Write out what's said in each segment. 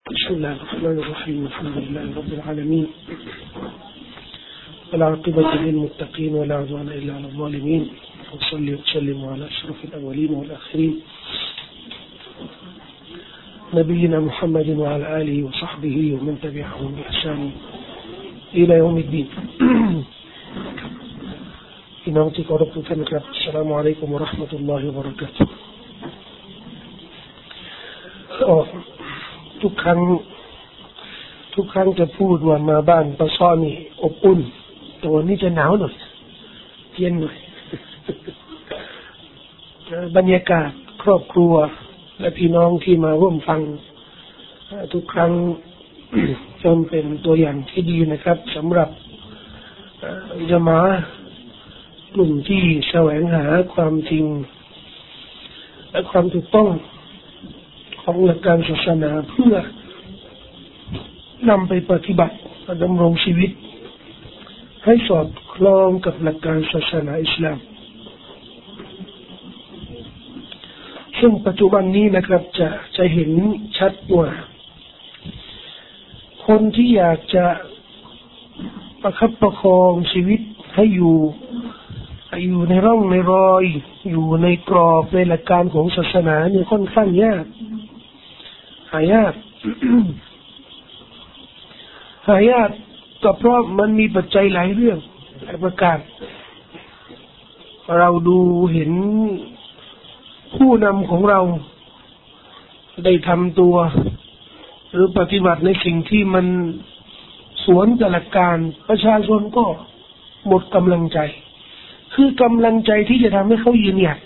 بسم الله الرحمن الرحيم الحمد لله رب العالمين والعاقبة للمتقين ولا عدوان إلا على الظالمين وصلي وسلم على أشرف الأولين والآخرين نبينا محمد وعلى آله وصحبه ومن تبعهم بإحسان إلى يوم الدين พี่น้องที่เคารพทุกท่านครับอัสสลามุอะลัยกุมวะเราะห์มะตุลลอฮิวะบะเราะกาตุฮ์ทุกครั้งจะพูดว่ามาบ้านปะซ้อนี่อบอุ่นแต่วันนี้จะหนาวหน่อยเย็นหน่อยบรรยากาศครอบครัวและพี่น้องที่มาร่วมฟังทุกครั้งจนเป็นตัวอย่างที่ดีนะครับสำหรับญะมาอะห์กลุ่มที่แสวงหาความจริงและความถูกต้องของหลักการศาสนาเพื่อนำไปปฏิบัติดำรงชีวิตให้สอดคล้องกับหลักการศาสนาอิสลามซึ่งปัจจุบันนี้นะครับจะเห็นชัดว่าคนที่อยากจะประคับประคองชีวิตให้อยู่ในร่องในรอยอยู่ในกรอบในหลักการของศาสนาเนี่ยค่อนข้างยากหายาก หายากก็เพราะมันมีปัจจัยหลายเรื่องหลายประการเราดูเห็นผู้นำของเราได้ทำตัวหรือปฏิบัติในสิ่งที่มันสวนกับหลักการประชาชนก็หมดกำลังใจคือกำลังใจที่จะทำให้เขายืนหยัด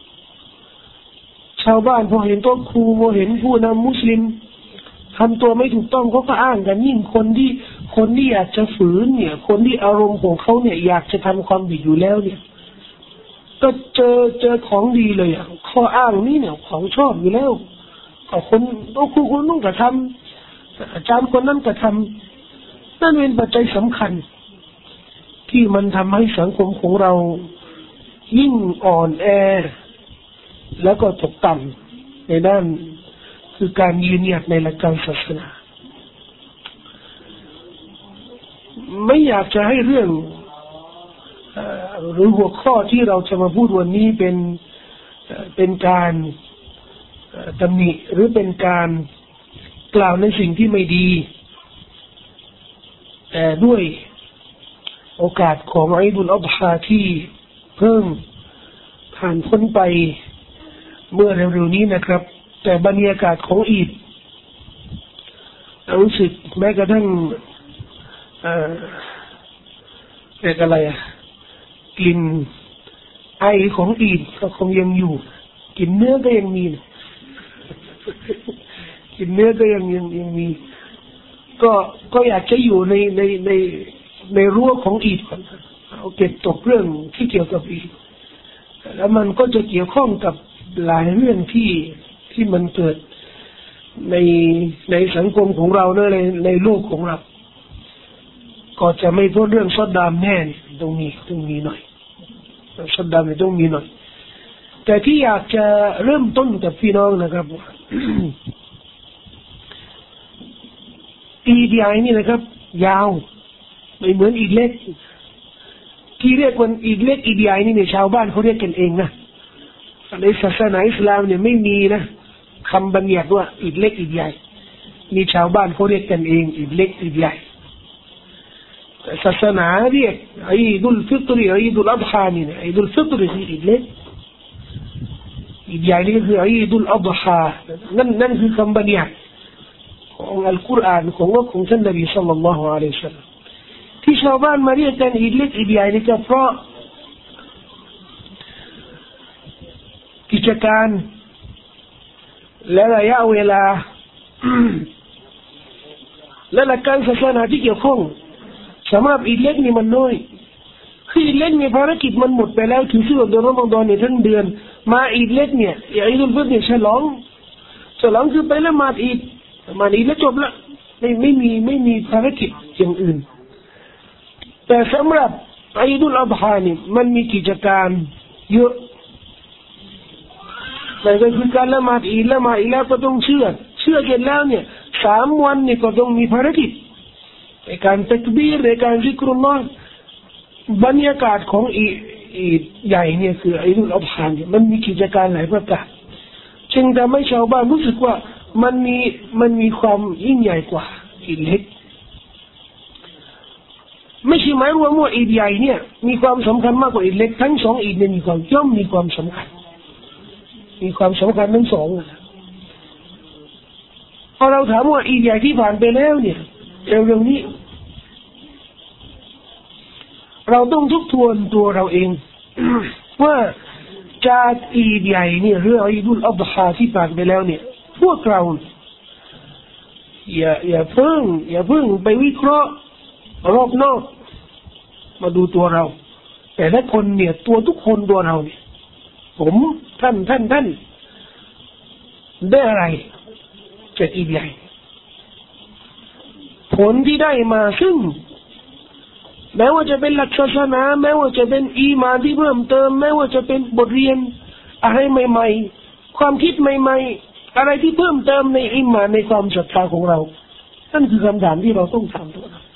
ชาวบ้านพอเห็นต้นครูพอเห็นผู้นำมุสลิมทำตัวไม่ถูกต้องเขาก็อ้างกันยิ่งคนที่อยากจะฝืนเนี่ยคนที่อารมณ์ของเขาเนี่ยอยากจะทำความดีอยู่แล้วเนี่ยก็เจอของดีเลยอ่ะข้ออ้างนี่เนี่ยของชอบอยู่แล้วก็คนนู้นก็ทำอาจารย์คนนั้นก็ทำนั่นเป็นปัจจัยสำคัญที่มันทำให้สังคมของเรายิ่งอ่อนแอแล้วก็ตกต่ำในด้านคือการยืนหยัดในหลักการศาสนาไม่อยากจะให้เรื่องหรือหัวข้อที่เราจะมาพูดวันนี้เป็นการตำหนิหรือเป็นการกล่าวในสิ่งที่ไม่ดีแต่ด้วยโอกาสของอีดุลอัฎฮาที่เพิ่งผ่านพ้นไปเมื่อเร็วๆนี้นะครับแต่บรรยากาศของอีดรู้สึกแม้กระทั่งอะไรกลิ่นไอของอีดก็คงยังอยู่กลิ่นเนื้อก็ยังมีกลิ่นเนื้อก็ยังมีก็อยากจะอยู่ในรั้วของอีดก่อนเอาเก็บตกเรื่องที่เกี่ยวกับอีดแล้วมันก็จะเกี่ยวข้องกับหลายเรื่องที่มันเกิดในสังคมของเราในโลกของเราก็จะไม่พ้นเรื่องซัดดามแน่ต้องมีหน่อยซัดดามเนี่ยต้องมีหน่อยแต่ที่อยากจะเริ่มต้นกับพี่น้องนะครับอีดีไอนี่นะครับยาวไม่เหมือนอีกเล็กที่เรียกว่าอีกเล็กอีดีไอนี่เนี่ยชาวบ้านเขาเรียกกันเองนะในศาสนาอิสลามเนี่ยไม่มีนะคำบัญญัติว่าอีกเล็กอีกใหญ่มีชาวบ้านเขาเรียกกันเองอีกเล็กอีกใหญ่ศาสนาเรียกอีดุลฟิตรอีดุลอัฎฮานี่นะอีดุลฟิตรคืออีกเล็กอีกใหญ่นี่ก็คืออีดุลอัฎฮานั่นคือคำบัญญัติของอัลกุรอานของท่านนบีศ็อลลัลลอฮุอะลัยฮิวะซัลลัมที่ชาวบ้านมาเรียกกันอีกเล็กอีกใหญ่นี่ก็เพราะกิจการและระยะเวลาและหลักการศาสนาที่เกี่ยวข้องสำหรับอีกเล็กนี่มันน้อยคืออีกเล็กเนี่ยภารกิจมันหมดไปแล้วถือเสื้อเดือนรอมฎอนเนี่ยทั้งเดือนมาอีกเล็กเนี่ยอีดุลฟิตรเนี่ยฉลองคือไปละหมาดอีดแล้วจบละไม่มีภารกิจอย่างอื่นแต่สำหรับอีดุลอัฎฮานี่มันมีกิจการเยอะ แต่ก็คือการละหมาดอีกแล้วก็ต้องเชื่อเสร็จแล้วเนี่ย 3 วันนี่ก็ต้องมีภารกิจในการตักบีรในการซิกรุลลอฮ์บรรยากาศของอีดใหญ่เนี่ยคืออีดุลอัฎฮาเนี่ยมันมีกิจการหลายประการจึงทำให้ชาวบ้านรู้สึกว่ามันมีความยิ่งใหญ่กว่าอีดเล็กไม่ใช่หมายรวมว่าอีดใหญ่เนี่ยมีความสำคัญมากกว่าอีดเล็กทั้ง2อีดเนี่ยมีความสำคัญทั้งสองพอเราถามว่าอีดใหญ่ที่ผ่านไปแล้วเนี่ยเรื่องนี้เราต้องทบทวนตัวเราเอง ว่าจากอีดใหญ่เนี่ยเรื่องอีดุลอัฎฮาที่ผ่านไปแล้วเนี่ยพวกเราอย่าเพิ่งไปวิเคราะห์รอบนอกมาดูตัวเราแต่ละคนเนี่ยทุกคนตัวเราเนี่ยผมท่านได้อะไรจากอีดใหญ่ผลที่ได้มาซึ่งแม้ว่าจะเป็นหลักศาสนาแม้ว่าจะเป็นอีหม่านที่เพิ่มเติมแม้ว่าจะเป็นบทเรียนอะไรใหม่ๆความคิดใหม่ๆอะไรที่เพิ่มเติมในอีหม่านในความศรัทธาของเรานั่นคือคำถามที่เราต้องถามตัวเรา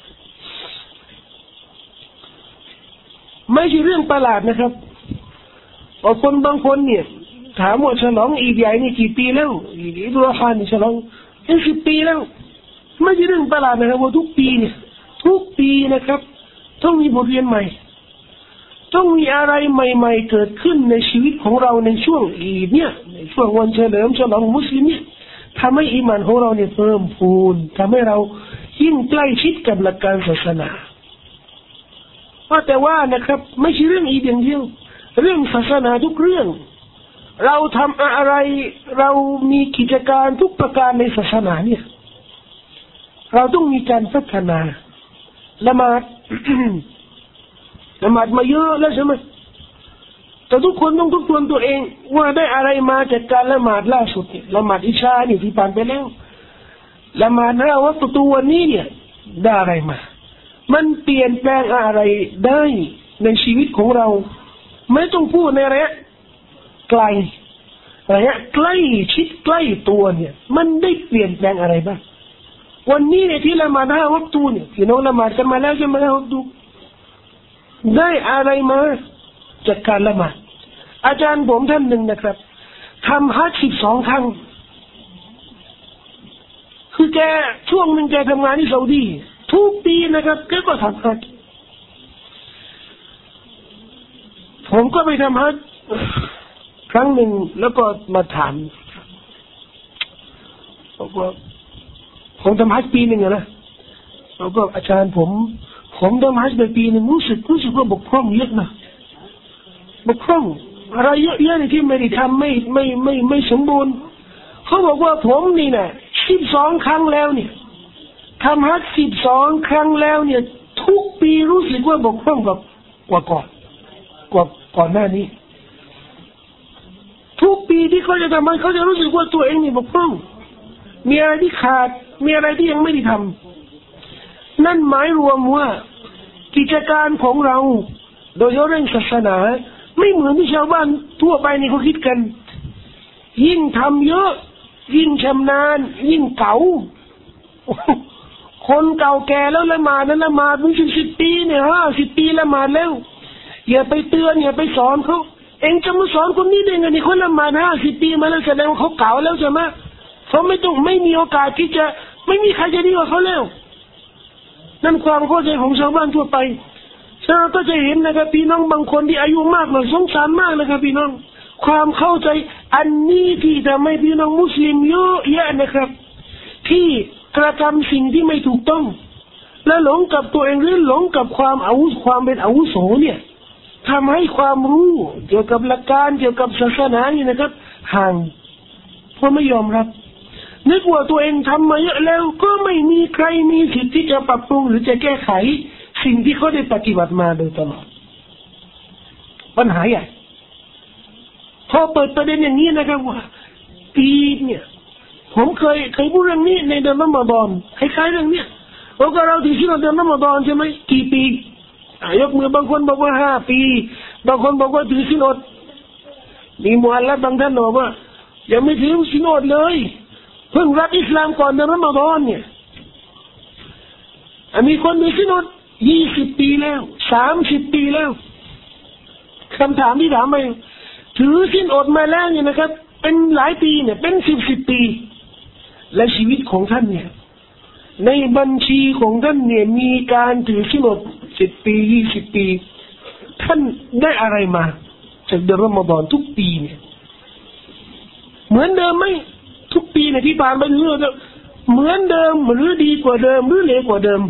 ไม่ใช่เรื่องประหลาดนะครับบางคนเนี่ยถามว่าฉลองอีดใหญ่นี่กี่ปีแล้วอีดุลอัฎฮานี่ฉลอง10 ปีแล้วไม่ใช่เรื่องประหลาดนะครับว่าทุกปีนะครับต้องมีบทเรียนใหม่ต้องมีอะไรใหม่ๆเกิดขึ้นในชีวิตของเราในช่วงอีดเนี่ยในช่วงวันเฉลิมฉลองมุสลิมเนี่ยทำให้อีหม่านของเราเนี่ยเพิ่มพูนทำให้เรายิ่งใกล้ชิดกับหลักการศาสนาแต่ว่านะครับไม่ใช่เรื่องอีดอย่างเดียวเรื่องศาสนาทุกเรื่องเราทำอะไรเรามีกิจการทุกประการในศาสนาเนี่ยเราต้องมีการพัฒนาละหมาด ละหมาดมาเยอะแล้วใช่ไหมแต่ทุกคนต้องทบทวนตัวเองว่าได้อะไรมาจากการละหมาดล่าสุดเนี่ยละหมาดอิชาเนี่ยที่ผ่านไปแล้วละหมาด5 วักตัววันนี้เนี่ยได้อะไรมามันเปลี่ยนแปลงอะไรได้ในชีวิตของเราไม่ต้องพูดในระยะไกลระยะใกล้ชิดใกล้ตัวเนี่ยมันได้เปลี่ยนแปลงอะไรบ้างวันนี้เนี่ยที่ละหมาด5 วักตัวเนี่ยพี่น้องละหมาดกันมาแล้วใช่ไหม5 วักตัวได้อะไรมาจากการละหมาดอาจารย์ผมท่านหนึ่งนะครับทำฮัจญ์12 ครั้งคือแกช่วงหนึ่งแกทำงานที่ซาอุดีทุกปีนะครับแกก็ทำฮัจญ์ผมก็ไปทำฮัจญ์ครั้งหนึ่งแล้วก็มาถามบอกว่าผมทำฮัจญ์ปีหนึ่งนะแล้วก็อาจารย์ผมทำฮัจญ์ไปปีหนึ่งรู้สึกว่าบกพร่องเยอะนะบกพร่องอะไรเยอะแยะที่ไม่ได้ทำไม่สมบูรณ์เขาบอกว่าผมนี่นะ12 ครั้งแล้วเนี่ยทำฮัจญ์12 ครั้งแล้วเนี่ยทุกปีรู้สึกว่าบกพร่องกว่าก่อนหน้านี้ทุกปีที่เขาจะทำมันเขาจะรู้สึกว่าตัวเองนี่บกพร่องมีอะไรที่ขาดมีอะไรที่ยังไม่ได้ทำนั่นหมายรวมว่ากิจการของเราโดยเฉพาะเรื่องศาสนาไม่เหมือนที่ชาวบ้านทั่วไปนี่เขาคิดกันยิ่งทำเยอะยิ่งชำนาญยิ่งเก่าคนเก่าแก่แล้วละหมาดนั้นละหมาดเป็น10 ปีเนี่ย50 ปีละหมาดแล้วอย่าไปเตือนอย่าไปสอนเขาเองจะมาสอนคนนี้ได้ไงนี่คนละหมาด50 ปีมาแล้วแสดงว่าเขาเก่าแล้วใช่ไหมเขาไม่มีโอกาสที่จะไม่มีใครจะดีกว่าเขาแล้วนั่นความเข้าใจของชาวบ้านทั่วไปเราก็จะเห็นนะครับพี่น้องบางคนที่อายุมากหน่อยสงสารมากนะครับพี่น้องความเข้าใจอันนี้ที่ทำให้พี่น้องมุสลิมเยอะแยะนะครับที่กระทำสิ่งที่ไม่ถูกต้องและหลงกับตัวเองหรือหลงกับความเป็นอาวุโสเนี่ยทำให้ความรู้เกี่ยวกับหลักการเกี่ยวกับศาสนานี่นะครับห่างเพราะไม่ยอมรับนึกว่าตัวเองทำมาเยอะแล้วก็ไม่มีใครมีสิทธิ์ที่จะปรับปรุงหรือจะแก้ไขสิ่งที่เขาได้ปฏิบัติมาโดยตลอดปัญหาใหญ่พอเปิดประเด็นอย่างนี้นะครับว่าปีเนี่ยผมเคยพูดเรื่องนี้ในเดือนรอมฎอนคล้ายๆเรื่องเนี้ยว่าเราถือศีลเดือนรอมฎอนใช่ไหมกี่ปียกมือบางคนบอกว่า5 ปีบางคนบอกว่าถือศีลอดมีมุฮัลลัดบางท่านบอกว่ายังไม่ถือศีลอดเลยเพิ่งรับอิสลามก่อนในรอมฎอนเนี่ยมีคนมีสินอด20 ปีแล้ว30 ปีแล้วคำถามที่ถามไปถือสินอดมาแล้วเนี่ยนะครับเป็นหลายปีเนี่ยเป็น10 ปีและชีวิตของท่านเนี่ยในบัญชีของท่านเนี่ยมีการถือสินอด10 ปี20 ปีท่านได้อะไรมาจากเดือนรอมฎอนทุกปีเนี่ยเหมือนเดิมไหมทุกปีเนี่ยที่ผ่านไปเหมือนเดิมหรือดีกว่าเดิมหรือเลวกว่าเดิม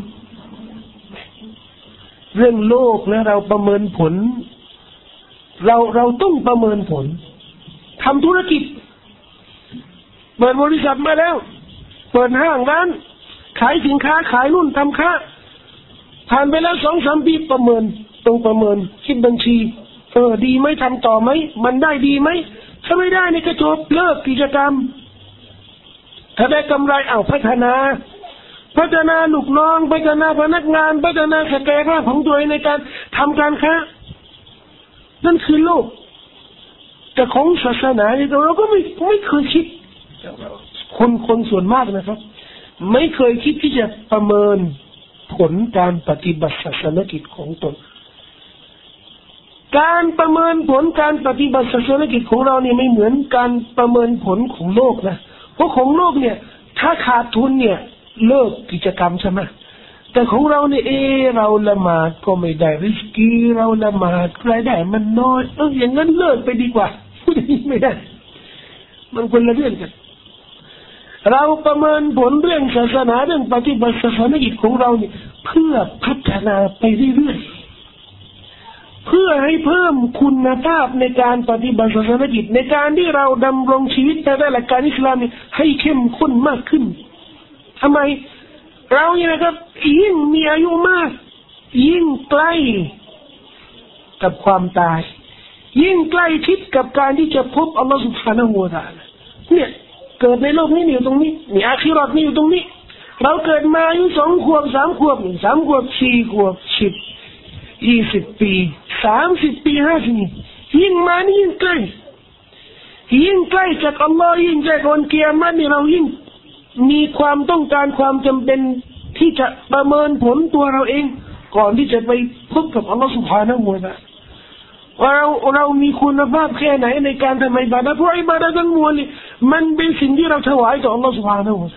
เรื่องโลกนะเราประเมินผลเราต้องประเมินผลทำธุรกิจเปิดบริษัทมาแล้วเปิดห้างร้านขายสินค้าขายนู่นทำค้าผ่านไปแล้ว2-3 ปีประเมินต้องประเมินคิดบัญชีดีไหมทำต่อไหมมันได้ดีไหมถ้าไม่ได้นี่ก็จบเลิกกิจกรรมถ้าได้กำไรพัฒนาลูกน้องพัฒนาพนักงานพัฒนาศักยภาพของตัวเองในการทำการค้านั่นคือโลกแต่ของศาสนาเราก็ไม่เคยคิดคนส่วนมากนะครับไม่เคยคิดที่จะประเมินผลการปฏิบัติศาสนกิจของตนการประเมินผลการปฏิบัติศาสนกิจของเราเนี่ยไม่เหมือนการประเมินผลของโลกนะเพราะของโลกเนี่ยถ้าขาดทุนเนี่ยเลิกกิจกรรมใช่ไหมแต่ของเราเนี่ยเราละหมาดก็ไม่ได้ริสกีเราละหมาดรายได้มันน้อยอย่างนั้นเลิกไปดีกว่าพูดอย่างนี้ไม่ได้มันคนละเรื่องกันเราประเมินผลเรื่องศาสนาเรื่องปฏิบัติศาสนกิจของเราเนี่ยเพื่อพัฒนาไปเรื่อยๆเพื่อให้เพิ่มคุณภาพในการปฏิบัติศาสนกิจในการที่เราดำรงชีวิตในหลักการอิสลามให้เข้มข้นมากขึ้นทำไมเราเนี่ยนะครับยิ่งมีอายุมากยิ่งใกล้กับความตายยิ่งใกล้ชิดกับการที่จะพบอัลลอฮฺ سبحانه และ تعالى เนี่ยเกิดในโลกนี้อยู่ตรงนี้นี่อาคิเราะห์นี่อยู่ตรงนี้เราเกิดมาอายุ2 ขวบ3 ขวบ3 ขวบ4 ขวบ10 20 ปี30 ปี50 ปียิ่งมานี่ยิ่งใกล้จากอัลลอฮฺยิ่งใกล้วันกิยามะฮ์นี่เรายิ่งมีความต้องการความจำเป็นที่จะประเมินผลตัวเราเองก่อนที่จะไปพบกับอัลลอฮฺ سبحانه และ تعالى ว่าเรามีคุณภาพแค่ไหนในการทำอิบาดะห์เพราะอิบาดะห์ทั้งมวลนี่มันเป็นสิ่งที่เราถวายต่ออัลลอฮฺ سبحانه และ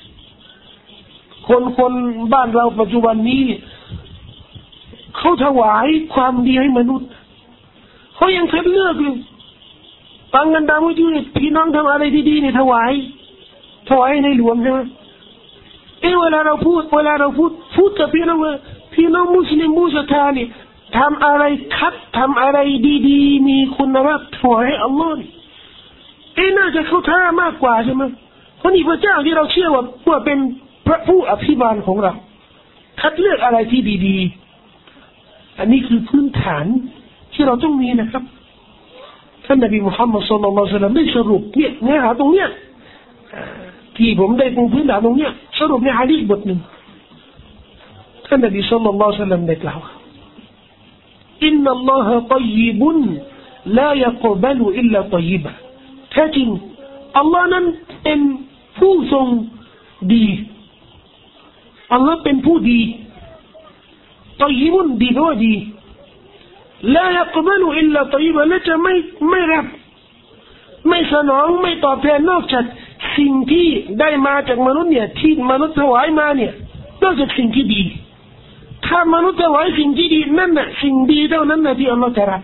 تعالى คนบ้านเราปัจจุบันนี้เขาถวายความดีให้มนุษย์เขายังคัดเลือกเลยตั้งกันตามวิธีพี่น้องทำอะไรดีๆเนี่ยถวายในหลวงใช่ไหมเวลาเราพูดกับพี่น้องมุสลิมผู้ศรัทธาเนี่ยทำอะไรทำอะไรดีๆมีคุณภาพถวายให้อัลลอฮ์น่าจะเข้าท่ามากกว่าใช่ไหมเพราะนี่พระเจ้าที่เราเชื่อว่าเป็นพระผู้อภิบาลของเราคัดเลือกอะไรที่ดีๆอันนี้คือพื้นฐานที่เราต้องมีนะครับท่านนบีมุฮัมมัดศ็อลลัลลอฮุอะลัยฮิวะซัลลัมได้สรุปเนี่ยเนื้อหาตรงเนี้ยที่ผมได้ปูพื้นฐานตรงเนี้ยสรุปในหะดีษบทหนึ่งท่านนบีศ็อลลัลลอฮุอะลัยฮิวะซัลลัมได้กล่าวอินนัลลอฮะฏอยยิบุนลายักบัลุอิลลาฏอยยิบะแท้จริงอัลลอฮ์นั้นเป็นผู้ทรงดีอัลลอฮ์เป็นผู้ดีฏอยยิบุนดีด้วยดีลายักบัลุอิลลาฏอยยิบะและจะไม่รับไม่สนองไม่ตอบแทนนอกจากสิ่งที่ได้มาจากมนุษย์เนี่ยที่มนุษย์ถวายมาเนี่ยนอกจากสิ่งที่ดีถ้ามนุษย์ถวายสิ่งที่ดีนั่นน่ะสิ่งดีเท่านั้นน่ะที่อัลลอฮฺจะรับ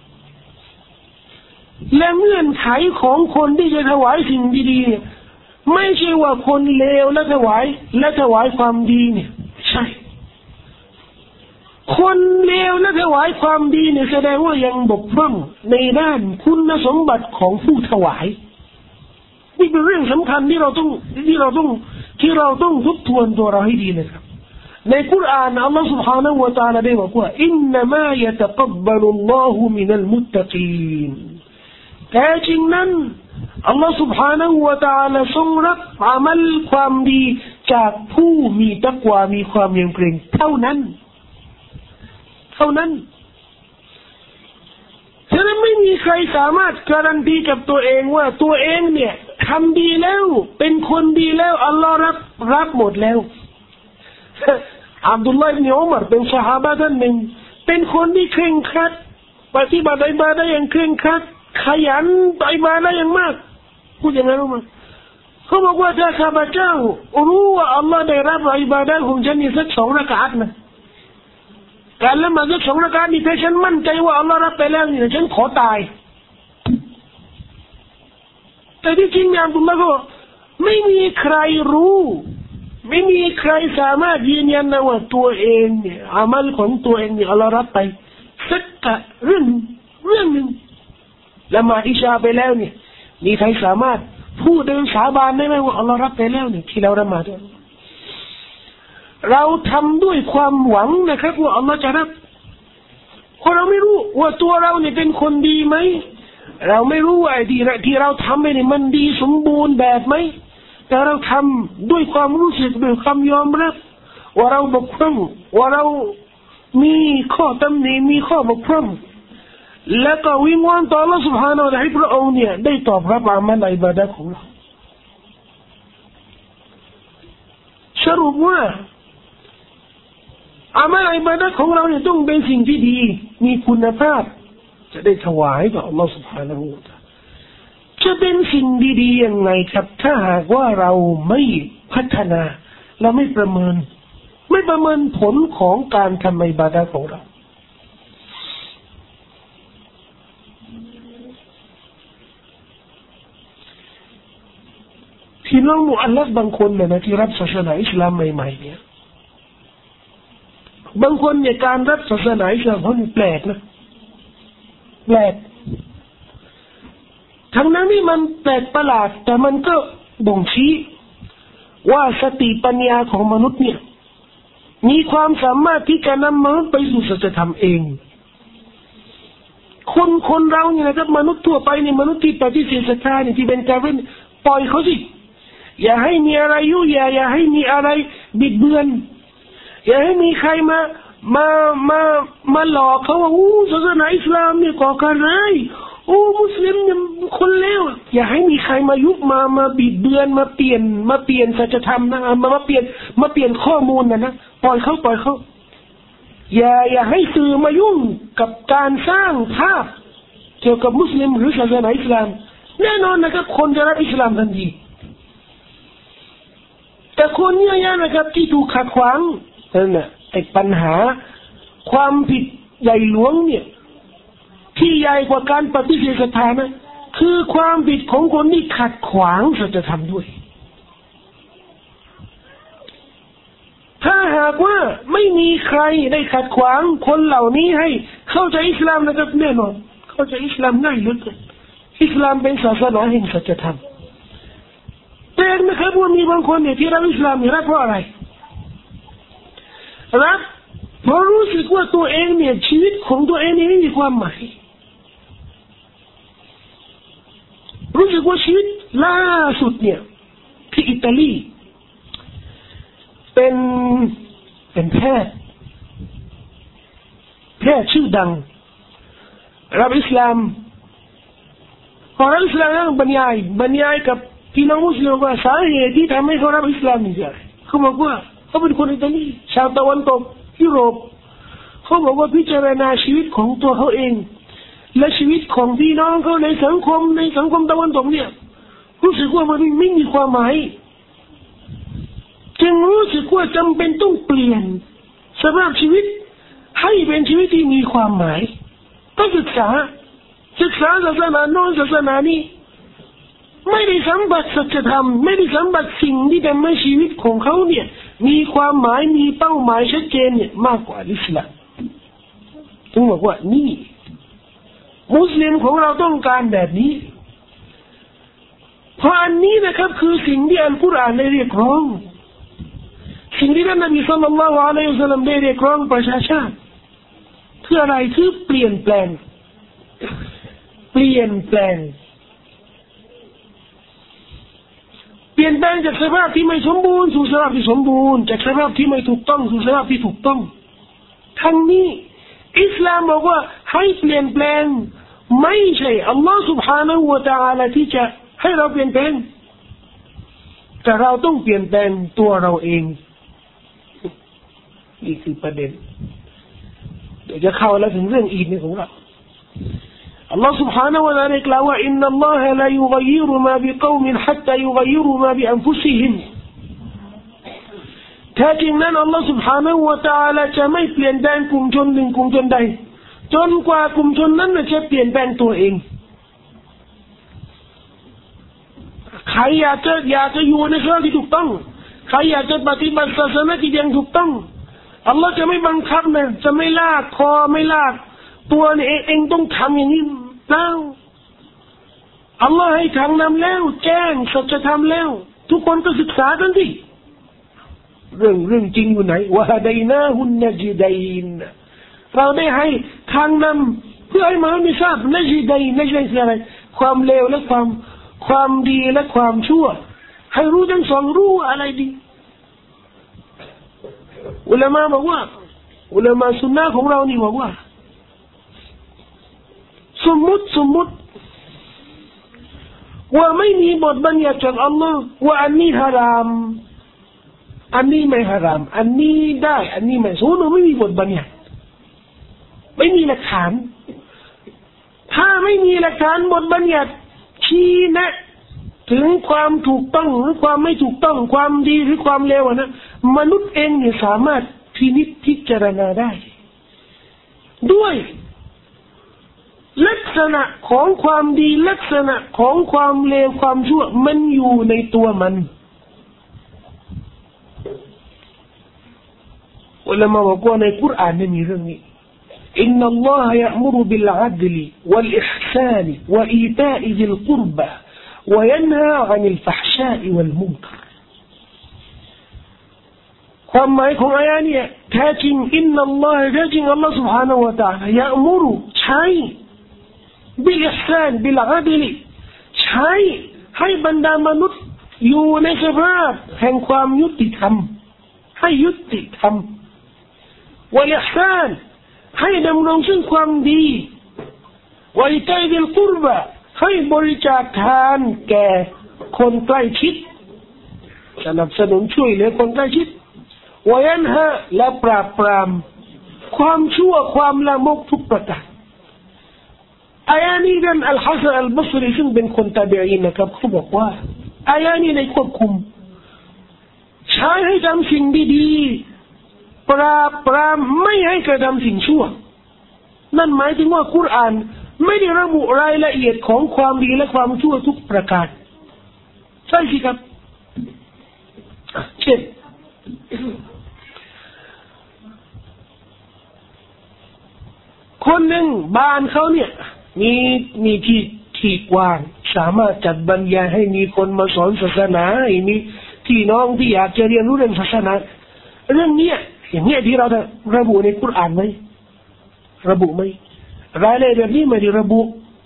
และเงื่อนไขของคนที่จะถวายสิ่งดีๆเนี่ยไม่ใช่ว่าคนเลวและถวายความดีเนี่ยใช่คนเลวและถวายความดีเนี่ยแสดงว่ายังบกพร่องในด้านคุณสมบัติของผู้ถวายนี่เป็นเรื่องสำคัญที่เราต้องทบทวนตัวเราให้ดีนะครับในกุรอานอัลลอฮฺ سبحانه และ تعالى ได้บอกว่าอินนามายะตะกับบะลุลลอฮุมินัลมุตตะกีนแท้จริงนั้นอัลลอฮฺ سبحانه และ تعالى ทรงรับอามัลความดีจากผู้มีตักวามีความยำเกรงเท่านั้นฉะนั้นไม่มีใครสามารถการันตีกับตัวเองว่าตัวเองเนี่ยทำดีแล้วเป็นคนดีแล้วอัลลอฮ์รับหมดแล้วอับดุลลาห์อิบนุอุมัรเป็นซอฮาบะห์ท่านหนึ่งเป็นคนที่เคร่งครัดปฏิบัติอิบาดะห์อย่างเคร่งครัดขยันอิบาดะห์อย่างมากพูดอย่างนั้นรู้มั้ยเขาบอกว่าถ้าข้าพเจ้ารู้ว่าอัลลอฮ์ได้รับอิบาดะห์ของฉันนี่สัก2 รอกะอะห์นะการละหมาดสัก2 รอกะอะห์นี่ถ้าฉันมั่นใจว่าอัลลอฮ์รับไปแล้วนี่ฉันขอตายแต่ที่จริงอับดุลลาห์ก็ไม่มีใครรู้ไม่มีใครสามารถยืนยันนะว่าตัวเองเนี่ยอามัลของตัวเองเนี่ยอัลลอฮ์รับไปสักเรื่องนึงละหมาดอิชาไปแล้วเนี่ยมีใครสามารถพูดได้สาบานได้ไหมว่าอัลลอฮ์รับไปแล้วเนี่ยที่เราละหมาดเราทำด้วยความหวังนะครับว่าอัลลอฮ์จะรับเพราะเราไม่รู้ว่าตัวเราเนี่ยเป็นคนดีไหมเราไม่รู้ว่าที่เราทำไปเนี่ยมันดีสมบูรณ์แบบไหมแต่เราทำด้วยความรู้สึกด้วยความยอมรับว่าเราบกพร่องว่าเรามีข้อตำหนิมีข้อบกพร่องแล้วก็วิงวอนต่อ Allah Subhanahu wa Ta'ala ให้พระองค์เนี่ยได้ตอบรับอามัลอิบาดะห์ของเราสรุปว่าอามัลอิบาดะห์ของเราเนี่ยต้องเป็นสิ่งที่ดีมีคุณภาพจะได้ถวายต่อ Allah Subhanahu wa Ta'ala จะเป็นสิ่งดีๆยังไงครับถ้าหากว่าเราไม่พัฒนาเราไม่ประเมินผลของการทำอิบาดะห์ของเราพี่น้องมุอัลลัฟบางคนเนี่ยนะที่รับศาสนาอิสลามใหม่ๆเนี่ยบางคนเนี่ยการรับศาสนาอิสลามเขาแปลกนะแปลกทั้งนั้นที่มันแปลกประหลาดแต่มันก็บ่งชี้ว่าสติปัญญาของมนุษย์เนี่ยมีความสามารถที่จะนำมนุษย์ไปสู่สัจธรรมเองคนเราเนี่ยนะครับมนุษย์ทั่วไปเนี่ยมนุษย์ที่ปฏิเสธศรัทธาเนี่ยที่เป็นกาเฟรปล่อยเขาสิอย่าให้มีอะไรยุ่ยอย่าให้มีอะไรบิดเบือนอย่าให้มีใครมาหลอกเขาว่าศาสนาอิสลามเนี่ยก่อการร้ายมุสลิมเนี่ยคนเลวอย่าให้มีใครมายุมาบิดเบือนมาเปลี่ยนสัจธรรมนะมาเปลี่ยนข้อมูลนะปล่อยเขาอย่าให้สื่อมายุ่งกับการสร้างภาพเกี่ยวกับมุสลิมหรือศาสนาอิสลามแน่นอนนะครับคนจะรับอิสลามทันทีแต่คนเนี่ยนะครับที่ถูกขัดขวางนั่นน่ะไอ้ปัญหาความผิดใหญ่หลวงเนี่ยที่ใหญ่กว่าการปฏิเสธศรัทธานะคือความผิดของคนที่ขัดขวางสัจธรรมด้วยถ้าหากว่าไม่มีใครได้ขัดขวางคนเหล่านี้ให้เข้าใจอิสลามนะครับแน่นอนเข้าใจอิสลามง่ายเหลือเกินอิสลามเป็นศาสนาแห่งสัจธรรมแต่นะครับว่ามีบางคนเนี่ยที่รับอิสลามเนี่ยรับเพราะอะไรรับเพราะรู้สึกว่าตัวเองเนี่ยชีวิตของตัวเองนี่ไม่มีความหมายรู้สึกว่าชีวิตล่าสุดเนี่ยที่อิตาลีเป็นแพทย์ชื่อดังรับอิสลามพอรับอิสลามแล้วบรรยายกับพี่น้องมุสลิมว่าสาเหตุที่ทำให้เขารับอิสลามนี่อะไรเขาบอกว่าเขาเป็นคนอิตาลีชาวตะวันตกยุโรปเขาบอกว่าพิจารณาชีวิตของตัวเขาเองและชีวิตของพี่น้องเขาในสังคมตะวันตกเนี่ยรู้สึกว่ามันไม่มีความหมายจึงรู้สึกว่าจำเป็นต้องเปลี่ยนสภาพชีวิตให้เป็นชีวิตที่มีความหมายต้องศึกษาศาสนาโน้นศาสนานี้ไม่ได้สัมผัสสัจธรรมไม่ได้สัมผัสสิ่งที่ทำให้ชีวิตของเขาเนี่ยมีความหมายมีเป้าหมายชัดเจนเนี่ยมากกว่าอิสลามถึงบอกว่านี่มุสลิมของเราต้องการแบบนี้เพราะอันนี้นะครับคือสิ่งที่อัลกุรอานได้เรียกร้องสิ่งที่ท่านนบีศ็อลลัลลอฮุอะลัยฮิวะซัลลัมได้เรียกร้องประชาชาติคืออะไรคือเปลี่ยนแปลงจากสภาพที่ไม่สมบูรณ์สู่สภาพที่สมบูรณ์จากสภาพที่ไม่ถูกต้องสู่สภาพที่ถูกต้องทั้งนี้อิสลามบอกว่าให้เปลี่ยนแปลงไม่ใช่อัลลอฮฺ سبحانه และ تعالى ที่จะให้เราเปลี่ยนแปลงแต่เราต้องเปลี่ยนแปลงตัวเราเองนี่คือประเด็นเดี๋ยวจะเข้าแล้วถึงเรื่องอีดนี่ของเราอัลลอฮฺ سبحانه และ تعالى กล่าวว่าอินนัลลอฮะลายุฆยรมาบิกอมินฮัตตายุฆยรมาบิอันฟุซิฮิมแท้จริงนั้นอัลลอฮฺ سبحانه และ تعالى จะไม่เปลี่ยนแปลงกลุ่มชนหนึ่งกลุ่มชนใดจนกว่ากลุ่มชนนั้นจะเปลี่ยนแปลงตัวเองใครอยากจะอยู่ในทางที่ถูกต้องใครอยากจะปฏิบัติศาสนาที่ยังถูกต้องอัลลอฮ์จะไม่บังคับนะจะไม่ลากคอไม่ลากตัวเองต้องทำอย่างนี้แล้วอัลลอฮ์ให้ทางนำแล้วแจ้งสัจธรรมแล้วทุกคนก็ศึกษากันดิเรื่องจริงอยู่ไหนวะฮะดัยนาฮุนนะจิดัยนเราได้ให้ทางนำเพื่อให้มนุษย์ทราบนะจิดัยนคืออะไรความเลวและความดีและความชั่วให้รู้ทั้งสองรู้อะไรดีอุลามะบอกว่าอุลามะสุนนะของเรานี่บอกว่าสมมุติว่าไม่มีบทบัญญัติจากอัลลอฮ์ว่าอันนี้ฮารามอันนี้ไม่ฮารามอันนี้ได้อันนี้ไม่สมมุติว่าไม่มีบทบัญญัติไม่มีหลักฐานถ้าไม่มีหลักฐานบทบัญญัติชี้แนะถึงความถูกต้องหรือความไม่ถูกต้องความดีหรือความเลวนะมนุษย์เองเนี่ยสามารถพิจารณาได้ด้วยลักษณะของความดีลักษณะของความเลวความชั่วมันอยู่ในตัวมันอุลามะบอกว่าในกุรอานเนี่ยมีเรื่องนี้อินนัลลอฮะยะมุรุบิลอัดลิวัลอิห์ซานิวะอีตาอิซิลกุรบะوينهى عن الفحشاء والمنكر ความหมายของอายะห์เนี่ยแท้จริงอินนัลลอฮะแท้จริงอัลลอฮฺ سبحانه และ تعالى ยะมุรุใช้บิลอิห์ซานบิลอัดลใช้ให้บรรดามนุษย์อยู่ในสภาพแห่งความยุติธรรมให้ยุติธรรมวัลอิห์ซานให้ดำรงซึ่งความดีวะอิตาอิซิลกุรบะให้บริจาคทานแก่คนใกล้ชิดสนับสนุนช่วยเหลือคนใกล้ชิดวายันฮะและปราบปรามความชั่วความละมกทุกประการอายะนี้กันอัลฮัสซันอัลบัศรีซึ่งเป็นคนตาบีอีนนะครับเขาบอกว่าอายะนี้ในควบคุมใช้ให้ทำสิ่งดีๆปราบปรามไม่ให้กระทำสิ่งชั่วนั่นหมายถึงว่ากุรอานไม่ได้ระบุรายละเอียดของความดีและความชั่วทุกประการใช่สิครับเช่นคนหนึ่งบ้านเขาเนี่ยมีที่กว้างสามารถจัดบรรยายให้มีคนมาสอนศาสนาให้มีพี่น้องที่อยากจะเรียนรู้เรื่องศาสนาเรื่องนี้อย่างนี้ที่เราระบุในกุรอานไหมระบุไหมรายละเอียดแบบนี้ไม่ได้ระบุ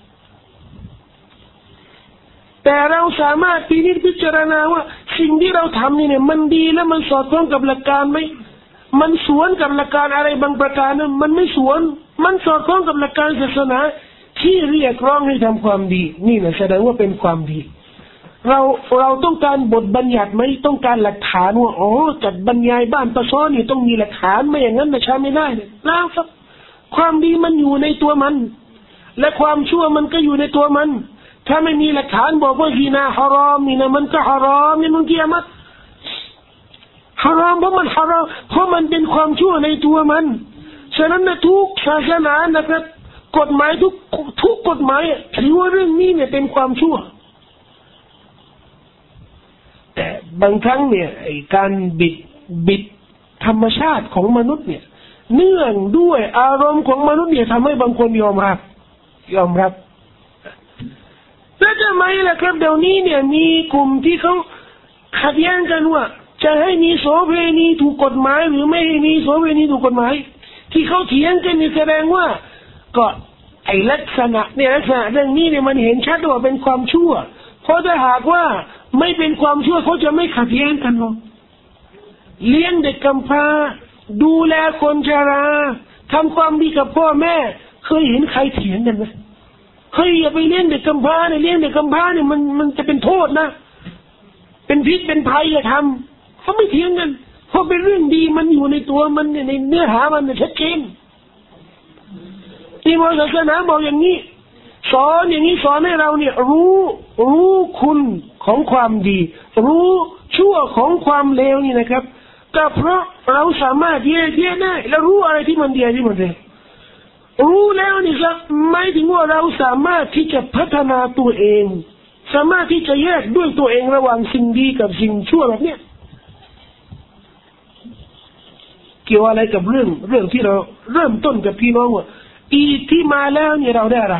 แต่เราสามารถพิจารณาว่าสิ่งที่เราทำนี่เนี่ยมันดีและมันสอดคล้องกับหลักการไหมมันสวนกับหลักการอะไรบางประการนั้นมันไม่สวนมันสอดคล้องกับหลักการศาสนาที่เรียกร้องให้ทำความดีนี่นะแสดงว่าเป็นความดีเราต้องการบทบัญญัติไหมต้องการหลักฐานว่าอ๋อจัดบรรยายบ้านปะซ้อนี่ต้องมีหลักฐานไม่อย่างนั้นนะใช้ไม่ได้เนี่ยแล้วครับความดีมันอยู่ในตัวมันและความชั่วมันก็อยู่ในตัวมันถ้าไม่มีหลักฐานบอกว่าซินาฮารอมนี่นะมันก็ฮารอมในวันกิยามะฮ์ฮารอมเพราะมันฮารอมเพราะมันเป็นความชั่วในตัวมันฉะนั้นนะทุกศาสนานะครับกฎหมายทุกกฎหมายถือว่าเรื่องนี้เนี่ยเป็นความชั่วแต่บางครั้งเนี่ยไอ้การบิดธรรมชาติของมนุษย์เนี่ยเนื่องด้วยอารมณ์ของมนุษย์เนี่ยทำให้บางคนยอมรับแล้วทำไมล่ะครับเดี๋ยวนี้เนี่ยมีกลุ่มที่เขาขัดแย้งกันว่าจะให้มีโสเภณีถูกกฎหมายหรือไม่ให้มีโสเภณีถูกกฎหมายที่เขาเถียงกันนี่แสดงว่าก็ไอ้ลักษณะเรื่องนี้เนี่ยมันเห็นชัดว่าเป็นความชั่วเพราะถ้าหากว่าไม่เป็นความชั่วเขาจะไม่ขัดแย้งกันหรอกเลี้ยงเด็กกำพร้าดูแลคนชราทำความดีกับพ่อแม่เคยเห็นใครเถียงกันไหมอย่าไปเลี้ยงเด็กกำพร้าเนี่ยเลี้ยงเด็กกำพร้าเนี่ยมันจะเป็นโทษนะเเป็นพิษเป็นภัยอย่าทำเขาไม่เถียงกันเพราะเป็นเรื่องดีมันอยู่ในตัวมันในเนื้อหามันชัดเจนที่ศาสนาบอกอย่างนี้สอนอย่างนี้สอนให้เราเนี่ยรู้คุณของความดีรู้ชั่วของความเลวนี่นะครับก็เพราะเราสามารถแยกแยะได้แล้วรู้อะไรที่มันดีที่มันเลวรู้แล้วนี่ครับหมายถึงว่าเราสามารถที่จะพัฒนาตัวเองสามารถที่จะแยกด้วยตัวเองระหว่างสิ่งดีกับสิ่งชั่วแบบเนี้ยเกี่ยวอะไรกับเรื่องที่เราเริ่มต้นกับพี่น้องว่าอีที่มาแล้วเนี่ยเราได้อะไร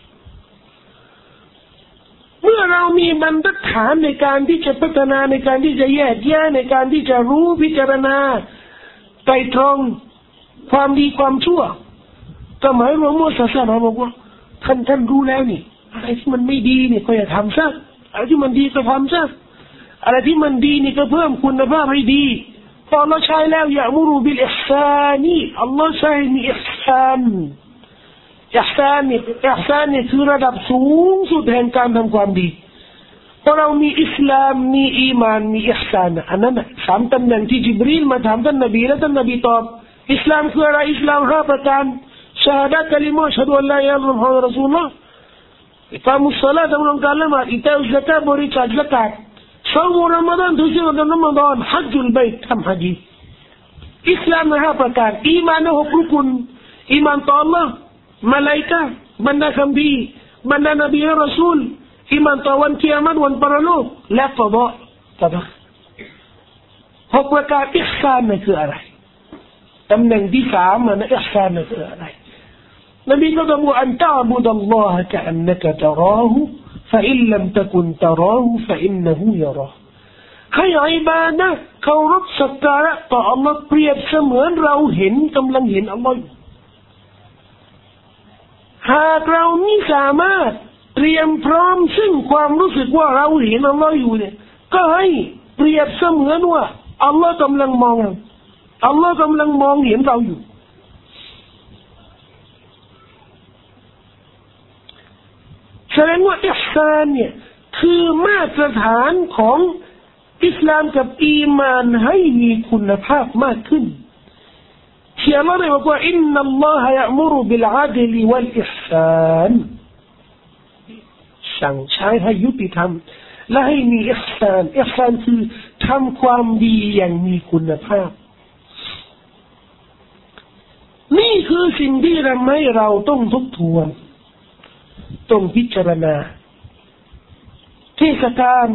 เมื่อเรามีบรรทัดฐานในการที่จะพัฒนาในการที่จะแยกแยะในการที่จะรู้พิจารณาไตรตรองความดีความชั่วก็หมายรวมว่าศาสนาบอกว่าท่านรู้แล้วนี่อะไรที่มันไม่ดีเนี่ยก็อย่าทำซะอะไรที่มันดีก็ทำซะอะไรที่มันดีนี่ก็เพิ่มคุณภาพให้ดีพอเราใช้แล้วยะมุรุบิลอิห์ซานีอัลลอฮ์ใช้มีอิห์ซานอิห์ซานนี่คือระดับสูงสุดแห่งการทำความดีพอเรามีอิสลามมีอีมานมีอิห์ซานอันนั้นสามตำแหน่งที่จิบรีลมาถามท่านนบีและท่านนบีตอบอิสลามคืออะไรอิสลาม5ประการชาฮาดะกะลิมะอัชฮะดุอัลลาอิลาฮะอิลลัลลอฮุมุฮัมมัดรอซูลุลลอฮ์อิกามุศศอลาตดำรงการละหมาดอิตาอุซอะกาตบริจาคซะกาตซอมุรอมฎอนถือศีลในรอมฎอนฮัจญุลบัยตทำฮัจญ์อิสลาม5ประการอีมาน6รุกุนอีมานต่ออัลเลาะห์มลาอิกะฮ์บรรดาคัมภีร์บรรดานบีและรอซูลอีมานต่อวันกิยามะฮ์วันปรโลกและกอฎอ6ประการอิห์ซานคืออะไรตำแหน่งที่3นะอิห์ซานคืออะไรนบีก็บอกว่าอันตะอ์บุดัลลอฮะกะอันนะกะตะราฮูفإن لم تكن تراه فإنه يراه ให้อิบาดะห์เคารพสักการะต่ออัลลอฮ์เปรียบเสมือนเรากำลังเห็นอัลลอฮ์หากเราไม่สามารถเตรียมพร้อมซึ่งความรู้สึกว่าเราเห็นอัลลอฮ์อยู่เนี่ยก็ให้เปรียบเสมือนว่าอัลลอฮ์กำลังมองเราอัลลอฮ์กำลังมองเห็นเราอยู่แสดงว่าอิห์ซานเนี่ยคือมาตรฐานของอิสลามกับอีมานให้มีคุณภาพมากขึ้นที่อัลลอฮ์ได้บอกว่าอินนัลลอฮะยะมุรุบิลอะดลิวัลอิห์ซานสั่งใช้ให้ยุติธรรมและให้มีอิห์ซานคือทำความดีอย่างมีคุณภาพนี่คือสิ่งที่ทำให้เราต้องทบทวนต้องพิจารณาเทศกาล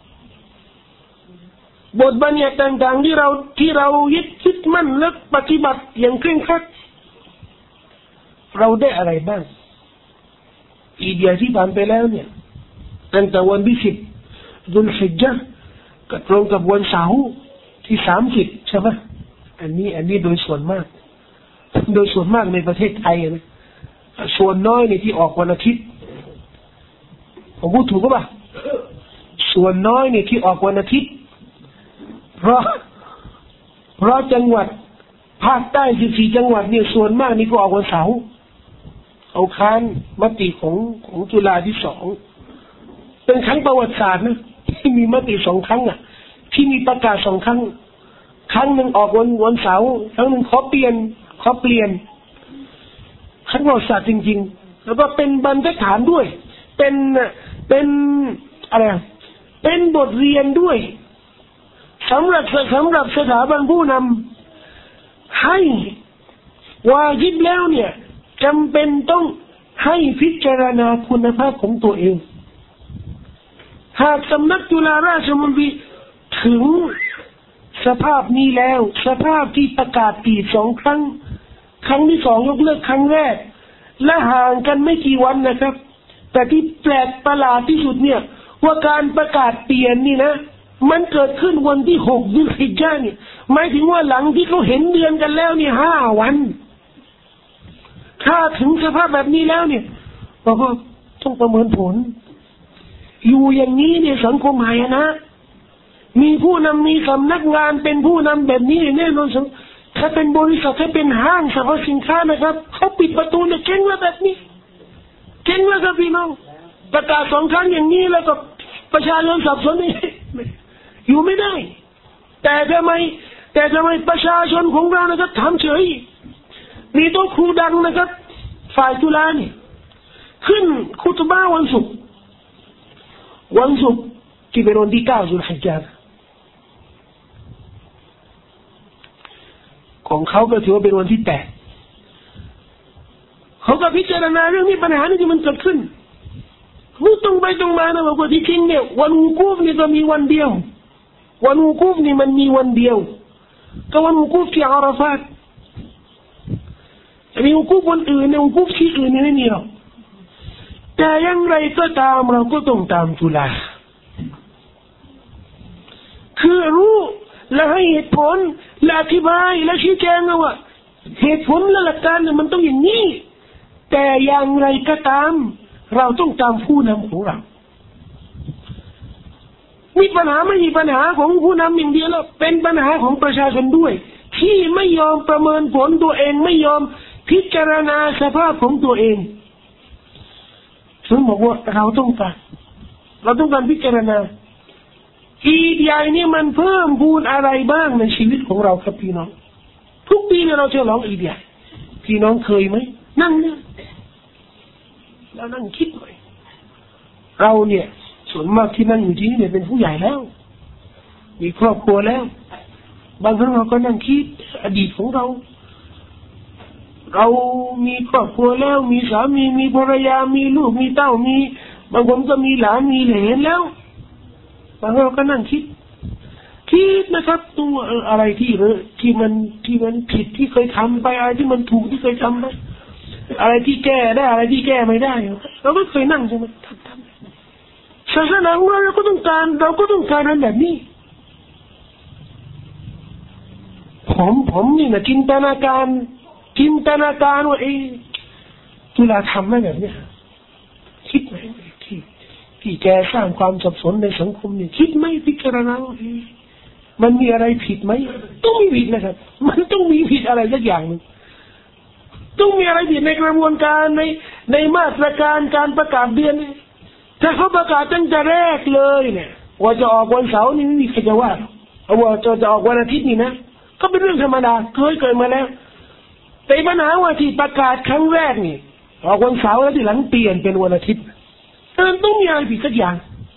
บทบัญญัติต่างๆที่เรายึดมั่นและปฏิบัติอย่างเคร่งครัดเราได้อะไรบ้างอีเดียที่ผ่านไปแล้วเนี่ยตั้งแต่วันที่10 ดุลฮิจญะห์ก็ตรงกับวันเสาร์ที่30ใช่ไหมอันนี้โดยส่วนมากในประเทศไทยนะส่วนน้อยในที่ออกวันอาทิตย์ผมพูดถูกป่ะส่วนน้อยในที่ออกวันอาทิตย์เพราะจังหวัดภาคใต้14จังหวัดเนี่ยส่วนมากนี่ก็ออกวันเสาร์เอาค้านมติของจุฬาที่2เป็นครั้งประวัติศาสตร์นะที่มีมติ2ครั้งอ่ะที่มีประกาศ2ครั้งครั้งนึงออกวันเสาร์ครั้งนึงขอเปลี่ยนครั้งประวัติศาสตร์จริงๆแล้วก็เป็นบรรทัดฐานด้วยเป็นอะไรเป็นบทเรียนด้วยสำหรับสถาบันผู้นำให้วาญิบแล้วเนี่ยจำเป็นต้องให้พิจารณาคุณภาพของตัวเองหากสำนักจุฬาราชมนตรีถึงสภาพนี้แล้วสภาพที่ประกาศปี2ครั้งที่2ยกเลิกครั้งแรกและห่างกันไม่กี่วันนะครับแต่ที่แปลกประหลาดที่สุดเนี่ยว่าการประกาศเปลี่ยนนี่นะมันเกิดขึ้นวันที่6 ดุลฮิจญะห์เนี่ยหมายถึงว่าหลังที่เขาเห็นเดือนกันแล้วเนี่ย5 วันถ้าถึงสภาพแบบนี้แล้วเนี่ยเราก็ต้องประเมินผลอยู่อย่างนี้เนี่ยสังคมหายนะมีผู้นำมีสำนักงานเป็นผู้นำแบบนี้แน่นอนถ้าเป็นบริษัทถ้าเป็นห้างสรรพสินค้านะครับเขาปิดประตูเนี่ยเจ๊งแล้วแบบนี้เจ๊งแล้วครับพี่น้องประกาศ2 ครั้งอย่างนี้แล้วก็ประชาชนสับสนอยู่ไม่ได้แต่ทำไมประชาชนของเรานะครับทำเฉยมีโต๊ะครูดังนะครับฝ่ายจุฬานี่ขึ้นคุตบะห์วันศุกร์ที่เป็นวันที่9ซุลฮิจญะห์ของเขาก็ถือว่าเป็นวันที่8เขาก็พิจารณาเรื่องนี้ปัญหาที่มันเกิดขึ้นพูดตรงไปตรงมานะบอกว่าที่จริงเนี่ยวันวุกูฟนี่ก็มีวันเดียววันวุกูฟนี่มันมีวันเดียวก็วันวุกูฟที่อาราฟาตมีวุกูฟวันอื่นเนี่ยวุกูฟที่อื่นนี่ไม่มีหรอกแต่อย่างไรก็ตามเราก็ต้องตามจุฬาคือรู้และให้เหตุผลและอธิบายและชี้แจงว่าเหตุผลและหลักการเนี่ยมันต้องอย่างนี้แต่อย่างไรก็ตามเราต้องตามผู้นำของเรามีปัญหาไม่มีปัญหาของผู้นำอย่างเดียวแล้วเป็นปัญหาของประชาชนด้วยที่ไม่ยอมประเมินผลตัวเองไม่ยอมพิจารณาสภาพของตัวเองซึ่งบอกว่าเราต้องการพิจารณาอีดใหญ่นี่มันเพิ่มพูนอะไรบ้างในชีวิตของเราครับพี่น้องทุกปีเนี่ยเราจะร้องอีดใหญ่พี่น้องเคยไหมนั่งเนี่ยแล้วนั่งคิดหน่อยเราเนี่ยส่วนมากที่นั่งอยู่ที่นี่เนี่ยเป็นผู้ใหญ่แล้วมีครอบครัวแล้วบางครั้งเราก็นั่งคิดอดีตของเรามีครอบครัวแล้วมีสามีมีภรรยามีลูกมีเต้ามีบางคนก็มีหลานมีเหลนแล้วบางครั้งเราก็นั่งคิดนะครับตัวอะไรที่มันผิดที่เคยทำไปอะไรที่มันถูกที่เคยทำไปอะไรที่แก้ได้อะไรที่แก้ไม่ได้เราไม่เคยนั่งใช่ไหมทำศาสนาของเราก็ต้องการนั้นแบบนี้ผมนี่นะจินตนาการว่าจุฬาทำไหมแบบนี้คิดไหมที่แกสร้างความสับสนในสังคมนี่คิดไหมพิจารณาว่ามันมีอะไรผิดไหมต้องมีผิดนะครับมันต้องมีผิดอะไรสักอย่างนึงต้องมีอะไรผิดในกระบวนการในมาตรการการประกาศเดือนนี่ถ้าเขาประกาศตั้งแต่แรกเลยเนี่ยว่าจะออกวันเสาร์นี่ไม่มีใครจะว่าว่าจะออกวันอาทิตย์นี่นะก็เป็นเรื่องธรรมดาเคยเกิดมาแล้วแต่ปัญหาว่าที่ประกาศครั้งแรกนี่ออกวันเสาร์แล้วที่หลังเปลี่ยนเป็นวันอาทิตย์มันต้องมีอะไรผิดสักอย่าง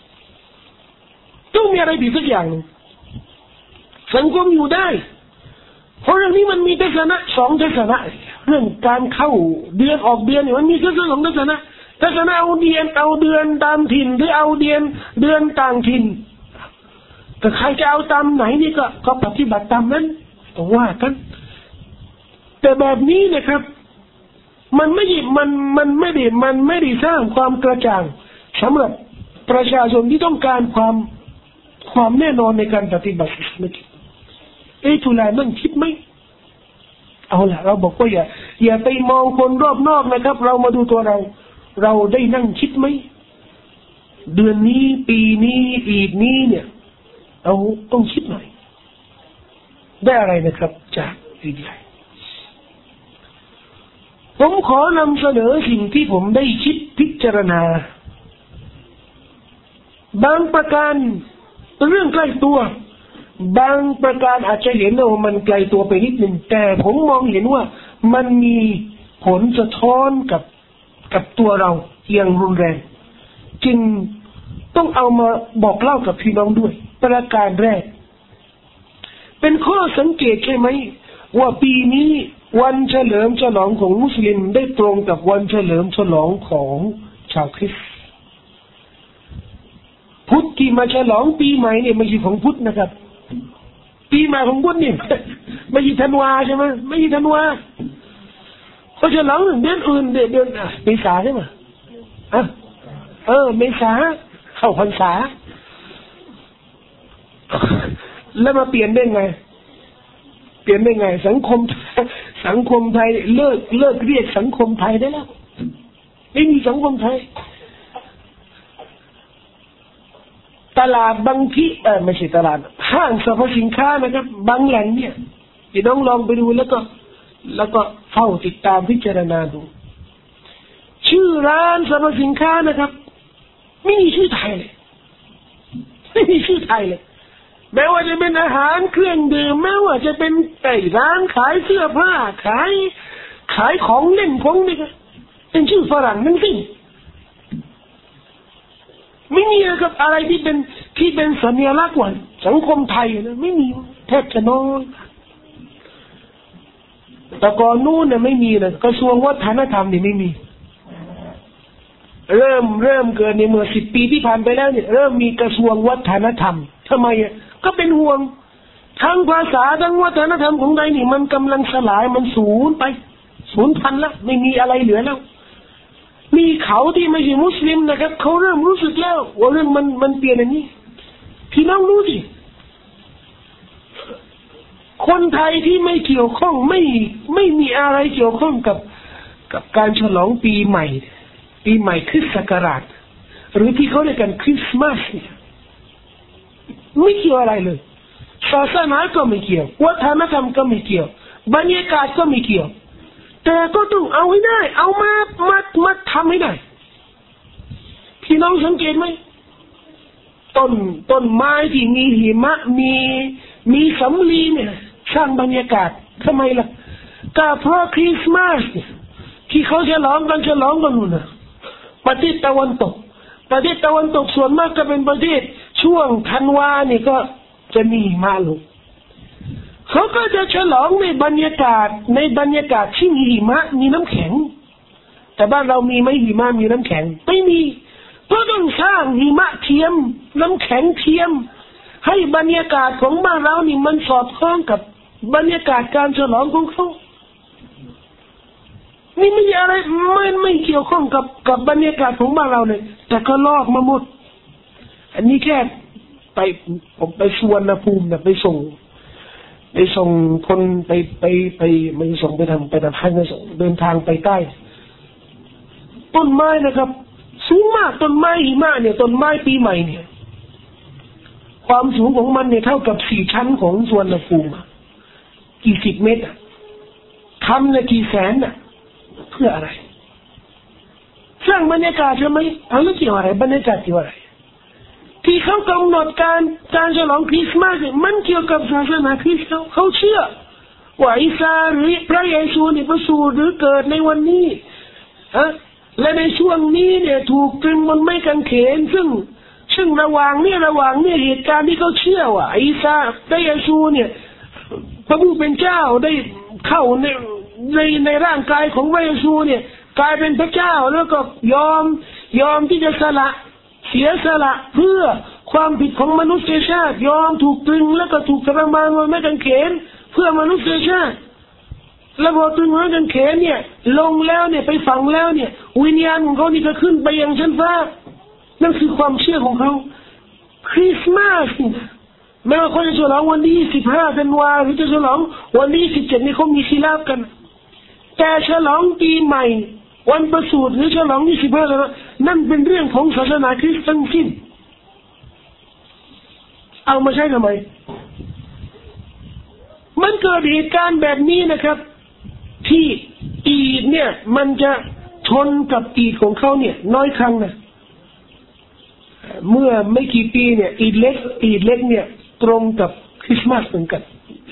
สังคมอยู่ได้เพราะเรื่องนี้มันมีทัศนะสองทัศนะเรื่องการเข้าเดือนออกเดือนเนี่ยมันมีทัศนะสองทัศนะเอาเดือนตามถิ่นหรือเอาเดือนต่างถิ่นแต่ใครจะเอาตามไหนนี่ก็ปฏิบัติตามนั้นต้องว่ากันแต่แบบนี้นะครับมันไม่ได้สร้างความกระจ่างสำหรับประชาชนที่ต้องการความแน่นอนในการปฏิบัติอิสลามจุฬานั่งคิดไหมเอาล่ะเราบอกว่าอย่าไปมองคนรอบนอกนะครับเรามาดูตัวเราได้นั่งคิดไหมเดือนนี้ปีนี้อีดนี้เนี่ยเราต้องคิดหน่อยได้อะไรนะครับจากอีดใหญ่ผมขอนำเสนอสิ่งที่ผมได้คิดพิจารณาบางประการเรื่องใกล้ตัวบางประการอาจจะเห็นว่ามันไกลตัวไปนิดนึงแต่ผมมองเห็นว่ามันมีผลสะท้อนกับตัวเราอย่างรุนแรงจึงต้องเอามาบอกเล่ากับพี่น้องด้วยประการแรกเป็นข้อสังเกตใช่ไหมว่าปีนี้วันเฉลิมฉลองของมุสลิมได้ตรงกับวันเฉลิมฉลองของชาวคริสต์พุทธที่มาฉลองปีใหม่เนี่ยไม่ใช่ของพุทธนะครับปีใหม่ของพุทธเนี่ยไม่ใช่ธันวาใช่ไหมไม่ใช่ธันวาเขาฉลองเดือนอื่นเดือนเมษาใช่ไหมเมษาเข้าพรรษาแล้วมาเปลี่ยนได้ไงสังคมไทยเลิกเรียกสังคมไทยได้แล้วไม่มีสังคมไทยตลาดบางที่ไม่ใช่ตลาดห้างสรรพสินค้านะครับบางแหล่งเนี่ยพี่น้องลองไปดูแล้วก็เฝ้าติดตามพิจารณาดูชื่อร้านสรรพสินค้านะครับไม่มีชื่อไทยเลยแม้ว่าจะเป็นอาหารเครื่องดื่มแม้ว่าจะเป็นร้านขายเสื้อผ้าขายของเล่นของนี่ก็เป็นชื่อฝรั่งนั่นสิไม่มีอะไรที่เป็นสัญลักษณ์ว่าสังคมไทยนะไม่มีแทบจะน้อยแต่ก่อนนู้นเนี่ยไม่มีเลยกระทรวงวัฒนธรรมนี่ไม่มีเริ่มเกิดในเมื่อ10 ปีที่ผ่านไปแล้วเนี่ยเริ่มมีกระทรวงวัฒนธรรมทำไมอ่ะก็เป็นห่วงทั้งภาษาทั้งวัฒนธรรมของไทยนี่มันกำลังสลายมันสูญพันธุ์ละไม่มีอะไรเหลือแล้วมีเขาที่ไม่ใช่มุสลิมนะครับเขาเริ่มรู้สึกแล้วว่าเรื่องมันเปลี่ยนอย่างนี้พี่น้องรู้สิคนไทยที่ไม่เกี่ยวข้องไม่มีอะไรเกี่ยวข้องกับการฉลองปีใหม่คริสต์ศักราชหรือที่เขาเรียกกันคริสต์มาสเนี่ยไม่เกี่ยวอะไรเลยศาสนาก็ไม่เกี่ยววัฒนธรรมก็ไม่เกี่ยวบรรยากาศก็ไม่เกี่ยวแต่ก็ต้องเอาให้ได้เอามาทำให้ได้พี่น้องสังเกตไหมต้นไม้ที่มีหิมะมีสำลีเนี่ยสร้างบรรยากาศทำไมล่ะก็เพราะคริสต์มาสที่เขาฉลองกันนู่นนะประเทศตะวันตกส่วนมากก็เป็นประเทศช่วงธันวาเนี่ยก็จะมีมาลงเขาก็จะฉลองในบรรยากาศที่มีหิมะมีน้ำแข็งแต่บ้านเรามีไหมหิมะมีน้ำแข็งไม่มีเพราะต้องสร้างหิมะเทียมน้ำแข็งเทียมให้บรรยากาศของบ้านเรานี่มันสอดคล้องกับบรรยากาศการฉลองของเขานี่ไม่มีอะไรไม่เกี่ยวข้องกับบรรยากาศของบ้านเราเลยแต่ก็ลอกมาหมดอันนี้แค่ผมไปสุวรรณภูมินะไปส่งคนไปไม่ส่งไปทำให้ไม่ส่งเดินทางไปใต้ต้นไม้นะครับสูงมากต้นไม้หิมะเนี่ยต้นไม้ปีใหม่เนี่ยความสูงของมันเนี่ยเท่ากับ4 ชั้นของสุวรรณภูมิกี่สิบเมตรทำเนี่ยกี่แสนเพื่ออะไรสร้างบรรยากาศใช่ไหมเอาแล้วเกี่ยวอะไรบรรยากาศเกี่ยวอะไรที่เขากำหนดการฉลองคริสต์มาสมันเกี่ยวกับศาสนาคริสต์เขาเชื่อว่าอิสาหรือพระเยซูเนี่ยประสูติหรือเกิดในวันนี้และในช่วงนี้เนี่ยถูกตรึงบนไม้กางเขนซึ่งระหว่างเนี่ยเหตุการณ์ที่เขาเชื่อว่าอิสาพระเยซูเนี่ยพระผู้เป็นเจ้าได้เข้าในร่างกายของพระเยซูเนี่ยกลายเป็นพระเจ้าแล้วก็ยอมที่จะเสียสละเพื่อความผิดของมนุษยชาติยอมถูกตรึงแล้วก็ถูกทรมานบนไม้กางเขนเพื่อมนุษยชาติแล้วพอตรึงไม้กางเขนเนี่ยลงแล้วเนี่ยไปฝังแล้วเนี่ยวิญญาณของเขานี่ก็ขึ้นไปยังชั้นฟ้านั่นคือความเชื่อของเขาคริสต์มาสไม่ว่าคนจะฉลองวันที่15 ธันวาคมหรือจะฉลองวันที่17นี่เขามีศิลาบกันแต่ฉลองปีใหม่วันประสูติหรือฉลอง25แล้วนั่นเป็นเรื่องของศาสนาคริสต์ทั้งสิ้นเอามาใช้ทำไมมันเกิดเหตุการณ์แบบนี้นะครับที่อีดเนี่ยมันจะชนกับอีดของเขาเนี่ยน้อยครั้งนะเมื่อไม่กี่ปีเนี่ยอีดเล็กเนี่ยตรงกับคริสต์มาสเหมือนกัน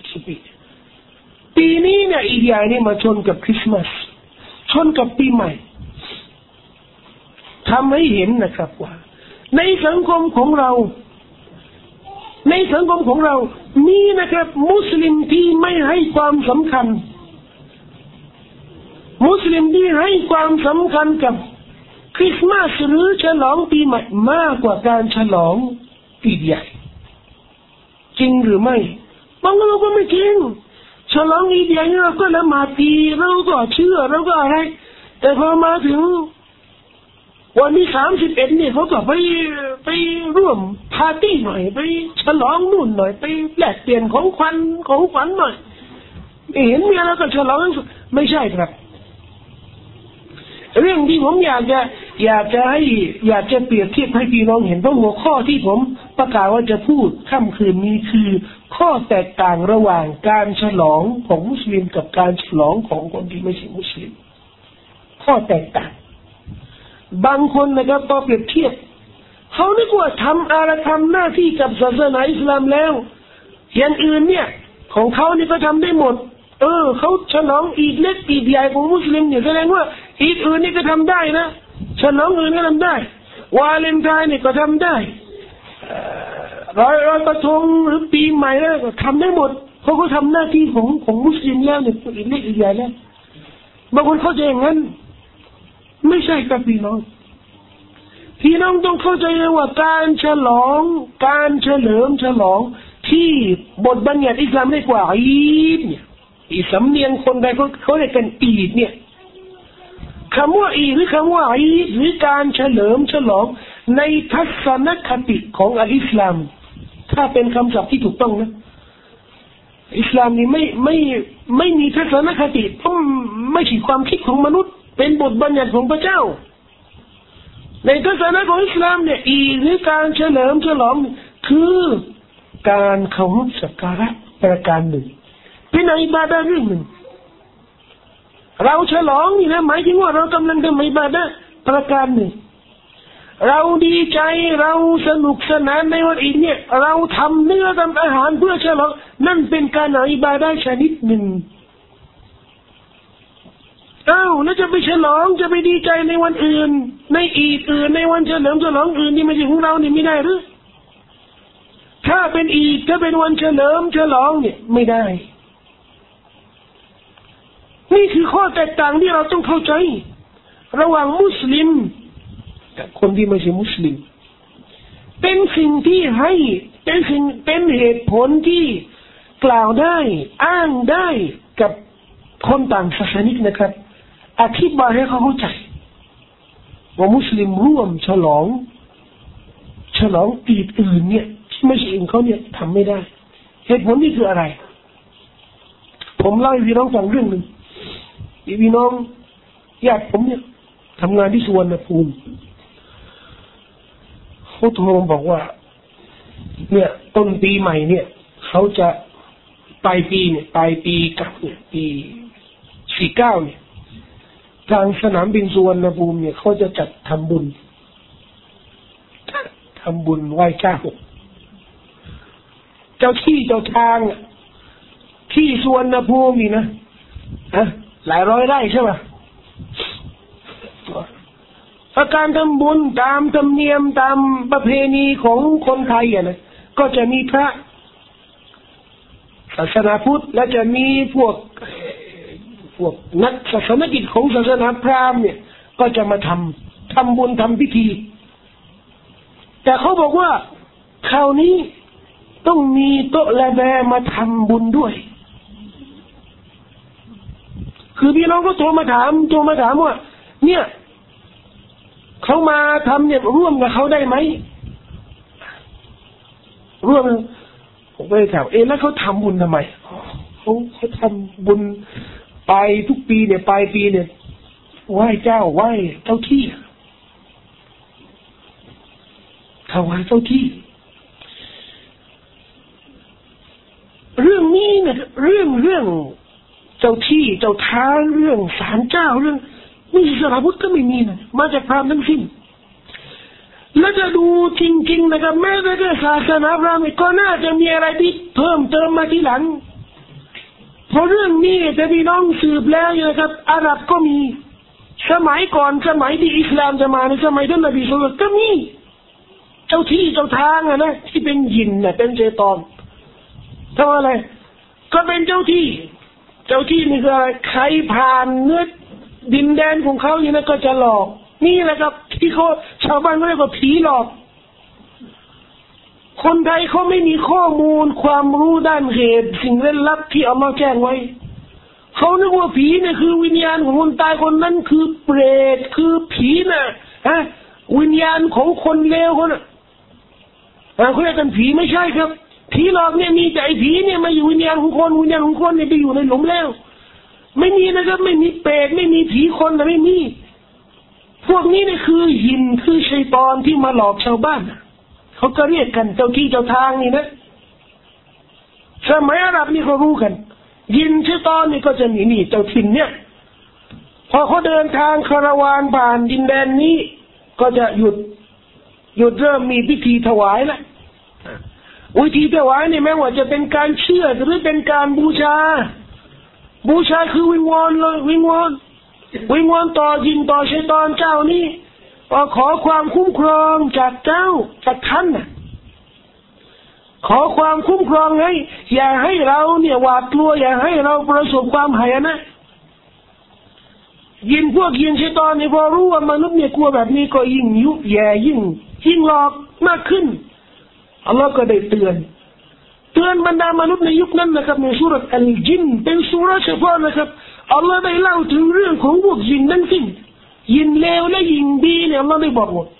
ปีนี้เนี่ยอีดใหญ่นี่มาชนกับคริสต์มาสชนกับปีใหม่ทำให้เห็นนะครับว่าในสังคมของเรามีนะครับมุสลิมที่ไม่ให้ความสำคัญมุสลิมที่ให้ความสำคัญกับคริสต์มาสหรือฉลองปีใหม่มากกว่าการฉลองปีใหญ่จริงหรือไม่บางเราก็ไม่จริงฉลองอีเดียเราก็ละหมาดดีเราก็เชื่อเราก็อะไรแต่พอมาถึงวันที่31เนี่ยเขาก็ไปร่วมปาร์ตี้หน่อยไปฉลองนู่นหน่อยไปแลกเปลี่ยนของขวัญหน่อยเห็นมีอะไรก็ฉลองไม่ใช่ครับเรื่องที่ผมอยากจะเปรียบเทียบให้พี่น้องเห็นเพราะหัวข้อที่ผมประกาศว่าจะพูดค่ำคืนนี้คือข้อแตกต่างระหว่างการฉลองของมุสลิมกับการฉลองของคนที่ไม่ใช่มุสลิมข้อแตกต่างบางคนนะครับพอเปรียบเทียบเขานึกว่าทำอะไรทำหน้าที่กับศาสนาอิสลามแล้วอย่างอื่นเนี่ยของเขานี่ก็ทำได้หมดเขาฉลองอีดเล็กอีดใหญ่ของมุสลิมเนี่ยแสดงว่าอีดอื่นนี่ก็ทำได้นะฉลองอื่นก็ทำได้วาเลนไทน์นี่ก็ทำได้ร้อยกระทงหรือปีใหม่แล้วก็ทำได้หมดเขาก็ทำหน้าที่ของมุสลิมแล้วเนี่ยอีดเล็กอีดใหญ่แล้วบางคนเข้าใจอย่างนั้นไม่ใช่ครับพี่น้องต้องเข้าใจว่าการฉลองการเฉลิมฉลองที่บทบัญญัติอิสลามเรียกว่าอีดเนี่ยสำเนียงคนใดเขาเรียกกันอีดเนี่ยคำว่าอีดหรือคำว่าอีดหรือการเฉลิมฉลองในทัศนคติของอัลอิสลามถ้าเป็นคำศัพท์ที่ถูกต้องนะอิสลามนี่ไม่มีทัศนคติต้องไม่ใช่ความคิดของมนุษย์เป็นบทบัญญัติของพระเจ้าในทัศนะของอิสลามเนี่ยอีดหรือการเฉลิมฉลองคือการเคารพสักการะประการหนึ่งเป็นอิบาดะห์เรื่องหนึ่งเราฉลองนี่นะหมายถึงว่าเรากำลังทำอิบาดะห์ประการหนึ่งเราดีใจเราสนุกสนานในวันอีดเนี่ยเราทำเนื้อทำอาหารเพื่อฉลองนั่นเป็นการอิบาดะห์ชนิดหนึ่งแล้วจะไปฉลองจะไปดีใจในวันอื่นในอีดอื่นในวันเฉลิมฉลองอื่นที่ไม่ใช่ของเราเนี่ยไม่ได้หรือถ้าเป็นอีดถ้าเป็นวันเฉลิมฉลองเนี่ยไม่ได้นี่คือข้อแตกต่างที่เราต้องเข้าใจระหว่างมุสลิมกับคนที่ไม่ใช่มุสลิมเป็นสิ่งที่ให้เป็นเหตุผลที่กล่าวได้อ้างได้กับคนต่างศาสนิกนะครับอธิบายให้เขาเข้าใจว่ามุสลิมร่วมฉลองอีดอื่นเนี่ยที่ไม่ใช่เองเขาเนี่ยทำไม่ได้เหตุผลนี่คืออะไรผมเล่าให้พี่น้องฟังเรื่องหนึ่งพี่น้องญาติผมเนี่ยทำงานที่สุวรรณภูมิเขาโทรมาบอกว่าเนี่ยต้นปีใหม่เนี่ยเขาจะปลายปีกับเนี่ยปี49เนี่ยทางสนามบินสุวรรณภูมิเนี่ยเขาจะจัดทำบุญไหว้เจ้าเจ้าที่เจ้าทางที่สุวรรณภูมินี่นะหลายร้อยไร่ใช่ป่ะการทำบุญตามธรรมเนียมตามประเพณีของคนไทยนะก็จะมีพระศาสนาพุทธและจะมีพวกนักศาสนกิจของศาสนาพราหมณ์เนี่ยก็จะมาทำบุญทำพิธีแต่เขาบอกว่าคราวนี้ต้องมีโต๊ะละแบมาทำบุญด้วยคือพี่น้องก็โทรมาถามว่าเนี่ยเขามาทำเนี่ยร่วมกับเขาได้ไหมร่วมผมก็เลยถามแล้วเขาทำบุญทำไมเขาทำบุญไปทุกปีเนี่ยปลายปีเนี่ยไหว้เจ้าที่ถวายเจ้าที่เรื่องนี้เนี่ยเรื่องเจ้าที่เจ้าทางเรื่องศาลเจ้าเรื่องนี่ศาสนาพุทธก็ไม่มีนะมาจากพราหมณ์ทั้งสิ้นแล้วจะดูจริงๆนะครับแม้แต่ศาสนาพราหมณ์ก็น่าจะมีอะไรที่เพิ่มเติมมาทีหลังเพราะเรื่องนี้แต่พี่น้องสืบแล้วนะครับอาหรับก็มีสมัยก่อนสมัยที่อิสลามจะมาในสมัยท่านนบีสุลต่านก็มีเจ้าที่เจ้าทางนะที่เป็นยินนะเป็นเชฏอนทำอะไรก็เป็นเจ้าที่นี่คืออะไรใครผ่านเนื้อดินแดนของเขาอย่างนั้นก็จะหลอกนี่แหละครับที่เขาชาวบ้านเรียกว่าผีหลอกคนไทยเขาไม่มีข้อมูลความรู้ด้านเหตุสิ่งเร้นลับที่อัลเลาะห์แจ้งไว้เขานึกว่าผีเนี่ยคือวิญญาณของคนตายคนนั้นคือเปรตคือผีน่ะวิญญาณของคนเลวคนน่ะเขาเรียกกันผีไม่ใช่ครับผีหลอกเนี่ยมีแต่ไอ้ผีเนี่ยมาอยู่วิญญาณของคนเนี่ยไปอยู่ในหลุมแล้วไม่มีนะครับไม่มีเปรตไม่มีผีคนนะไม่มีพวกนี้เนี่ยคือยินคือชัยฏอนที่มาหลอกชาวบ้านเขาก็เรียกกันเจ้าที่เจ้าทางนี่นะสมัยอาหรับนี่เขารู้กันยินชัยฏอนนี่ก็จะมีนี่เจ้าถิ่นเนี่ยพอเขาเดินทางคาราวานผ่านดินแดนนี้ก็จะหยุดหยุดเริ่มมีพิธีถวายแล้ววิธีถวายเนี่ยแม้ว่าจะเป็นการเชื่อหรือเป็นการบูชาคือวิงวอนเลยวิงวอนต่อยินต่อชัยฏอนเจ้านี่ว่าขอความคุ้มครองจากเจ้าจากท่านน่ะขอความคุ้มครองให้อย่าให้เราเนี่ยหวาดกลัวอย่าให้เราประสบความหายนะยินชัยฏอนเนี่ยพอรู้ว่ามนุษย์เนี่ยกลัวแบบนี้ก็ยิ่งยุแย่ยิ่งหลอกมากขึ้นอัลลอฮ์ก็ได้เตือนบรรดามนุษย์ในยุคนั้นนะครับในสุรษอัลจินเป็นสุรเฉพาะนะครับอัลลอฮ์ได้เล่าถึงเรื่องของพวกยินทั้งสิ้นยินเลวและยินดีเนี่ยอัลลอฮ์ได้บอกว่า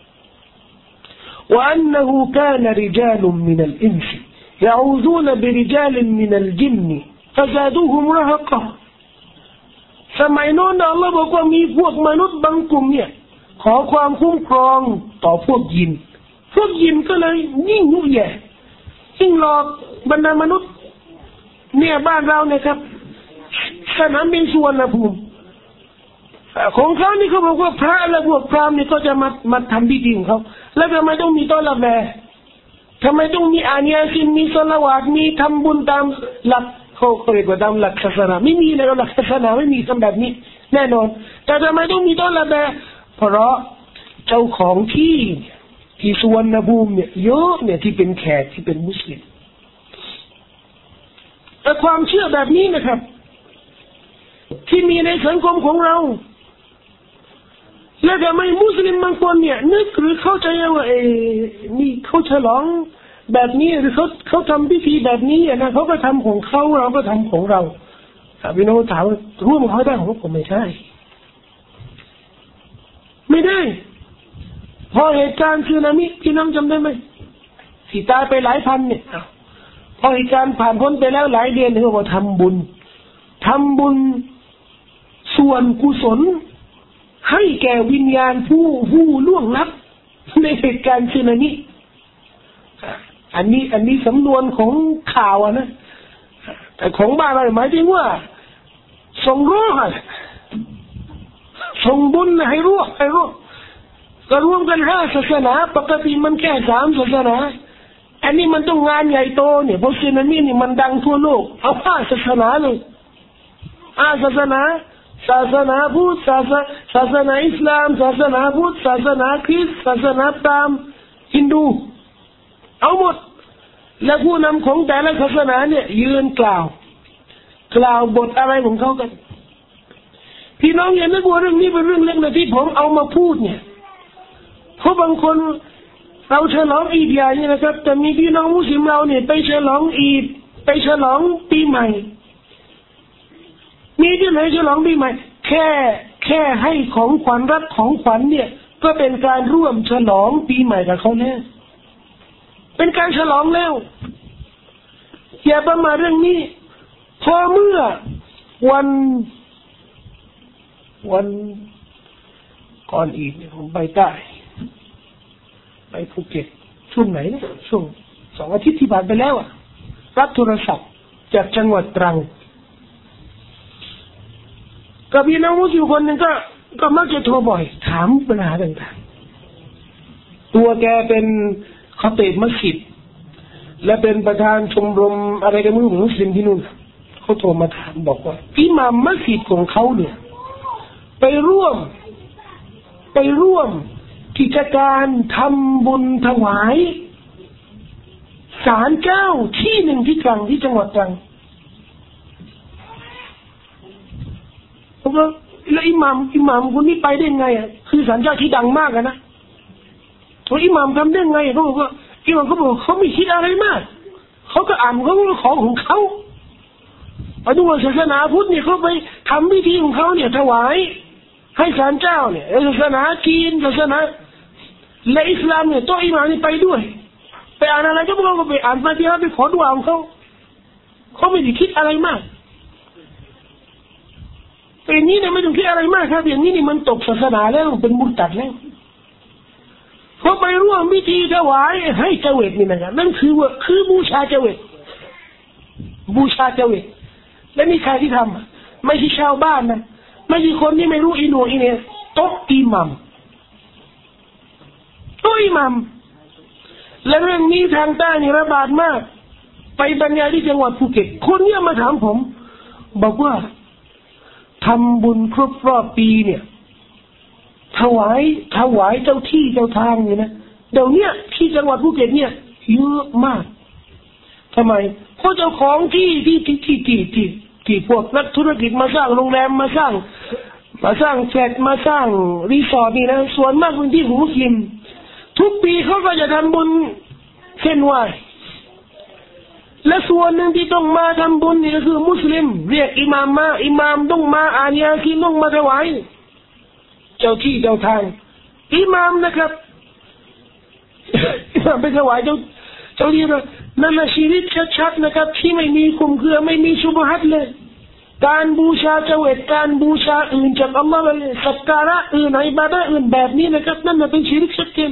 وأنه كان رجال من الإنس يعوذون برجال من الجن فزادوهم رهقا สมัยโน้นอัลลอฮ์บอกว่ามีพวกมนุษย์บางกลุ่มเนี่ยขอความคุ้มครองต่อพวกยินก็เลยยิ่งยุ่งแย่ยิ่งหลอกบรรดามนุษย์เนี่ยบ้านเราเนี่ยครับสนามบินสุวรรณภูมิของเขานี่เขาบอกว่าพระและพวกพราหมณ์นี่ก็จะมาทำพิธีของเขาแล้วทำไมต้องมีต้อนรับแม่ทำไมต้องมีอาญาสินมีศลาวาตมีทำบุญตามหลักเขาเรียกว่าตามหลักศาสนาไม่มีในหลักศาสนาไม่มีทำแบบนี้แน่นอนแต่ทำไมต้องมีต้อนรับแม่เพราะเจ้าของที่สุวรรณภูมิเนี่ยเยอะเนี่ยที่เป็นแขกที่เป็นมุสลิมแต่ความเชื่อแบบนี้นะครับที่มีในสังคมของเราแล้วทำไมมุสลิมบางคนเนี่ยนึกหรือเข้าใจว่านี่เขาฉลองแบบนี้หรือเขาทำพิธีแบบนี้นะเขาก็ทำของเขาเราก็ทำของเราพี่น้องถามร่วมเขาได้ของผมไม่ได้พอเหตุการณ์สึนามิพี่น้องจำได้ไหมที่ตายไปหลายพันเนี่ยพอเหตุการณ์ผ่านพ้นไปแล้วหลายเดือนเขาบอกทำบุญส่วนกุศลให้แก่วิญญาณผู้ล่วงลับในเหตุการณ์สึนามิอันนี้สำนวนของข่าวนะแต่ของบ้านเราหมายถึงว่าส่งรู้ส่งบุญให้รู้ก็รวมกัน5ศาสนาปกติมันแค่3ศาสนาอันนี้มันต้องงานใหญ่โตเนี่ยเพราะสึนามินี่มันดังทั่วโลกเอา5ศาสนาเลยศาสนาพุทธศาสนาอิสลามศาสนาพุทธศาสนาคริสต์ศาสนาพราหมณ์ฮินดูเอาหมดแล้วผู้นำของแต่ละศาสนาเนี่ยยืนกล่าวบทอะไรของเขากันพี่น้องอย่านึกว่าเรื่องนี้เป็นเรื่องเล็กนะที่ผมเอามาพูดเนี่ยเพราะบางคนเราฉลองอีดใหญ่เนี่ยนะครับแต่มีพี่น้องมุสลิมเราเนี่ยไปฉลองอีดไปฉลองปีใหม่มีที่ไหนฉลองปีใหม่แค่ให้ของขวัญรับของขวัญเนี่ยก็เป็นการร่วมฉลองปีใหม่กับเขาแล้วเป็นการฉลองแล้วอย่าประมาทเรื่องนี้พอเมื่อวันก่อนอีกผมไปใต้ไปภูเก็ตช่วงไหนเนี่ยช่วง2 อาทิตย์ที่ผ่านไปแล้วรับโทรศัพท์จากจังหวัดตรังกับพี่น้องมุสลิมคนหนึ่งก็มักจะโทรบ่อยถามปัญหาต่างๆตัวแกเป็นคอตีบมัสยิดและเป็นประธานชมรมอะไรกันไม่รู้มุสลิมที่นู่นเขาโทรมาถามบอกว่าอิหม่ามมัสยิดของเขาเนี่ยไปร่วมกิจการทำบุญถวายศาลเจ้าที่หนึ่งที่ตรังที่จังหวัดตรังแล้วอิหม่ามคนนี้ไปได้ไงคือศาลเจ้าที่ดังมากนะตัวอิหม่ามทำได้ไงเขาบอกว่าอิหม่ามเขาบอกเขาไม่คิดอะไรมากเขาก็อ่านเขาของเขาเอาดูว่าศาสนาพุทธเนี่ยเขาไปทำพิธีของเขาเนี่ยถวายให้ศาลเจ้าเนี่ยศาสนาจีนศาสนาและอิสลามเนี่ยตัวอิหม่ามนี่ไปด้วยไปอ่านอะไรก็บอกว่าไปอ่านฟาติฮะห์ไปขอดุอาของเขาไม่ได้คิดอะไรมากแต่อย่างนี้เนี่ยไม่ต้องคิดอะไรมากครับอย่างนี้นี่มันตกศาสนาแล้วเป็นมุรตัดแล้วเขาไปร่วมพิธีถวายให้เจวิตนี่นะครับนั่นคือบูชาเจวิตและนี่ใครที่ทำไม่ใช่ชาวบ้านนะไม่ใช่คนที่ไม่รู้อีโนอีเนี่ยโต๊ะอิหมัมและเรื่องนี้ทางใต้นี่ระบาดมากไปบรรยายที่จังหวัดภูเก็ตคนเนี่ยมาถามผมบอกว่าทำบุญครบรอบปีเนี่ยถวายเจ้าที่เจ้าทางเนี่ยนะเดี๋ยวนี้ที่จังหวัดภูเก็ตเนี่ยเยอะมากทำไมเพราะเจ้าของที่พวกนักธุรกิจมาสร้างโรงแรมมาสร้างแฟลตมาสร้างรีสอร์ทนี่นะส่วนมากเป็นที่มุสลิมทุกปีเขาก็จะทำบุญเส้นไหว้และส่วนหนึ่งที่ต้องมาทำบุญนี่ก็คือมุสลิมเรียกอิหม่ามมาอิหม่ามต้องมาอ่านยาซีนต้องมาถวายเจ้าที่เจ้าทางอิหม่ามนะครับอิหม่ามไปถวายเจ้าที่นั่นแหละชีวิตชัดๆนะครับที่ไม่มีคุมเครือไม่มีชุบฮัดเลยการบูชาเจวิตการบูชาอื่นจากอัลลอฮ์เลยสักการะอื่นอิบาดะห์อื่นแบบนี้นะครับนั่นเป็นชิริกชัดเจน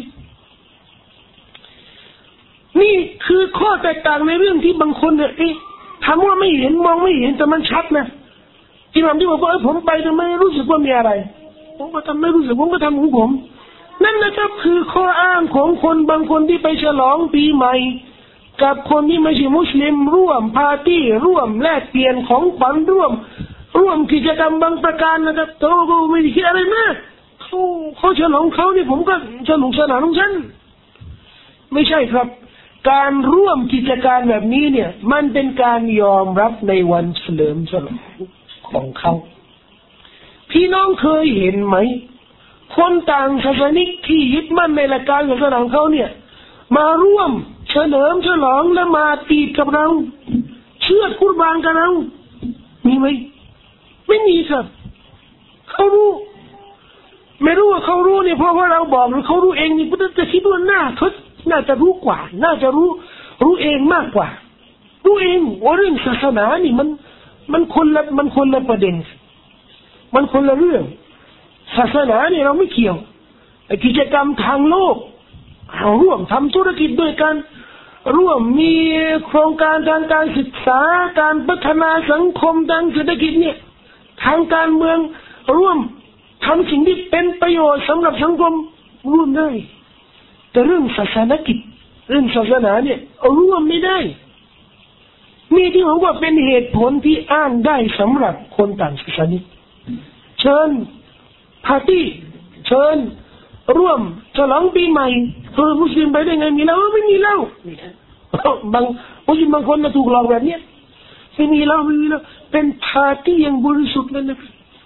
นี่คือข้อแตกต่างในเรื่องที่บางคนเนี่ยถามว่าไม่เห็นมองไม่เห็นแต่มันชัดนะอิหม่ามที่บอกว่าผมไปแต่ไม่รู้สึกว่ามีอะไรผมก็ทำไม่รู้สึกผมก็ทำของผมนั่นนะครับคือข้ออ้างของคนบางคนที่ไปฉลองปีใหม่กับคนที่ไม่ใช่มุสลิมร่วมปาร์ตี้ร่วมแลกเปลี่ยนของขวัญร่วมกิจกรรมบางประการนะครับโตก็ไม่ได้คิดอะไรมากเขาฉลองเขานี่ผมก็สนุกสนานของฉันไม่ใช่ครับการร่วมกิจการแบบนี้เนี่ยมันเป็นการยอมรับในวันเฉลิมฉลองของเขาพี่น้องเคยเห็นไหมคนต่างศาสนิกที่ยึดมั่นในหลักการศาสนาของเขาเนี่ยมาร่วมเฉลิมฉลองและมาตีกับเราเชื่อกุรบานกับเรามีไหมไม่มีครับเขารู้ไม่รู้ว่าเขารู้เนี่ยเพราะว่าเราบอกหรือเขารู้เองนี่พุทธจะคิดว่าน่าจะรู้กว่าน่าจะรู้เองมากกว่ารู้เองว่าเรื่องศาสนานี่มันคนละประเด็นมันคนละเรื่องศาสนาเนี่ยเราไม่เกี่ยวกิจกรรมทางโลกเราร่วมทำธุรกิจด้วยกันร่วมมีโครงการทางการศึกษาการพัฒนาสังคมทางเศรษฐกิจเนี่ยทางการเมืองร่วมทำสิ่งที่เป็นประโยชน์สำหรับสังคมร่วมได้แต่เรื่องศาสนกิจเรื่องศาสนาเนี่ยร่วมไม่ได้มีที่ผมว่าเป็นเหตุผลที่อ้างได้สำหรับคนต่างศาสนาเชิญปาร์ตี้เชิญร่วมฉลองปีใหม่มุสลิมไปได้ไงมีเหล้าไม่มีเหล้าบางมุสลิมบางคนมาถูกหลอกแบบนี้ไม่มีเหล้าเป็นปาร์ตี้ยังบริสุทธิ์เลยนะ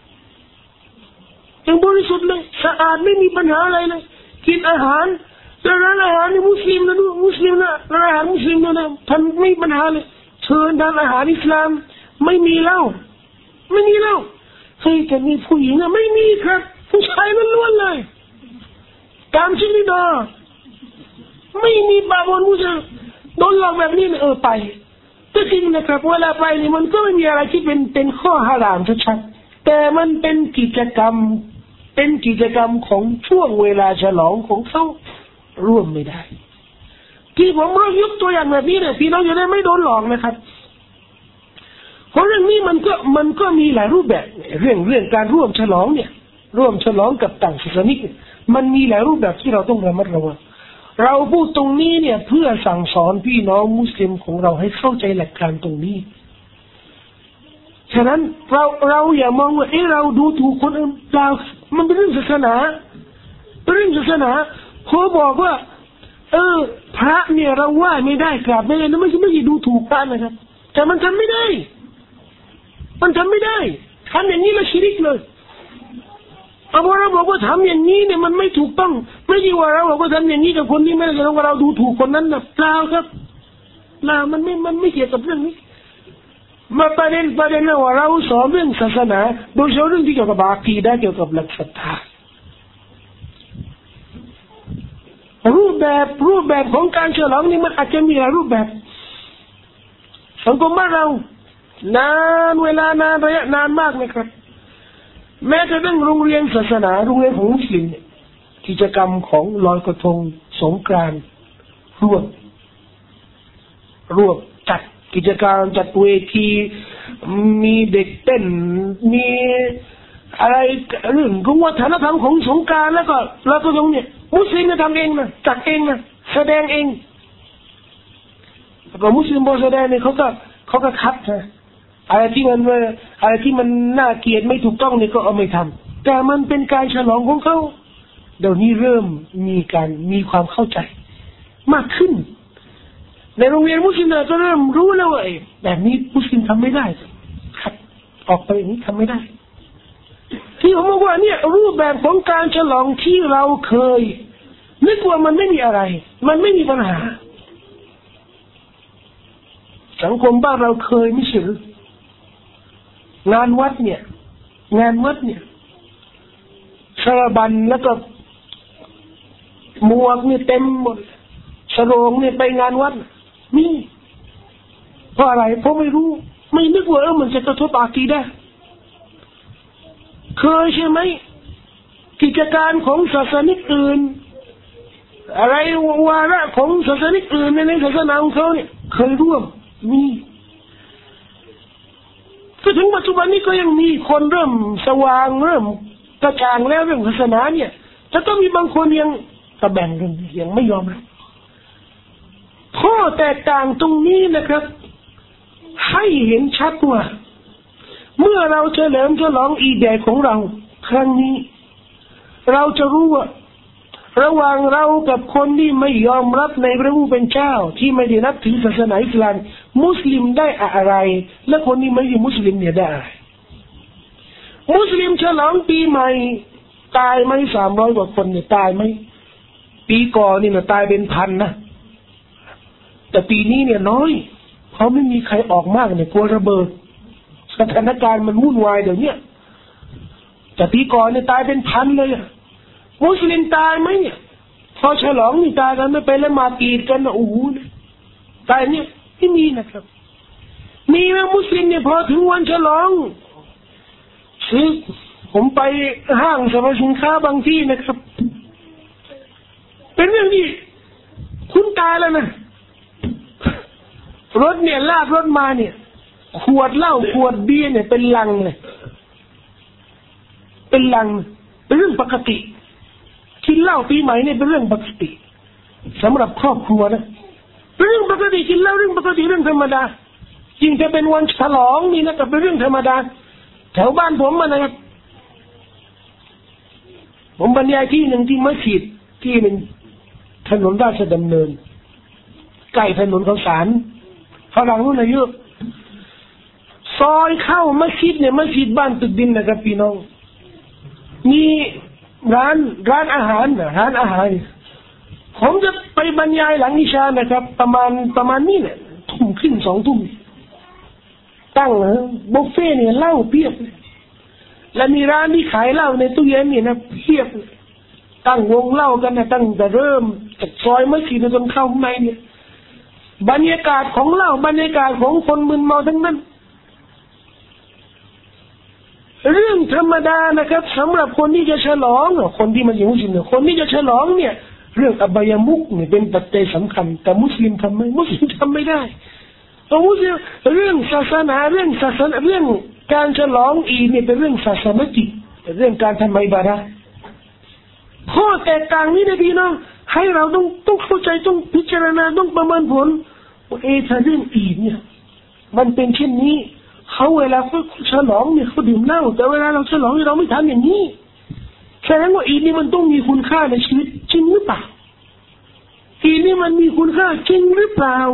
ยังบริสุทธิ์เลยสะอาดไม่มีปัญหาอะไรเลยกินอาหารร้านอาหารนี่มุสลิมนะมุสลิมนะร้านอาหารมุสลิมนะท่านไม่มีปัญหาเลยเชิญทานอาหารอิสลามไม่มีเหล้าไม่มีเหล้าเฮ้ยแต่มีผู้หญิงอะไม่มีครับผู้ชายล้วนเลยตามชิลิดาไม่มีบาบอนมุสลิมโดนหลอกแบบนี้ไปก็จริงนะครับเวลาไปนี่มันก็ไม่มีอะไรที่เป็นข้อหารามชัดๆแต่มันเป็นกิจกรรมของช่วงเวลาฉลองของเขาร่วมไม่ได้ที่ผมยกตัวอย่างแบบนี้เนี่ยพี่น้องจะได้ไม่โดนหลอกนะครับเพราะเรื่องนี้มันก็มีหลายรูปแบบเรื่องการร่วมฉลองเนี่ยร่วมฉลองกับต่างศาสนิกมันมีหลายรูปแบบที่เราต้องระมัดระวังเราพูดตรงนี้เนี่ยเพื่อสั่งสอนพี่น้องมุสลิมของเราให้เข้าใจหลักการตรงนี้ฉะนั้นเราอย่ามองว่าเราดูถูกคนอื่นเรามันเป็นเรื่องศาสนาพอบอกว่าพระเนี่ยเราไหว้ไม่ได้กราบไม่ได้นั่นไม่ใช่ดูถูกพระนะครับแต่มันทำไม่ได้ทำอย่างนี้แล้วชิริกเลยเอาว่าเราบอกว่าทำอย่างนี้เนี่ยมันไม่ถูกต้องไม่ใช่ว่าเราบอกว่าทำอย่างนี้กับคนที่ไม่ได้แสดงว่าเราดูถูกคนนั้นนะเปล่าครับมันไม่เกี่ยวกับเรื่องนี้มาประเด็นว่าเราสอนเรื่องศาสนาโดยเฉพาะเรื่องที่เกี่ยวกับอาคีดะห์เกี่ยวกับหลักศรัทธารูปแบบของการฉลองนี่มันอาจจะมีหลายรูปแบบสังคมบ้านเรานานเวลานานระยะนานมากนะครับแม้แต่เรื่องโรงเรียนศาสนาโรงเรียนของมุสลิมเนี่ยกิจกรรมของลอยกระทงสงกรานต์ร่วมจัดกิจกรรมจัดเวทีมีเด็กเต้นมีอะไรเรื่องของวัฒนธรรมของสงกรานต์แล้วก็ลอยกระทงเนี่ยมุสลิมจะทำเองนะจัดเองนะแสดงเองก็มุสลิมพอแสดงเนี่ยเขาก็คัดนะอะไรที่มันน่าเกลียดไม่ถูกต้องเนี่ยก็เอาไม่ทำแต่มันเป็นการฉลองของเขาเดี๋ยวนี้เริ่มมีความเข้าใจมากขึ้นในโรงเรียนมุสลิมก็เริ่มรู้แล้วว่าแบบนี้มุสลิมทำไม่ได้คัดออกไปอย่างนี้ทำไม่ได้ที่ผมบอกว่าเนี่ยรูปแบบของการฉลองที่เราเคยนึกว่ามันไม่มีอะไรมันไม่มีปัญหาสังคมบ้านเราเคยไม่ใช่หรืองานวัดเนี่ยสารบัญแล้วก็หมวกเนี่ยเต็มหมดฉลองเนี่ยไปงานวัดมีเพราะอะไรเพราะไม่รู้ไม่นึกว่ามันจะกระทบอากีดะห์เคยใช่ไหมกิจการของศาสนิกอื่นอะไรวาระของศาสนิกอื่นในศาสนาของเขาเนี่ยเคยร่วมมีก็ถึงปัจจุบันนี้ก็ยังมีคนเริ่มสว่างเริ่มกระจ่างแล้วเรื่องศาสนาเนี่ยแต่ก็มีบางคนยังตะแบ่งกันยังไม่ยอมรับข้อแตกต่างตรงนี้นะครับให้เห็นชัดว่าเมื่อเราเฉลิมฉลองอีดใหญ่ของเราครั้งนี้เราจะรู้ว่าระหว่างเรากับคนที่ไม่ยอมรับในพระผู้เป็นเจ้าที่ไม่ได้นับถือศาสนาอิสลามมุสลิมได้อะไรและคนที่ไม่ใช่มุสลิมเนี่ยได้อะไรมุสลิมฉลองปีใหม่ตายไหม300 กว่าคนเนี่ยตายไหมปีก่อนนี่นะตายเป็นพันนะแต่ปีนี้เนี่ยน้อยเพราะไม่มีใครออกมากเนี่ยกลัวระเบิดสถานการณ์มันวุ่นวายเดี๋ยวนี้แต่ปีก่อนเนี่ยตายเป็นพันเลยมุสลิมตายไหมเนี่ยพอฉลองนี่ตายกันไม่ไปละหมาดอีดกันนะโอ้โหตายเนี่ยไม่มีนะครับมีไหมมุสลิมเนี่ยพอถึงวันฉลองซื้อผมไปห้างสรรพสินค้าบางที่นะครับเป็นเรื่องที่คุณตายแล้วนะรถเนี่ยลากรถมาเนี่ยขวดเหล้าขวดเบียร์เนี่ยเป็นลังเลยเป็นลังเป็นเรื่องปกติกินเหล้าปีใหม่เนี่ยเป็นเรื่องปกติสำหรับครอบครัวนะเป็นเรื่องปกติกินเหล้าเรื่องปกติเรื่องธรรมดายิ่งจะเป็นวันฉลองนี่นะก็เป็นเรื่องธรรมดาแถวบ้านผมมันนะครับผมบรรยายที่หนึ่งที่มัสยิดที่หนึ่งถนนราชดำเนินใกล้ถนนข้าวสารฝรั่งนู่นน่ะเยอะซอยเข้ามัสยิดเนี่ยมัสยิดบ้านตึกดินนะครับพี่น้องมีร้านอาหารผมจะไปบรรยายหลังอิชานะครับประมาณนี้แหละทุ่มครึ่ง2 ทุ่มตั้งบุฟเฟ่เนี่ยเหล้าเพียบและมีร้านที่ขายเหล้าในตู้เย็นเนี่ยนะเพียบตั้งวงเหล้ากันนะตั้งแต่เริ่มจากซอยมัสยิดจนเข้าข้างในเนี่ยบรรยากาศของเหล้าบรรยากาศของคนมึนเมาทั้งนั้นเรื่องธรรมดานะครับสำหรับคนที่จะฉลองคนที่มันอยู่มุสลิมเนี่ยคนที่จะฉลองเนี่ยเรื่องอบายมุขเนี่ยเป็นปัจจัยสำคัญแต่มุสลิมทำไม่ได้เพราะมุสลิมเรื่องศาสนาเรื่องการฉลองอีดเนี่ยเป็นเรื่องศาสนกิจเรื่องการทำอิบาดะห์ข้อแตกต่างนี้นะพี่น้องให้เราต้องเข้าใจต้องพิจารณาต้องประเมินผลว่าถ้าเรื่องอีดเนี่ยมันเป็นเช่นนี้เขาเวลาเขาฉลองเนี่ยเขาดื่มเหล้าแต่เวลาเราฉลองเราไม่ทำอย่างนี้แสดงว่าอีดนี่มันต้องมีคุณค่าในชีวิตจริงหรือเปล่าอีดนี่มันมีคุณค่าจริงหรือเปล่า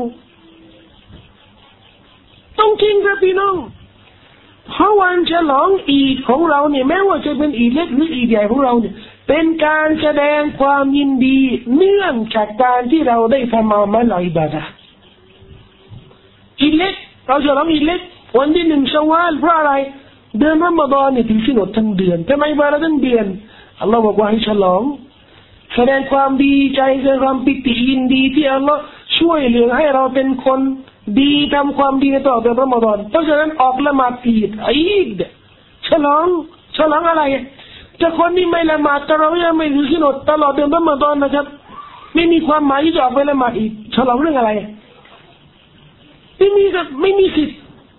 ต้องจริงครับพี่น้องเพราะวันฉลองอีดของเราเนี่ยแม้ว่าจะเป็นอีดเล็กหรืออีดใหญ่ของเราเนี่ยเป็นการแสดงความยินดีเนื่องจากการที่เราได้ทำอามัลอิบาดะห์อีดเล็กเราฉลองอีดเล็กวันที่1 ชะวาลเพราะอะไรเดือนรอมฎอนเนี่ยถือศีลอดทั้งเดือนทำไมมาแล้วทั้งเดือนอัลลอฮ์บอกว่าให้ฉลองแสดงความดีใจแสดงความปิติยินดีที่อัลลอฮ์ช่วยเหลือให้เราเป็นคนดีทำความดีต่อเดือนรอมฎอนเพราะฉะนั้นออกละหมาดอีดฉลองอะไรจะคนที่ไม่ละหมาดตะเราะวีห์ไม่ถือศีลอดตลอดเดือนรอมฎอนนะครับไม่มีความหมายที่จะออกไปละหมาดอีดฉลองเรื่องอะไรไม่มีสิทธิ์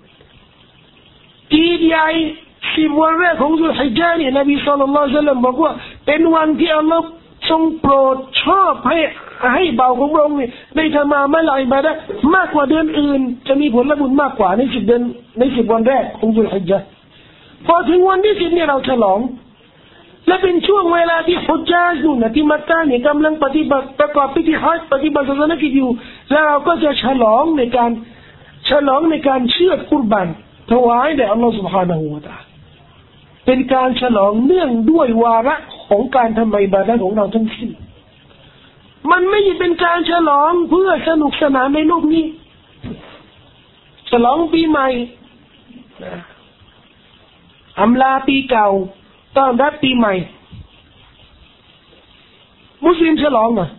อีดใหญ่10 วันแรกของซุลฮิจญะห์เนี่ยนบีศ็อลลัลลอฮุอะลัยฮิวะซัลลัมบอกว่าเป็นวันที่อัลเลาะห์ทรงโปรดชอบให้เบาของพระองค์เนี่ยได้ทำมาเมื่อไหร่มาได้มากกว่าเดือนอื่นจะมีผลบุญมากกว่าใน10 เดือนใน10 วันแรกของซุลฮิจญะห์พอถึงวันที่10เนี่ยเราฉลองและเป็นช่วงเวลาที่ฮุจญาจ์อยู่นะที่มักกะห์เนี่ยกำลังปฏิบัติประกอบพิธีฮัจญ์ปฏิบัติศาสนกิจอยู่แล้วเราก็จะฉลองในการเชือดกุรบานถวายแด่อัลลอฮฺ سبحانه และ تعالى เป็นการฉลองเนื่องด้วยวาระของการทำอิบาดะห์ของเราทั้งสิ้นมันไม่ใช่เป็นการฉลองเพื่อสนุกสนานในโลกนี้ฉลองปีใหม่อำลาปีเก่าต้อนรับปีใหม่มุสลิมฉลองอ่ะ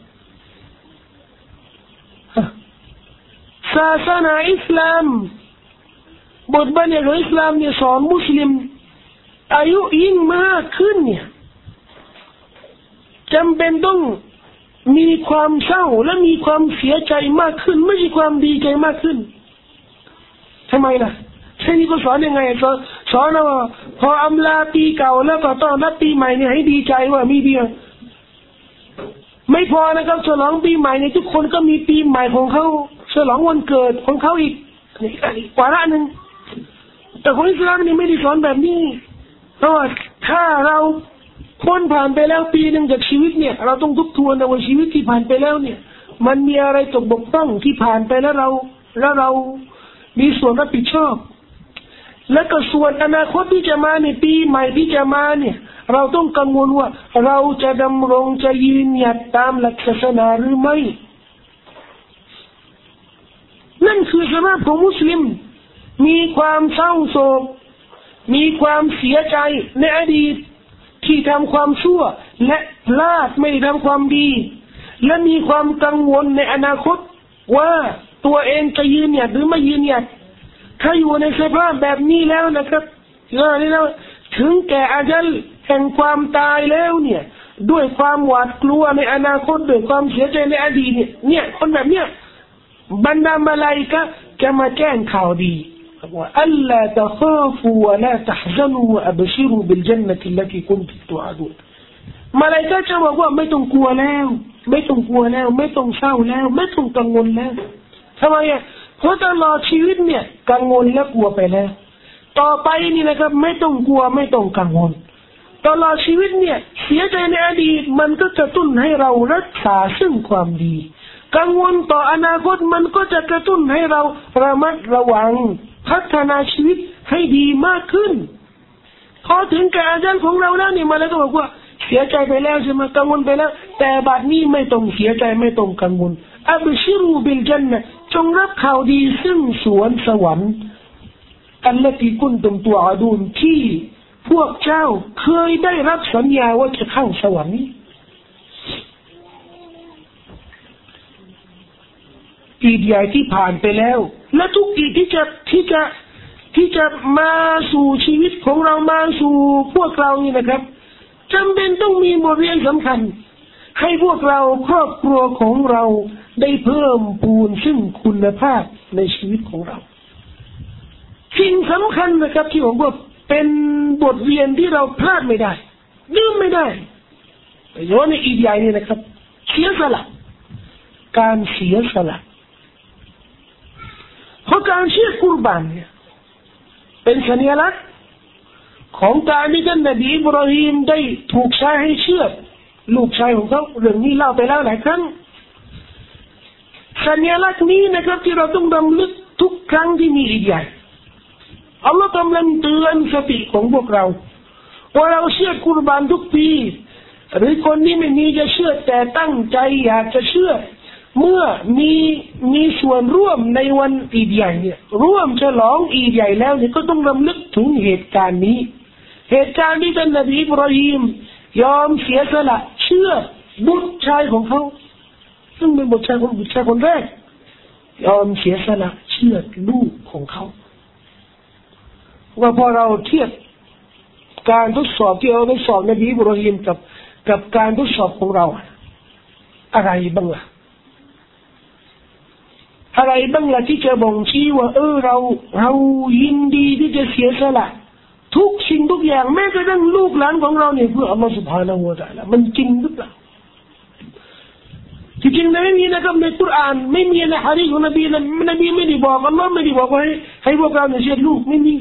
ศาสนาอิสลามบทบัญญัติของอิสลามเนี่ยสอนมุสลิมอายุยิ่งมากขึ้นเนี่ยจำเป็นต้องมีความเศร้าและมีความเสียใจมากขึ้นไม่ใช่ความดีใจมากขึ้นทำไมล่ะเช่นนี้ก็สอนยังไงสอนว่าพออำลาปีเก่าแล้วก็ต้อนรับปีใหม่เนี่ยให้ดีใจว่ามีเดียวไม่พอนะครับฉลองปีใหม่เนี่ยทุกคนก็มีปีใหม่ของเขาฉลองวันเกิดของเขาอีกกว่าละนึงแต่ของอิสลามนี่ไม่ได้สอนแบบนี้เพราะว่าถ้าเราพ้นผ่านไปแล้วปีนึงจากชีวิตเนี่ยเราต้องทบทวนว่าชีวิตที่ผ่านไปแล้วเนี่ยมันมีอะไรตกบกพร่องที่ผ่านไปแล้วเรามีส่วนรับผิดชอบและก็ส่วนอนาคตที่จะมาในปีใหม่ที่จะมาเนี่ยเราต้องกังวลว่าเราจะดำรงจะยืนหยัดตามหลักศาสนาหรือไม่นั่นคือสภาพของมุสลิมมีความเศร้าโศกมีความเสียใจในอดีตที่ทำความชั่วและพลาดไม่ทำความดีและมีความกังวลในอนาคตว่าตัวเองจะยืนหยัดหรือไม่ยืนหยัดถ้าอยู่ในสภาพแบบนี้แล้วนะครับนี่แล้วถึงแก่อาญัลแห่งความตายแล้วเนี่ยด้วยความหวาดกลัวในอนาคตด้วยความเสียใจในอดีตเนี่ยคนแบบเนี้ยบรรดามาลาอิกะฮ์จะมาแจ้งข่าวดีว่าอัลลาตะคาฟูวะลาตะฮซะนูวะอับชิรูบิลญันนะติลลตีกุนตุตุอาดูนมาลาอิกะฮ์จะบอกว่าไม่ต้องกลัวแล้วไม่ต้องกลัวแล้วไม่ต้องเศร้าแล้วไม่ต้องกังวลแล้วทำไมอ่ะเพราะตลอดชีวิตเนี่ยกังวลและกลัวไปแล้วต่อไปนี่นะครับไม่ต้องกลัวไม่ต้องกังวลตลอดชีวิตเนี่ยเสียใจในอดีตมันก็จะตุ้นให้เรารักษาซึ่งความดีกังวลต่ออนาคตมันก็จะกระตุ้นให้เราระมัดระวังพัฒนาชีวิตให้ดีมากขึ้นพอถึงแก่อาญัลของเราแล้วนี่มาแล้วก็บอกว่าเสียใจไปแล้วใช่ไหมกังวลไปแล้วแต่บัดนี้ไม่ต้องเสียใจไม่ต้องกังวลอับชิรูบิลญันนะห์จงรับข่าวดีซึ่งสวนสวรรค์อัลลตีกุนตุมตุอาดูนที่พวกเจ้าเคยได้รับสัญญาว่าจะเข้าสวรรค์อีดใหญ่ที่ผ่านไปแล้วและทุกอีดที่จะมาสู่ชีวิตของเรามาสู่พวกเรานี่นะครับจำเป็นต้องมีบทเรียนสำคัญให้พวกเราครอบครัวของเราได้เพิ่มพูนซึ่งคุณภาพในชีวิตของเราสิ่งสำคัญนะครับที่ผมว่าเป็นบทเรียนที่เราพลาดไม่ได้ลืมไม่ได้โยนในอีดใหญ่นี่นะครับเสียสละการเสียสละเพราะการเชื่อกุรบานเนี่ยเป็นสัญลักษณ์ของการที่ท่านนบีอิบราฮิมได้ถูกใช้ให้เชื่อลูกชายของเขาเรื่องนี้เล่าไปแล้วหลายครั้งสัญลักษณ์นี้นะครับที่เราต้องรำลึกทุกครั้งที่มีอีดใหญ่อัลลอฮ์กำลังเตือนสติของพวกเราว่าเราเชื่อกุรบานทุกปีหรือคนที่ไม่มีจะเชื่อแต่ตั้งใจอยากจะเชื่อเมื่อมีส่วนร่วมในวันอีดใหญ่เนี่ยร่วมฉลองอีดใหญ่แล้วเนี่ยก็ต้องรำลึกถึงเหตุการณ์นี้เหตุการณ์ที่ท่านนบีอิบราฮิมยอมเสียสละเชื่อบุตรชายของเขาซึ่งเป็นบุตรชายคนแรกยอมเสียสละเชื่อลูกของเขาว่าพอเราเทียบการทดสอบที่เราทดสอบนบีอิบราฮิมกับการทดสอบของเราอะไรบ้างล่ะอะไรบ้างล่ะที่จะบ่งชี้ว่าเรายินดีที่จะเสียสละทุกสิ่งทุกอย่างแม้กระทั่งลูกหลานของเราเนี่ยเพื่ออัลลอฮฺ سبحانه และ تعالى มันจริงหรือเปล่าที่จริงไม่มีนะครับในกุรอานไม่มีในหะดีษของนบีนะนบีไม่ได้บอกอัลลอฮ์ไม่ได้บอกว่าให้พวกเราเนี่ยเชื่อลูกไม่มี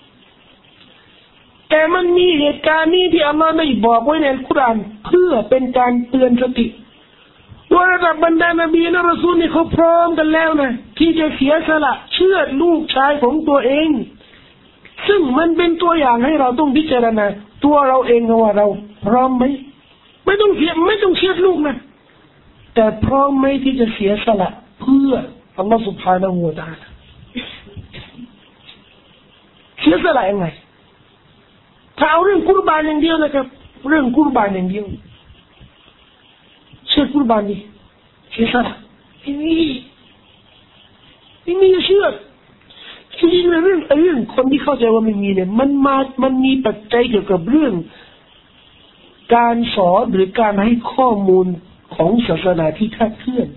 แต่มันมีเหตุการณ์นี้ที่อัลลอฮ์ได้บอกไว้ในกุรอานเพื่อเป็นการเตือนสติว่าระดับบรรดานบีและรอซูลนี่เขาพร้อมกันแล้วนะที่จะเสียสละเชื่อลูกชายของตัวเองซึ่งมันเป็นตัวอย่างให้เราต้องพิจารณาตัวเราเองว่าเราพร้อมไหมไม่ต้องเชื่อลูกนะแต่พร้อมไหมที่จะเสียสละเพื่ออัลลอฮฺ سبحانه และ تعالى เสียสละยังไงถ้าเอาเรื่องกุรบานอย่างเดียวนะครับเรื่องกุรบานอย่างเดียวเชื่อกุรบานดิเสียสละไม่มีเชื่อจริงๆเรื่องคนที่เข้าใจว่าไม่มีเนี่ยมันมีปัจจัยเกี่ยวกับเรื่องการสอนหรือการให้ข้อมูลของศาสนาที่คลาดเคลื่อน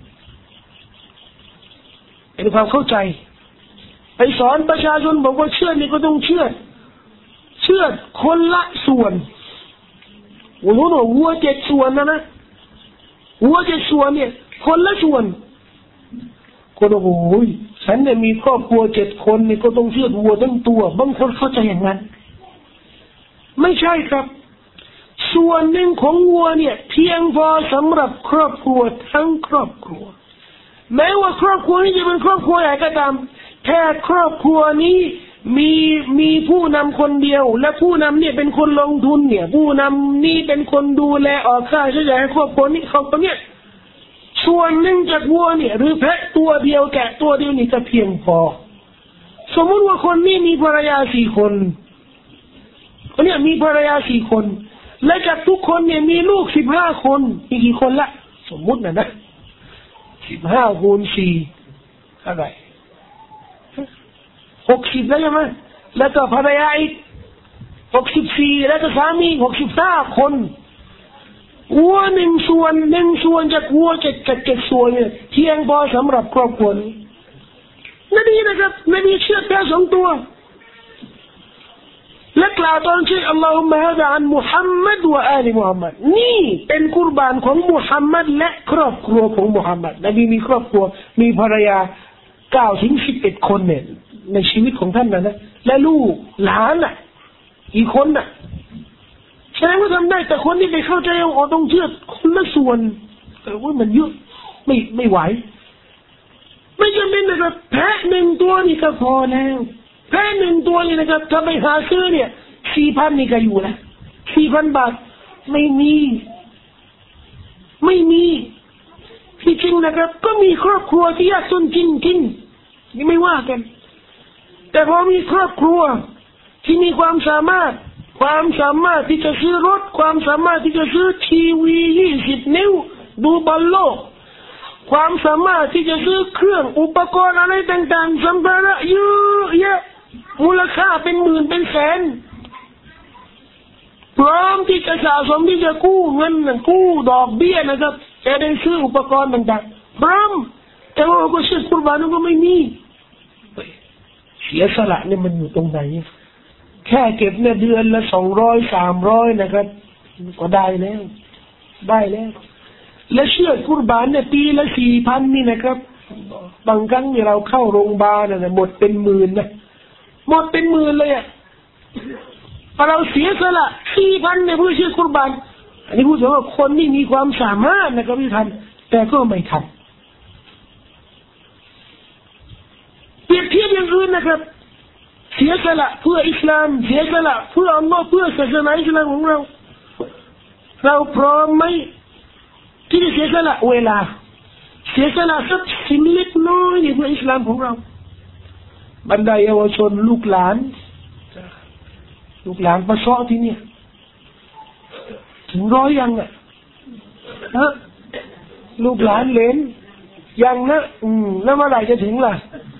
เป็นความเข้าใจไปสอนประชาชนบอกว่าเชื่อนี่ก็ต้องเชื่อคนละส่วนโอ้โหวัว7 ส่วนนะวัว7 ส่วนเนี่ยคนละส่วนคนโอ้โหฉันเนี่ยมีครอบครัว7 คนนี่ก็ต้องเชื่อวัวทั้งตัวบางคนเข้าใจอย่างนั้นไม่ใช่ครับส่วนหนึ่งของวัวเนี่ยเพียงพอสำหรับครอบครัวทั้งครอบครัวแม้ว่าครอบครัวนี้จะเป็นครอบครัวใหญ่ก็ตามแค่ครอบครัวนี้มีผู้นำคนเดียวและผู้นำเนี่ยเป็นคนลงทุนเนี่ยผู้นำนี่เป็นคนดูแลออกค่าใช้จ่ายให้ครอบครัวนี้เขาเนี่ยส่วนหนึ่งจากวัวเนี่ยหรือแพะตัวเดียวแกะตัวเดียวนี่จะเพียงพอสมมติว่าคนนี้มีภรรยา4 คนคนนี้มีภรรยา4 คนและจากทุกคนเนี่ยมีลูก15 คนมีกี่คนละสมมุตินะ15 คูณ 4เท่าไหร่60แล้วใช่ไหมแล้วก็ภรรยาอีก64แล้วก็สามี65 คนวัว1 ส่วนจากวัว7 ส่วนเนี่ยเพียงพอสำหรับครอบครัวนี้นั่นนี่นะครับนบีเชื่อแค่2 ตัวและกล่าวตอนที่อัลลอฮุมะฮะดะอันมุฮัมมัดวะอาลีมุฮัมมัดนี่เป็นกุรบานของมุฮัมมัดและครอบครัวของมุฮัมมัดนบีมีครอบครัวมีภรรยา9 ถึง 11 คนเนี่ยในชีวิตของท่านนะและลูกหลานน่ะอีกคนน่ะแสดงว่าทำได้แต่คนที่ไปเข้าใจว่าต้องเชื่อคนละส่วนแต่ว่ามันเยอะไม่ไหวไม่จำเป็นนะครับแพะ1 ตัวนี่ก็พอแล้วแพะ1 ตัวนี่นะครับถ้าไปหาซื้อเนี่ย 4,000 นี่ก็อยู่นะ 4,000 บาทไม่มีที่จริงนะครับก็มีครอบครัวที่ยากจนจริงนี่ไม่ว่ากันแต่พอมีครอบครัวที่มีความสามารถที่จะซื้อรถความสามารถที่จะซื้อทีวี20 นิ้วดูบอลโลกความสามารถที่จะซื้อเครื่องอุปกรณ์อะไรต่างๆสัมภาระเยอะแยะมูลค่าเป็นหมื่นเป็นแสนพร้อมที่จะสะสมที่จะกู้เงินกู้ดอกเบี้ยนะครับจะได้ซื้ออุปกรณ์ต่างๆพร้อมแต่ว่าก็ซื้อกุรบานก็ไม่มีเสียสละเนี่ยมันอยู่ตรงไหนแค่เก็บเนี่ยเดือนละ200 300นะครับก็ได้แล้วและเชื่อกุรบานเนี่ยปีละ 4,000 นี่นะครับบางครั้งเนี่ยเราเข้าโรงพยาบาลหมดเป็นหมื่นนะหมดเป็นหมื่นเลยอ่ะเราเสียสละ 4,000 เนี่ยเพื่อเชื่อกุรบานอันนี้พูดถึงว่าคนนี่มีความสามารถนะครับที่ทำแต่ก็ไม่ทำเปรียบเทียบอย่างอื่นนะครับเสียสละเพื่ออิสลามเสียสละเพื่ออัลลอฮ์เพื่อศาสนาอิสลามของเราพร้อมไหมที่จะเสียสละเวลาเสียสละทรัพย์สินเล็กน้อยเพื่ออิสลามของเราบรรดาเยาวชนลูกหลานมาซ้อที่นี่ถึง100ยังอ่ะลูกหลานเหลนยังนะแล้วเมื่อไหร่จะถึงล่ะ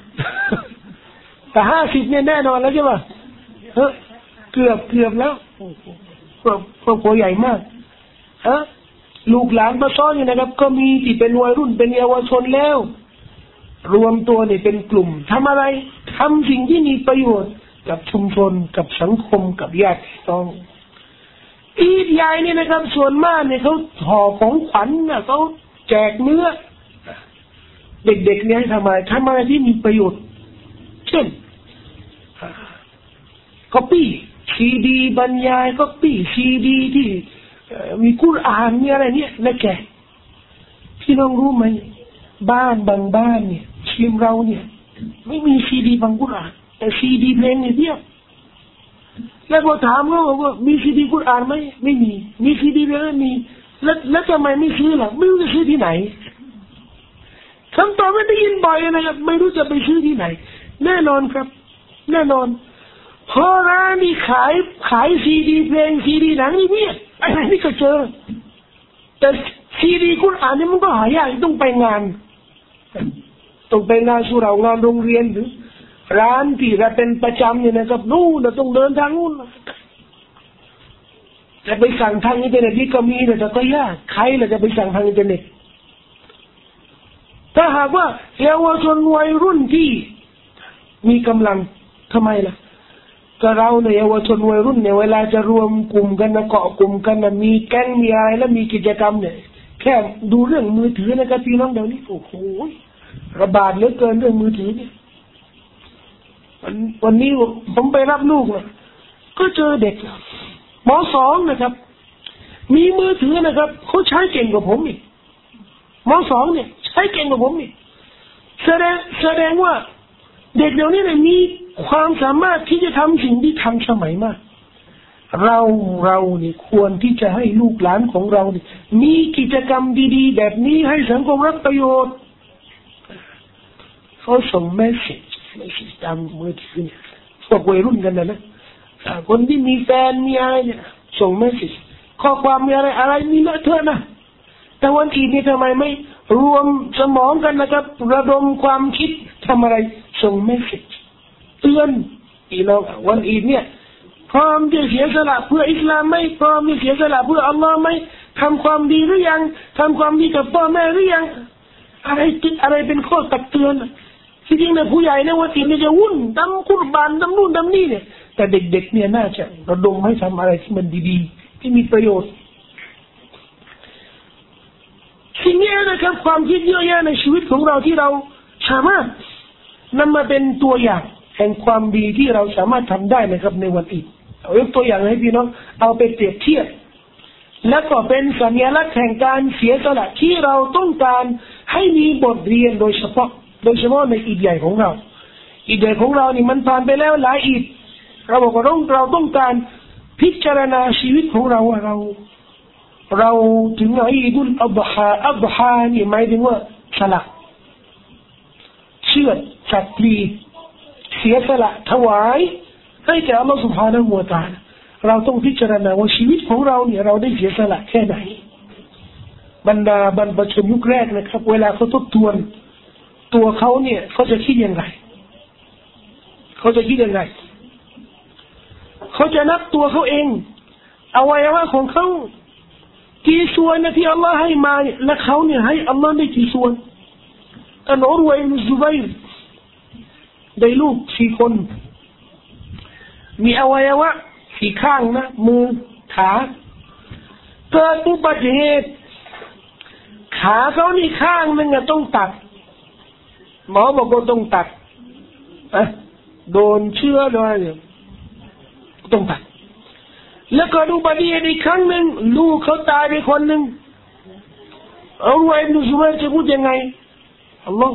แต่50เนี่ยแน่นอนแล้วใช่ป่ะเกือบแล้วครอบครัวใหญ่มากลูกหลานมาซ้อนอยู่นะครับก็มีที่เป็นวัยรุ่นเป็นเยาวชนแล้วรวมตัวนี่เป็นกลุ่มทำอะไรทำสิ่งที่มีประโยชน์กับชุมชนกับสังคมกับญาติพี่น้องอีดใหญ่นี่นะครับส่วนมากเนี่ยเขาห่อของขวัญเขาแจกเนื้อเด็กๆเนี่ยให้ทำอะไรที่มีประโยชน์เช่นก๊อปปี้ซีดีบรรยายก๊อปปี้ซีดีที่มีกุรอานมีอะไรเนี่ยแล้วแจกพี่น้องรู้ไหมบ้านบางบ้านเนี่ยทีมเราเนี่ยไม่มีซีดีบางกุรอานแต่ซีดีเพลงเนี่ยเพียบแล้วพอถามเขาบอกว่ามีซีดีกุรอานไหมไม่มีซีดีเพลงมีแล้วทำไมไม่ซื้อล่ะไม่รู้จะซื้อที่ไหนคำตอบไม่ได้ยินบ่อยนะครับไม่รู้จะไปซื้อที่ไหนแน่นอนครับแน่นอนเพราะร้านนี้ขายซีดีเพลงซีดีหนังนี่เนี่ยอะไรนี่ก็เจอแต่ซีดีกุรอานนี่มันก็หายากต้องไปงานสุเหร่างานโรงเรียนหรือร้านที่เราเป็นประจำเนี่ยนะครับนู่นต้องเดินทางนู่นจะไปสั่งทางอินเทอร์เน็ตนี่ก็มีแต่ก็ยากใครล่ะจะไปสั่งทางอินเทอร์เน็ตถ้าหากว่าเยาวชนวัยรุ่นที่มีกำลังทำไมล่ะก็เราเนี่ยเยาวชนวัยรุ่นเนี่ยเวลาจะรวมกลุ่มกันนะเกาะกลุ่มกันนะมีแก๊งมีอะไรแล้วมีกิจกรรมเนี่ยแค่ดูเรื่องมือถือนะครับพี่น้องเดี๋ยวนี้โอ้โหระบาดเหลือเกินเรื่องมือถือเนี่ยวันนี้ผมไปรับลูกนะก็เจอเด็กม.2 นะครับมีมือถือนะครับเขาใช้เก่งกว่าผมอีกม.2 เนี่ยใช้เก่งกว่าผมอีกแสดงว่าเด็กเดี๋ยวนี้เนี่ยมีความสามารถที่จะทำสิ่งที่ทันสมัยมากเราเนี่ยควรที่จะให้ลูกหลานของเราเนี่ยมีกิจกรรมดีๆแบบนี้ให้สังคมรับประโยชน์เขาส่งเมสเซจตามมือถือเนี่ยพวกวัยรุ่นกันนะคนที่มีแฟนมีอะไรเนี่ยส่งเมสเซจข้อความมีอะไรมีเลอะเทอะนะแต่วันอีดนี่ทำไมไม่รวมสมองกันนะครับระดมความคิดทำอะไรส่งเมสเซจเตือนพี่น้องวันอีดเนี่ยพร้อมจะเสียสละเพื่ออิสลามไหมพร้อมจะเสียสละเพื่ออัลลอฮ์ไหมทำความดีหรือยังทำความดีกับพ่อแม่หรือยังอะไรเป็นข้อตักเตือนที่จริงเนี่ยผู้ใหญ่เนี่ยวันอีดเนี่ยจะวุ่นทำกุรบานทำนู่นทำนี่เนี่ยแต่เด็กๆเนี่ยน่าจะระดมให้ทำอะไรที่มันดีๆที่มีประโยชน์สิ่งนี้นะครับความคิดเยอะแยะในชีวิตของเราที่เราสามารถนำมาเป็นตัวอย่างแห่งความดีที่เราสามารถทำได้นะครับในวันอีดเอายกตัวอย่างให้พี่น้องเอาไปเปรียบเทียบและก็เป็นสัญลักษณ์แห่งการเสียสละที่เราต้องการให้มีบทเรียนโดยเฉพาะในอีดใหญ่ของเราอีดใหญ่ของเรานี่มันผ่านไปแล้วหลายอีดเราบอกว่าเราต้องการพิจารณาชีวิตของเราว่าเราถึงอีดุลอัฎฮานี่หมายถึงว่าสละเชือดสัตว์ปีเสียสละถวายให้แก่อัลลอฮฺ سبحانه และ تعالى เราต้องพิจารณาว่าชีวิตของเราเนี่ยเราได้เสียสละแค่ไหนบรรดาบรรพชนยุคแรกนะครับเวลาเขาทบทวนตัวเขาเนี่ยเขาจะคิดยังไงเขาจะนับตัวเขาเองอวัยวะของเขากี่ส่วนนะที่อัลลอฮ์ให้มาเนี่ยและเขาเนี่ยให้อัลลอฮ์ได้กี่ส่วนอันอุรวะอิบนุซุบัยรได้ลูก4 คนมีอวัยวะ4 ข้างนะมือขาเกิดอุบัติเหตุขาเขานี่ข้างนึงอะต้องตัดหมอบอกว่าต้องตัดโดนเชื้อโดนอะไรต้องตัดแล้วก็อุบัติเหตุอีกครั้งหนึ่งลูกเขาตายไปคนหนึ่งเอาไว้ดูสุมาจะพูดยังไงอัลลอฮ์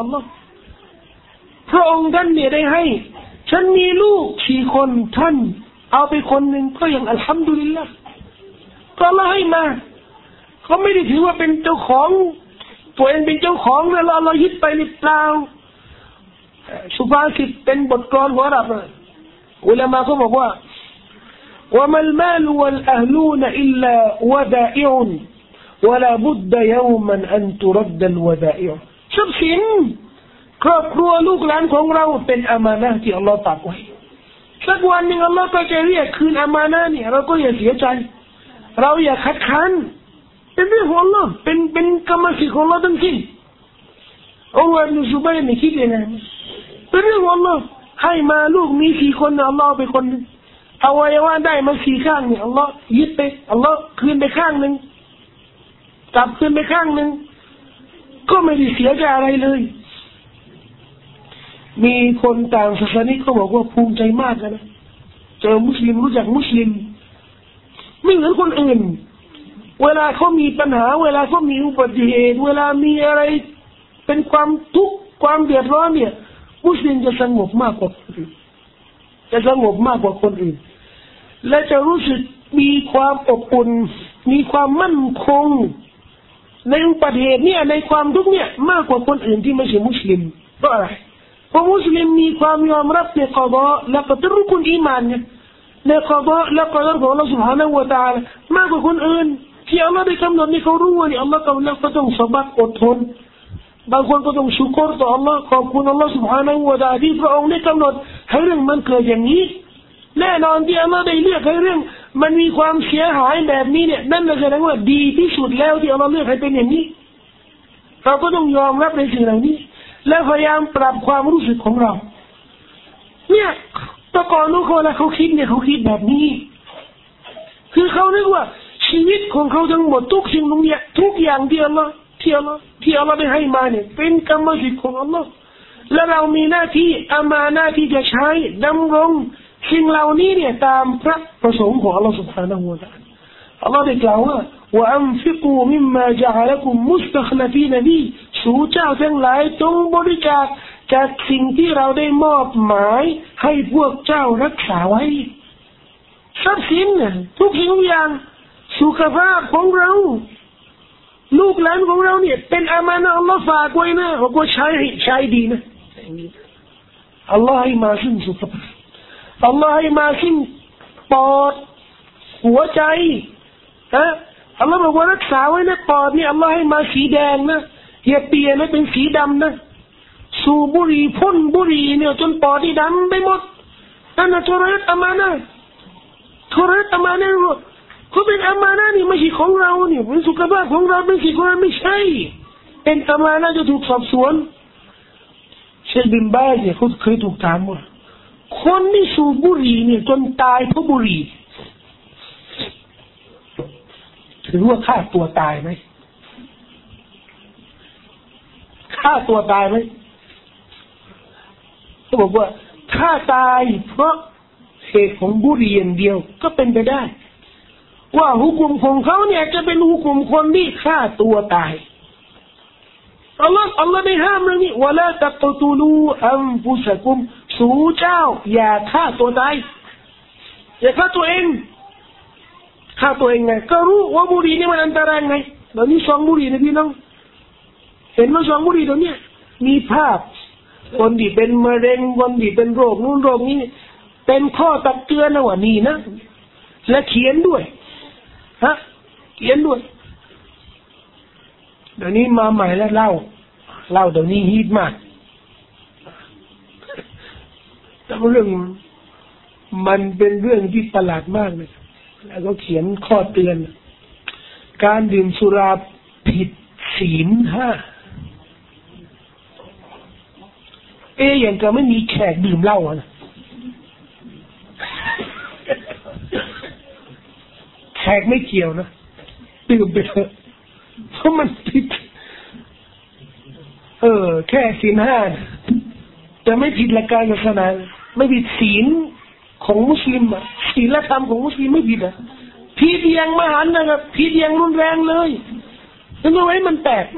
พระองค์ท่านเนี่ยได้ให้ฉันมีลูก4 คนท่านเอาไปคนหนึ่งก็ยังอัลฮัมดุลิลละห์ก็Allahให้มาเขาไม่ได้ถือว่าเป็นเจ้าของตัวเองเป็นเจ้าของแล้วAllahยึดไปหรือเปล่าสุภาษิตเป็นบทกลอนของอาหรับอุลามะเขาบอกว่าوما المال والأهلون إلا ودائع ولا بد يوما أن ترد الودائع ทรัพย์สินครอบครัวลูกหลานของเราเป็นอามานะห์ที่อัลลอฮ์ฝากไว้สักวันหนึ่งอัลลอฮ์ก็จะเรียกคืนอามานะห์นี่เราก็อย่าเสียใจเราอย่าคัดค้านเป็นเรื่องของอัลลอฮ์เป็นกรรมสิทธิ์ของอัลลอฮ์ทั้งสิ้นอุรวะอิบนุซุบัยรนี่คิดยังไงเป็นเรื่องของอัลลอฮ์ให้มาลูกมี4 คนอัลลอฮ์ไปคนนึงอวัยวะได้มา4 ข้างเนี่ยอัลลอฮ์ยึดไปอัลลอฮ์คืนไปข้างนึงกลับคืนไปข้างนึงก็ไม่ได้เสียใจอะไรเลยมีคนต่างศาสนาเขาบอกว่าภูมิใจมากนะเจอมุสลิมรู้จักมุสลิมไม่เหมือนคนอื่นเวลาเขามีปัญหาเวลาเขามีอุบัติเหตุเวลามีอะไรเป็นความทุกข์ความเดือดร้อนเนี่ยมุสลิมจะสงบมากกว่าคนอื่นจะสงบมากกว่าคนอื่นและจะรู้สึกมีความอบอุ่นมีความมั่นคงในอุบัติเหตุเนี่ยในความทุกข์เนี่ยมากกว่าคนอื่นที่ไม่ใช่มุสลิมเพราะอะไรเพราะมุสลิมมีความยอมรับในกฎและก็รุกุนอีมานเนี่ยในกฎและก็รุของอัลเลาะห์ซุบฮานะฮูวะตะอาลามากกว่าคนอื่นที่อัลเลาะห์ได้กำหนดให้เขารู้ว่านี่อัลเลาะห์กำลังต้องสบัดอดทนบางคนก็ต้องชุกรต่ออัลเลาะห์ขอบคุณอัลเลาะห์ซุบฮานะฮูวะตะอาลาที่พระองค์ได้กำหนดให้เรื่องมันเกิดอย่างนี้แน่นอนที่อัลเลาะห์ได้เลือกให้เรื่องมันมีความเสียหายแบบนี้เนี่ยนั่นแสดงว่าดีที่สุดแล้วที่อัลเลาะห์เลือกให้เป็นอย่างนี้เราก็ต้องยอมรับในสิ่งเหล่านี้และพยายามปรับความรู้สึกของเราเนี่ยตะกอนนู้นคนละเขาคิดเนี่ยเขาคิดแบบนี้คือเขาเรียกว่าชีวิตของเขาทั้งหมดทุกสิ่งทุกอย่างทุกอย่างที่อัลเลาะห์ได้ให้มาเนี่ยเป็นกรรมสิทธิ์ของอัลเลาะห์และเรามีหน้าที่อามานะห์ที่จะใช้ดำรงสิ่งเหล่านี้เนี่ยตามพระประสงค์ของอัลเลาะห์ سبحانه และ تعالى อัลเลาะห์ได้กล่าวว่าوأنفقوا مما جعلكم مستخلفين فيه สู่เจ้าทั้งหลายจงบริจาคจากสิ่งที่เราได้มอบหมายให้พวกเจ้ารักษาไว้ทรัพย์สินทุกสิ่งทุกอย่างสุขภาพของเราลูกหลานของเราเนี่ยเป็นอามานะห์อัลเลาะห์ฝากไว้นะบอกว่าใช้ดีนะอัลเลาะห์ให้มาซึ่งสุขภาพอัลเลาะห์ให้มาซึ่งปอดหัวใจอัลเลาะห์บอกว่ารักษาไว้นะปอดนี่อัลเลาะห์ให้มาสีแดงนะอย่าเปลี่ยนให้เป็นสีดำนะสูบบุหรี่พ่นบุหรี่เนี่ยจนปอดที่ดำไปหมดนั่นน่ะโทรศัพท์อามานะห์เขาเป็นอามานะห์นี่ไม่ใช่ของเราเนี่ยเป็นสุขภาพของเราเป็นสิ่งของเราไม่ใช่เป็นอามานะห์จะถูกสอบสวนเชคบินบาซเนี่ยเขาเคยถูกถามว่าคนที่สูบบุหรี่เนี่ยจนตายเพราะบุหรี่ถือว่าฆ่าตัวตายไหมฆ่าตัวตายไหมเขาบอกว่าถ้าตายเพราะเหตุของบุหรี่อย่างเดียวก็เป็นไปได้ว่าหุกุมของเขาเนี่ยจะเป็นหุกุมคนที่ฆ่าตัวตายอัลลอฮ์ได้ห้ามเรื่องนี้วะลาตักตุลูอันฟุสะกุมสู่เจ้าอย่าฆ่าตัวตายอย่าฆ่าตัวเองไงก็รู้ว่าบุหรี่นี่มันอันตรายไงเดี๋ยวนี้ซองบุหรี่นะพี่น้องเห็นว่าซองบุหรี่ตัวเนี้ยมีภาพคนที่เป็นมะเร็งคนที่เป็นโรคนู้นโรคนี้เป็นข้อตักเตือนนะว่านี่นะและเขียนด้วยเขียนด้วยเดี๋ยวนี้มาใหม่แล้วเล่าเดี๋ยวนี้ฮิตมากแต่เรื่องมันเป็นเรื่องที่ประหลาดมากเลยแล้วก็เขียนข้อเตือนการดื่มสุราผิดศีล 5อย่างจะไม่มีแขกดื่มเหล้านะแขกไม่เกี่ยวนะดื่มไปเถอะเพราะมันผิดแค่ศีล 5จะไม่ผิดหลักการศาสนาไม่ผิดศีลของมุสลิมศีลธรรมของมุสลิมไม่ผิดผิดอย่างมหันต์นะครับผิดอย่างรุนแรงเลยนั่นเอาไว้มันแตก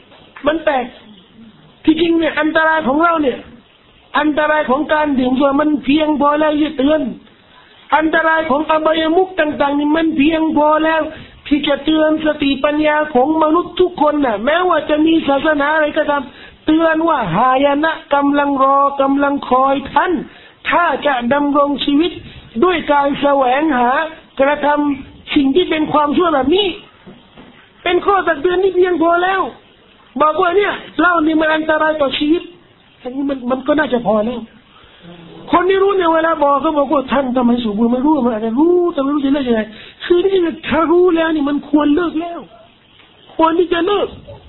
ที่จริงเนี่ยอันตรายของเราเนี่ยอันตรายของการดื่มสุรามันเพียงพอแล้วที่เตือนอันตรายของอบายมุขต่างๆนี่มันเพียงพอแล้วที่จะเตือนสติปัญญาของมนุษย์ทุกคนน่ะแม้ว่าจะมีศาสนาอะไรก็ตามเตือนว่าหายนะกำลังรอกำลังคอยท่านถ้าจะดำรงชีวิตด้วยการแสวงหากระทำสิ่งที่เป็นความชั่วแบบนี้เป็นข้อตักเตือนที่เพียงพอแล้วบอกว่าเนี่ยเหล้านี่มันอันตรายต่อชีวิตอันนี้มันก็น่าจะพอแล้วคนที่รู้เนี่ยเวลาบอกก็บอกว่าท่านทำไมสูบบุหรี่ไม่รู้มันอาจจะรู้แต่ไม่รู้จะเลิกยังไงคือนี่ถ้ารู้แล้วนี่มันควรเลิกแล้วควรที่จะเลิก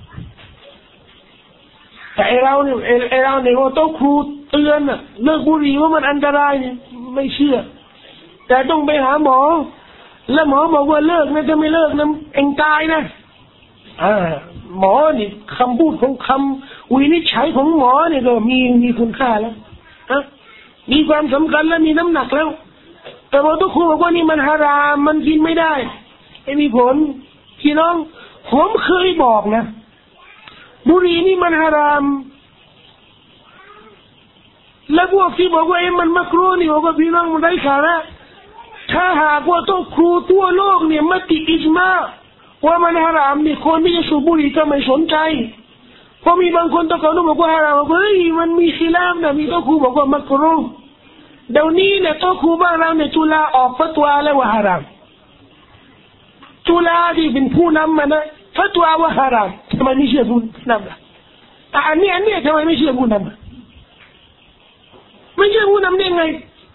แต่เราเนี่ยว่าต้องครูเตือนเลิกบุหรี่ว่ามันอันตรายเนี่ยไม่เชื่อแต่ต้องไปหาหมอแล้วหมอบอกว่าเลิกนะถ้าไม่เลิกนะเองตายนะหมอนี่คำพูดของคำวินิจฉัยของหมอเนี่ยก็มีคุณค่าแล้วนะมีความสำคัญและมีน้ำหนักแล้วแต่พอทุกคนบอกว่านี่มันฮารามมันกินไม่ได้ไม่มีผลพี่น้องผมเคยบอกนะบุหรี่นี่มันฮารามแล้วพวกที่บอกว่ามันมักรูนี่บอกว่าพี่น้องมันไร้สาระถ้าหากว่าต้องครูทั่วโลกเนี่ยมติอิจมาว่ามันฮารามนี่คนที่จะสูบบุหรี่ก็ไม่สนใจเพราะมีบางคนตะโกนบอกว่าฮารามเฮ้ยมันมีศิลามนะมีต้องครูบอกว่ามักรูเดี๋ยวนี้เนี่ยต้องครูบ้านเราเนี่ยจุฬาออกฟัตวาแล้วว่าฮารามจุฬาที่เป็นผู้นำมานะฟัตวาว่าฮารามทำไมไม่เชื่อผู้นำล่ะอันนี้ทำไมไม่เชื่อผู้นำไม่เชื่อผู้นำได้ไง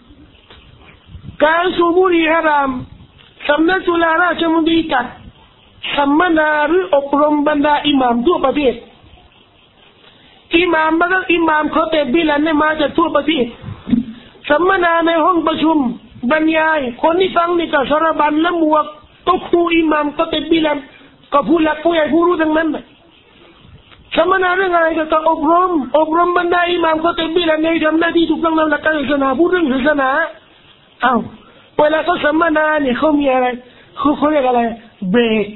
การสูบบุหรี่ฮารามสำนักจุฬาราชมนตรีจัดสัมมนาหรืออบรมบรรดาอิหม่ามทั่วประเทศอิหม่ามบางอิหม่ามเขาเตะบิลันเนี่ยมาจากทั่วประเทศสัมมนาในห้องประชุมบรรยายคนที่ฟังนี่ก็สารบัญและหมวกต้องครูอิหม่ามก็เตะบิลันก็ผู้หลักผู้ใหญ่ผู้รู้ทั้งนั้นสัมมนาเรื่องอะไรก็ต้องอบรมบรรดาอิหม่ามก็เตะบิลันในทำหน้าที่ถูกต้องตามหลักการศาสนาพูดเรื่องศาสนาเวลาเขาสัมมนาเนี่ยเขามีอะไรเขาเรียกอะไรเบรก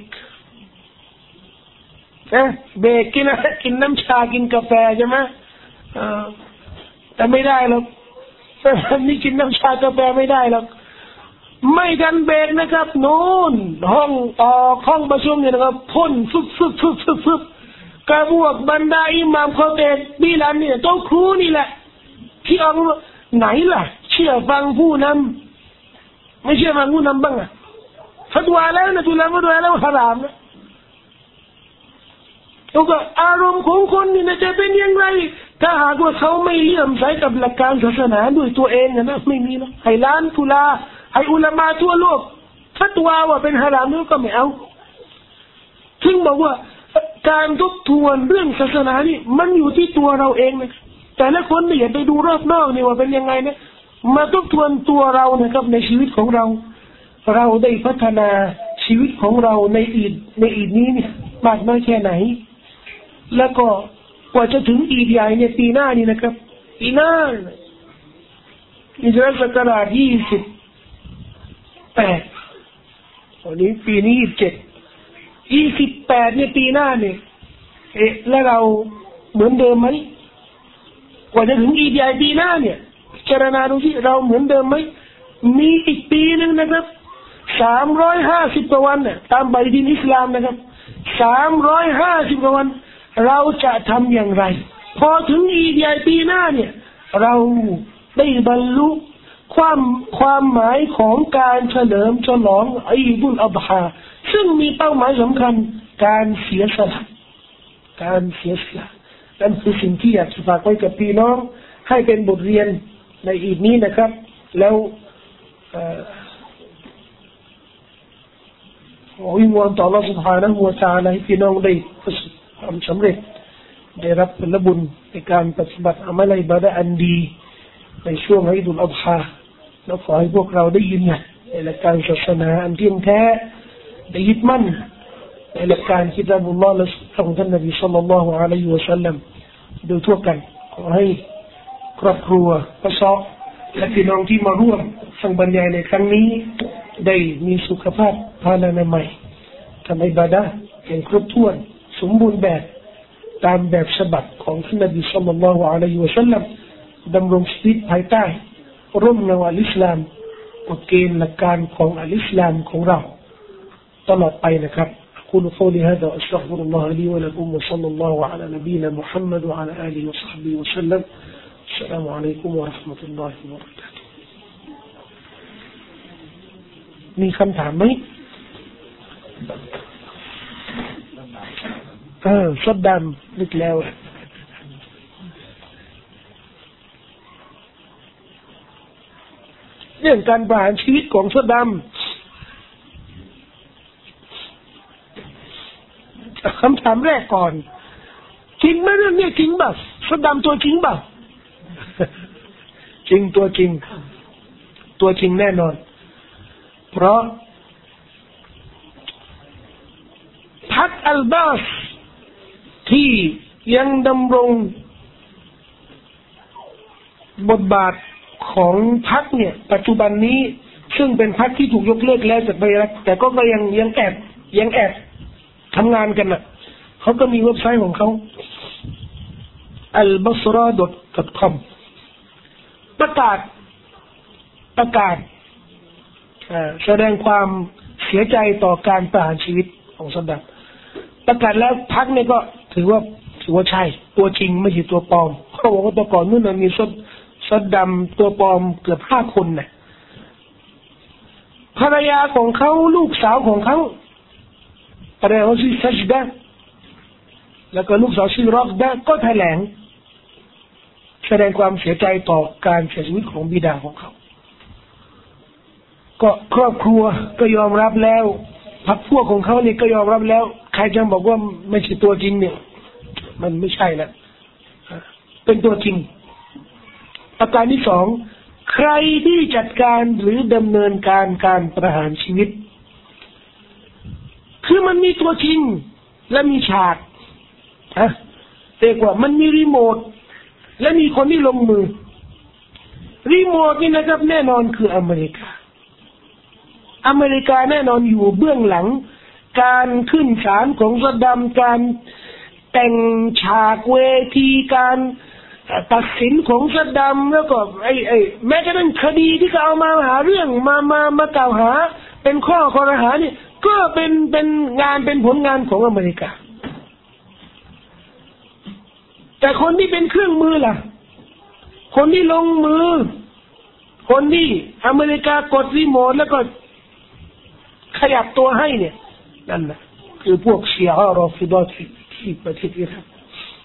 เบรกกินน้ำชากินกาแฟใช่ไหมแต่ไม่ได้หรอกนี่กินน้ำชากาแฟไม่ได้หรอกไม่กันเบรกนะครับโน่นห้องประชุมเนี่ยนะครับพ่นฟึบกระบวกบรรดาอิหม่ามเขาเตะบิลันเนี่ยต้องครูนี่แหละที่เอาไหนล่ะเชื่อฟังผู้นำไม่เชื่อฟังผู้นำบ้างอ่ะฟัตวาแล้วนะจุฬาฟัตวาแล้วฮารามนะแล้วก็อารมณ์ของคนนี่นะจะเป็นยังไงถ้าหากว่าเขาไม่เลื่อมใสกับหลักการศาสนาด้วยตัวเองนะไม่มีนะให้ล้านจุฬาให้อุลามะทั่วโลกฟัตวาว่าเป็นฮารามนี่ก็ไม่เอาถึงบอกว่าการทบทวนเรื่องศาสนานี่มันอยู่ที่ตัวเราเองนะแต่ละคนเนี่ยอย่าไปดูรอบนอกนี่ว่าเป็นยังไงนะมาทบทวนตัวเรานะครับในชีวิตของเราได้พัฒนาชีวิตของเราในอีดนี้เนี่ยมากน้อยแค่ไหนแล้วก็กว่าจะถึงอีดใหญ่เนี่ยปีหน้านี่นะครับปีหน้าอิสราเอลศักราช28วันนี้ปีนี้27เนี่ยปีหน้าเนี่ยแล้วเราเหมือนเดิมไหมกว่าจะถึงอีดใหญ่ปีหน้าเนี่ยเจรณาดูที่เราเหมือนเดิมไหมมีอีกปีนึงนะครับ350 กว่าวันเนี่ยตามปฏิทินอิสลามนะครับ350 กว่าวันเราจะทำอย่างไรพอถึงอีดใหญ่ปีหน้าเนี่ยเราได้บรรลุความหมายของการเฉลิมฉลองอีดุลอัฎฮาซึ่งมีเป้าหมายสำคัญการเสียสละนั่นคือสิ่งที่อยากจะฝากไว้กับพี่น้องให้เป็นบทเรียนในอีดนี้นะครับแล้ววิงวอนต่อ Allah Subhanahu wa Ta'ala ให้พี่น้องได้ประสบความสำเร็จได้รับผลบุญในการปฏิบัติอามัลอิบาดะห์อันดีในช่วงอีดุลอัฎฮาแล้วขอให้พวกเราได้ยืนหยัดในหลักการศาสนาอันเที่ยงแท้ได้ยึดมั่นในหลักการคิดาบุลลอฮ์และของท่านนบีศ็อลลัลลอฮุอะลัยฮิวะซัลลัมโดยทั่วกันขอให้ครอบครัวประสอบและพี่น้องที่มาร่วมฟังบรรยายในครั้งนี้ได้มีสุขภาพพลานามัยทำอิบาดะห์อย่างครบถ้วนสมบูรณ์แบบตามแบบฉบับของท่านนบีศ็อลลัลลอฮุอะลัยฮิวะซัลลัมดำรงชีวิตภายใต้ร่มเงาอัลอิสลามกฎเกณฑ์หลักการของอัลอิสลามของเราตลอดไปนะครับأقول قولي هذا وأستغفر الله لي ولكم وصلى الله على نبينا محمد وعلى آله وصحبه وسلم السلام عليكم ورحمة الله وبركاته มีคำถามไหมสดดำนึกแล้วเรื่องการประหารชีวิตของสดดำคำถามแรกก่อนจริงไหมเรื่องนี้จริงป่ะสดดำตัวจริงป่ะจริงตัวจริงแน่นอนเพราะพักอัลบาสที่ยังดำรงบทบาทของพรรคเนี่ยปัจจุบันนี้ซึ่งเป็นพรรคที่ถูกยกเลิกแล้วจากไปแล้วแต่ก็ยังแอบทำงานกันน่ะเขาก็มีเว็บไซต์ของเขา albasra.com ประกาศแสดงความเสียใจต่อการประหารชีวิตของซัดดัมประกาศแล้วพรรคเนี่ยก็ถือว่าใช่ตัวจริงไม่ใช่ตัวปลอมเขาบอกว่าตัวก่อนนู่นมีซัดดัมตัวปลอมเกือบ5 คนน่ะภรรยาของเขาลูกสาวของเขาภรรยาเขาชื่อซัจดะแล้วก็ลูกสาวชื่อรอกดะก็แถลงแสดงความเสียใจต่อการเสียชีวิตของบิดาของเขาก็ครอบครัวก็ยอมรับแล้วพรรคพวกของเขาเนี่ยก็ยอมรับแล้วใครจะบอกว่าไม่ใช่ตัวจริงเนี่ยมันไม่ใช่แล้วเป็นตัวจริงประการที่ 2ใครที่จัดการหรือดำเนินการประหารชีวิตคือมันมีตัวจริงและมีฉากเรียกว่ามันมีรีโมทและมีคนที่ลงมือรีโมทนี่นะครับแน่นอนคืออเมริกาแน่นอนอยู่เบื้องหลังการขึ้นศาลของซัดดัมการแต่งฉากเวทีการตัดสินของซัดดัมแล้วก็แม้กระทั่งคดีที่เขาเอามาหาเรื่องมากล่าวหาเป็นข้อคอรหานี่ก็เป็นงานเป็นผลงานของอเมริกาแต่คนที่เป็นเครื่องมือล่ะคนที่ลงมือคนที่อเมริกากดรีโมทแล้วก็ขยับตัวให้เนี่ยนั่นแหละคือพวกชีอะห์รอฟิฎอที่ประเทศอิรัก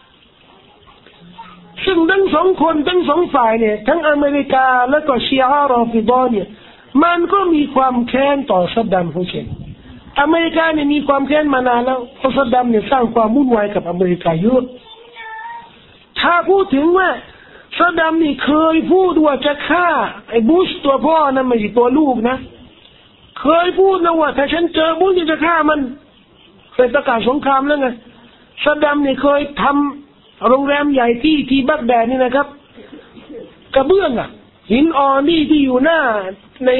ซึ่งทั้งสองฝ่ายเนี่ยทั้งอเมริกาและก็ชีอะห์รอฟิฎอเนี่ยมันก็มีความแค้นต่อซัดดัมฮุสเซนอเมริกาเนี่ยมีความแค้นมานานแล้วเพราะซัดดัมเนี่ยสร้างความวุ่นวายกับอเมริกาเยอะถ้าพูดถึงว่าซัดดัมนี่เคยพูดว่าจะฆ่าไอ้บุชตัวพ่อนั่นไม่ใช่ตัวลูกนะเคยพูดนะว่าถ้าฉันเจอบุชจะฆ่ามันเคยประกาศสงครามแล้วไงซัดดัมนี่เคยทำโรงแรมใหญ่ที่บักแดดนี่นะครับกระเบื้องหินอ่อนนี่ที่อยู่หน้าใน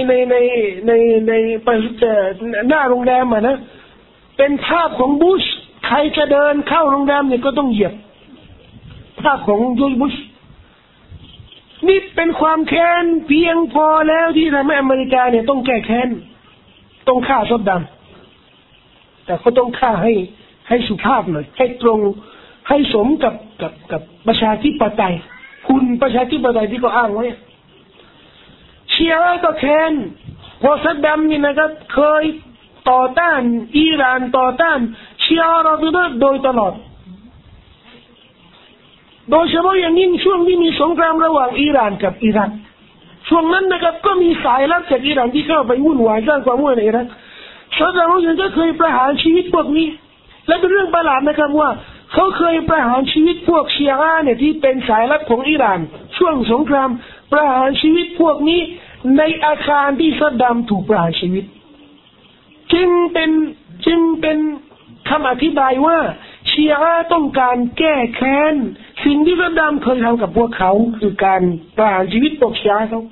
หน้าโรงแรมนะเป็นภาพของบุชใครจะเดินเข้าโรงแรมเนี่ยก็ต้องเหยียบภาพของจอร์จบุชนี่เป็นความแค้นเพียงพอแล้วที่ทำให้อเมริกาเนี่ยต้องแก้แค้นต้องฆ่าซัดดัมแต่เขาต้องฆ่าให้สุภาพหน่อยให้ตรงให้สมกับประชาธิปไตยคุณประชาธิปไตยที่เขาอ้างไว้เชียร์ก็แค้นพอซัดดัมนี่นะครับเคยต่อต้านอิหร่านต่อต้านเชียร์เราโดยตลอดโดยเฉพาะอย่างยิ่งช่วงที่มีสงครามระหว่างอิหร่านกับอิรักช่วงนั้นนะครับก็มีสายลับจากอิหร่านที่เข้าไปวุ่นวายสร้างความวุ่นวายในอิรักซัดดัมฮุสเซนก็เคยประหารชีวิตพวกนี้และเป็นเรื่องประหลาดนะครับว่าเขาเคยประหารชีวิตพวกชีอะห์เนี่ยที่เป็นสายลับของอิหร่านช่วงสงครามประหารชีวิตพวกนี้ในอาคารที่ซัดดัมถูกประหารชีวิตจึงเป็นคำอธิบายว่าชีอะห์ต้องการแก้แค้นสิ่งที่ซัดดัมเคยทำกับพวกเขาคือการประหารชีวิตพวกชีอะห์เขา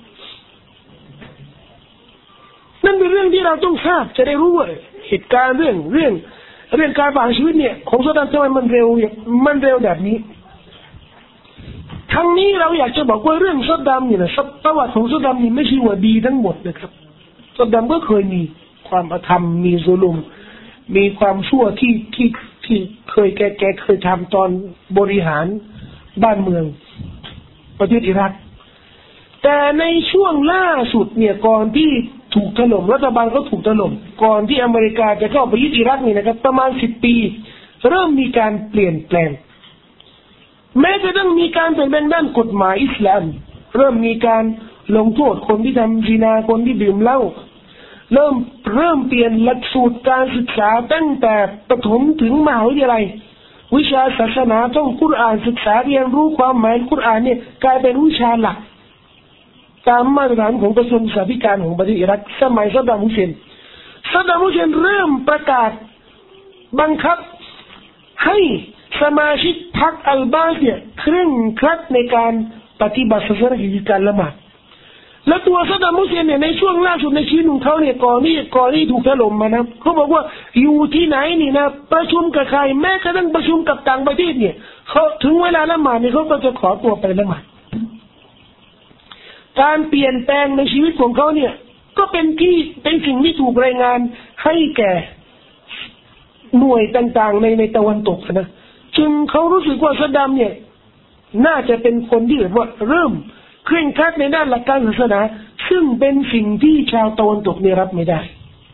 นั่นเป็นเรื่องที่เราต้องทราบจะได้รู้ว่าเหตุการณ์เรื่องการประหารชีวิตเนี่ยของซัดดัมทำไมมันเร็วแบบนี้ทั้งนี้เราอยากจะบอกว่าเรื่องซัดดัมเนี่ยนะประวัติของซัดดัมนี่ไม่ใช่ว่าดีทั้งหมดนะครับซัดดัมก็เคยมีความอธรรมมีซุลุมมีความชั่วที่เคยแกเคยทำตอนบริหารบ้านเมืองประเทศอิรักแต่ในช่วงล่าสุดเนี่ยก่อนที่ถูกถล่มรัฐบาลก็ถูกถล่มก่อนที่อเมริกาจะเข้าไปยึดอิรักนี่นะครับประมาณ10 ปีเริ่มมีการเปลี่ยนแปลงแม้จะต้องมีการเปลี่ยนแปลงด้านกฎหมายอิสลามเริ่มมีการลงโทษคนที่ทำซินาคนที่ดื่มเหล้าเริ่มเปลี่ยนหลักสูตรการศึกษาตั้งแต่ประถมถึงมหาวิทยาลัยวิชาศาสนาท่องกุรอานศึกษาเรียนรู้ความหมายกุรอานเนี่ยกลายเป็นวิชาหลักตามมาตรฐานของกระทรวงศึกษาธิการของประเทศอิรักสมัยซัดดัมฮุสเซนเริ่มประกาศบังคับให้สมาชิกพรรคอัลบาสเนี่ยเคร่งครัดในการปฏิบัติศาสนาคือการละหมาดและตัวซัดดัม ฮุสเซนเนี่ยในช่วงล่าสุดในชีวิตของเขาเนี่ยก่อนนี้ถูกถล่มมานะเขาบอกว่าอยู่ที่ไหนนี่นะประชุมกับใครแม้กระทั่งประชุมกับต่างประเทศเนี่ยเขาถึงเวลาละหมาดเนี่ยเขาก็จะขอตัวไปละหมาดการเปลี่ยนแปลงในชีวิตของเขาเนี่ยก็เป็นสิ่งที่ถูกรายงานให้แก่หน่วยต่างๆในตะวันตกนะจึงเขารู้สึกว่าซัดดัมเนี่ยน่าจะเป็นคนที่แบบว่าเริ่มเคร่งครัดในด้านหลักการศาสนาซึ่งเป็นสิ่งที่ชาวตะวันตกเนี่ยรับไม่ได้